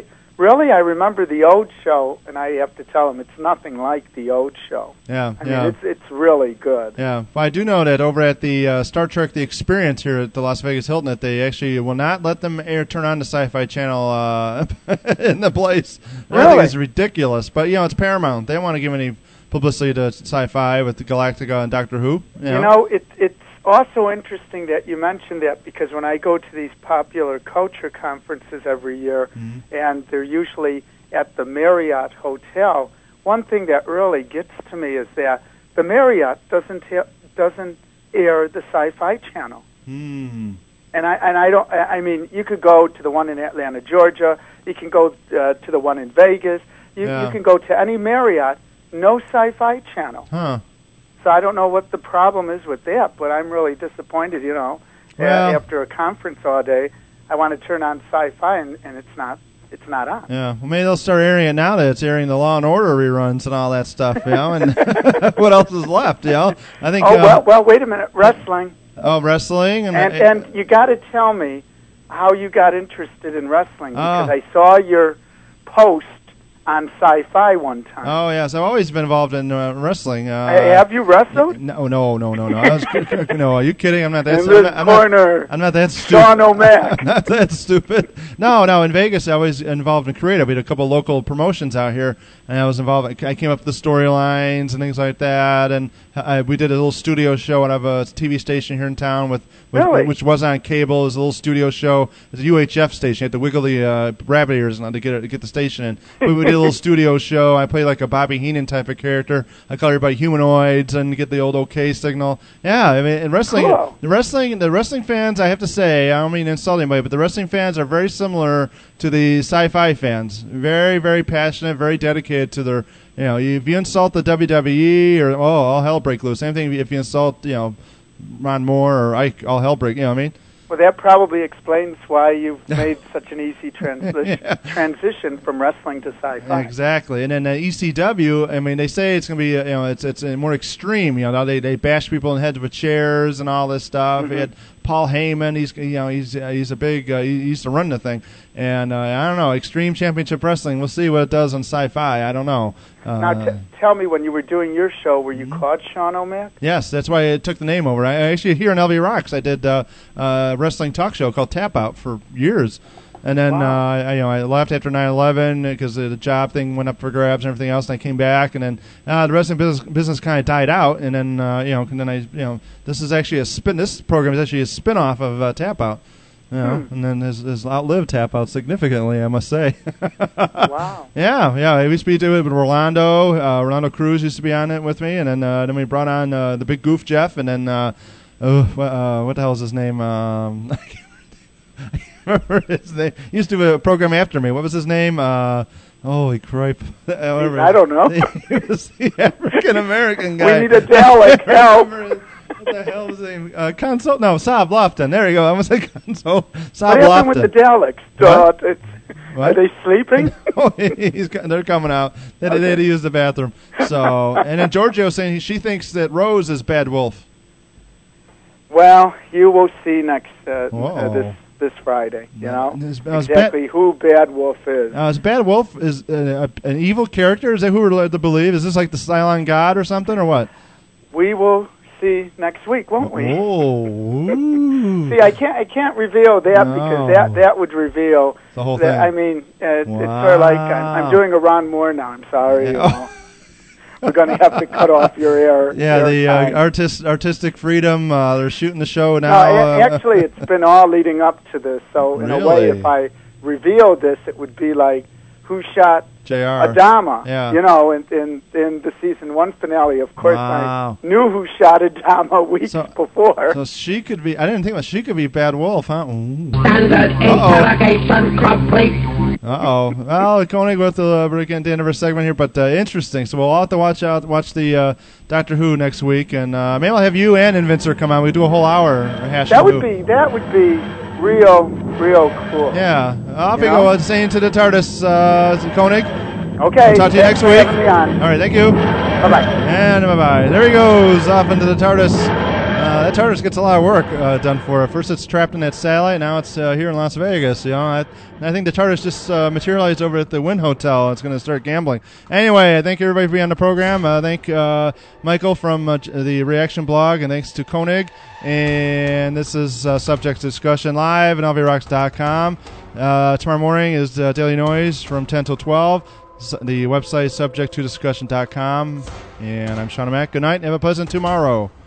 really, I remember the old show, and I have to tell them it's nothing like the old show. Yeah, I yeah. mean, it's it's really good. Yeah, well, I do know that over at the uh, Star Trek The Experience here at the Las Vegas Hilton, that they actually will not let them air turn on the Sci-Fi Channel uh, in the place. Really? I think it's ridiculous, but you know it's Paramount. They don't want to give any publicity to Sci-Fi with the Galactica and Doctor Who. You know, You know, it, it's also interesting that you mentioned that, because when I go to these popular culture conferences every year, Mm-hmm. and they're usually at the Marriott Hotel, one thing that really gets to me is that the Marriott doesn't ha- doesn't air the Sci-Fi Channel. Hmm. And I and I don't. I I mean, you could go to the one in Atlanta, Georgia. You can go uh, to the one in Vegas. You, Yeah. you can go to any Marriott. No Sci-Fi Channel. Huh. So I don't know what the problem is with that, but I'm really disappointed. You know, Well- uh, after a conference all day, I want to turn on Sci-Fi, and, and it's not. It's not on. Yeah, well, maybe they'll start airing it now that it's airing the Law and Order reruns and all that stuff, you know. And what else is left, you know? I think. Oh uh, well, well. Wait a minute. Wrestling. Oh, wrestling and And and you got to tell me how you got interested in wrestling, because Oh. I saw your post on Sci-Fi one time. Oh yes, I've always been involved in uh, wrestling. Uh, Hey, have you wrestled? No, no, no, no, no. I was, no, are you kidding? I'm not that. In I'm this not, I'm corner, not, I'm not that stupid. Sean O'Mac. I'm not that stupid. No, no. In Vegas, I was involved in creative. We had a couple local promotions out here, and I was involved. I came up with the storylines and things like that, and I, we did a little studio show out of a T V station here in town with, with Really? which was on cable. It was a little studio show. It's a U H F station. You had to wiggle the uh, rabbit ears to get it, to get the station in. We, we did a little studio show. I played like a Bobby Heenan type of character. I call everybody humanoids and get the old OK signal. Yeah, I mean, in wrestling, Cool. the wrestling, the wrestling fans, I have to say, I don't mean to insult anybody, but the wrestling fans are very similar to the Sci-Fi fans. Very, very passionate, very dedicated to their. You know, if you insult the W W E, or oh, all hell break loose. Same thing if you insult, you know, Ron Moore or Ike, all hell break. You know what I mean? Well, that probably explains why you've made such an easy transi- Yeah. transition from wrestling to Sci-Fi. Exactly, and then uh, E C W. I mean, they say it's going to be, uh, you know, it's it's uh, more extreme. You know, now they they bash people in the heads with chairs and all this stuff. Mm-hmm. We had Paul Heyman. He's you know he's uh, he's a big uh, he used to run the thing, and uh, I don't know, Extreme Championship Wrestling. We'll see what it does on Sci-Fi. I don't know. Uh, Now, t- tell me, when you were doing your show, were Mm-hmm. you called Sean O'Mac? Yes, that's why I took the name over. I actually here in L V Rocks, I did uh, a wrestling talk show called Tap Out for years, and then Wow. uh, I, you know I left after nine eleven because the job thing went up for grabs and everything else, and I came back, and then uh, the wrestling business business kind of died out, and then uh, you know and then I you know this is actually a spin. This program is actually a spin off of uh, Tap Out. You know, Hmm. and then has, has outlived Tap Out significantly, I must say. Wow. Yeah, yeah. I used to be doing it with Rolando. Uh, Rolando Cruz used to be on it with me, and then uh, then we brought on uh, the big goof Jeff, and then uh, oh, what, uh, what the hell is his name? Um, I can't remember his name. He used to do a program after me. What was his name? Uh, holy cripe! I don't know. He was the African American guy. We need a Dalek help. What the hell was his name? Uh, Consol? No, Saab Lofton. There you go. I almost said Consol. Saab What happened with the Lofton. Daleks? What? Uh, it's, What? Are they sleeping? Oh, he's, they're coming out. They, Okay. they had to use the bathroom. So, and then Giorgio saying she thinks that Rose is Bad Wolf. Well, you will see next uh, uh, Whoa. this this Friday. You know This- uh, it's exactly who Bad Wolf is. Uh, is Bad Wolf is uh, a, an evil character? Is that who we're led to believe? Is this like the Cylon God or something, or what? We will see next week, won't we? Oh, ooh. See, I can't I can't reveal that because No. that that would reveal The whole that, thing. I mean, uh, it's sort of like I'm, I'm doing a Ron Moore now. I'm sorry. You Yeah. know. We're going to have to cut off your air. Yeah, air the time. uh, artist artistic freedom. Uh, they're shooting the show No, now. a- uh, actually, it's been all leading up to this. So in a way, Really? if I revealed this, it would be like, who shot J R Adama? Yeah. You know, in, in in the season one finale. Of course, Wow. I knew who shot Adama weeks before. So she could be. I didn't think that she could be Bad Wolf, huh? Standard interrogation complete. Uh oh. Well, Koenig with the uh, we're getting to the end of our segment here, but uh, interesting. So we'll all have to watch out, watch the uh, Doctor Who next week, and uh, maybe I'll have you and Invincer come on. We do a whole hour hashing That would Who. be that would be real real cool. Yeah, I'll be You know? going saying to the TARDIS, uh, Koenig. Okay. I'll talk to you thanks next for week. having me on. All right, thank you. Bye bye. And bye bye. There he goes off into the TARDIS. Uh, that TARDIS gets a lot of work uh, done for it. First it's trapped in that satellite, now it's uh, here in Las Vegas. You know, I, I think the TARDIS just uh, materialized over at the Wynn Hotel. It's going to start gambling. Anyway, I thank everybody for being on the program. Uh, thank uh, Michael from uh, the Reaction Blog, and thanks to Koenig. And this is uh, Subject to Discussion live at L V rocks dot com. Uh, tomorrow morning is uh, Daily Noise from ten till twelve. So the website is subject to discussion dot com. And I'm Sean Mack. Good night and have a pleasant tomorrow.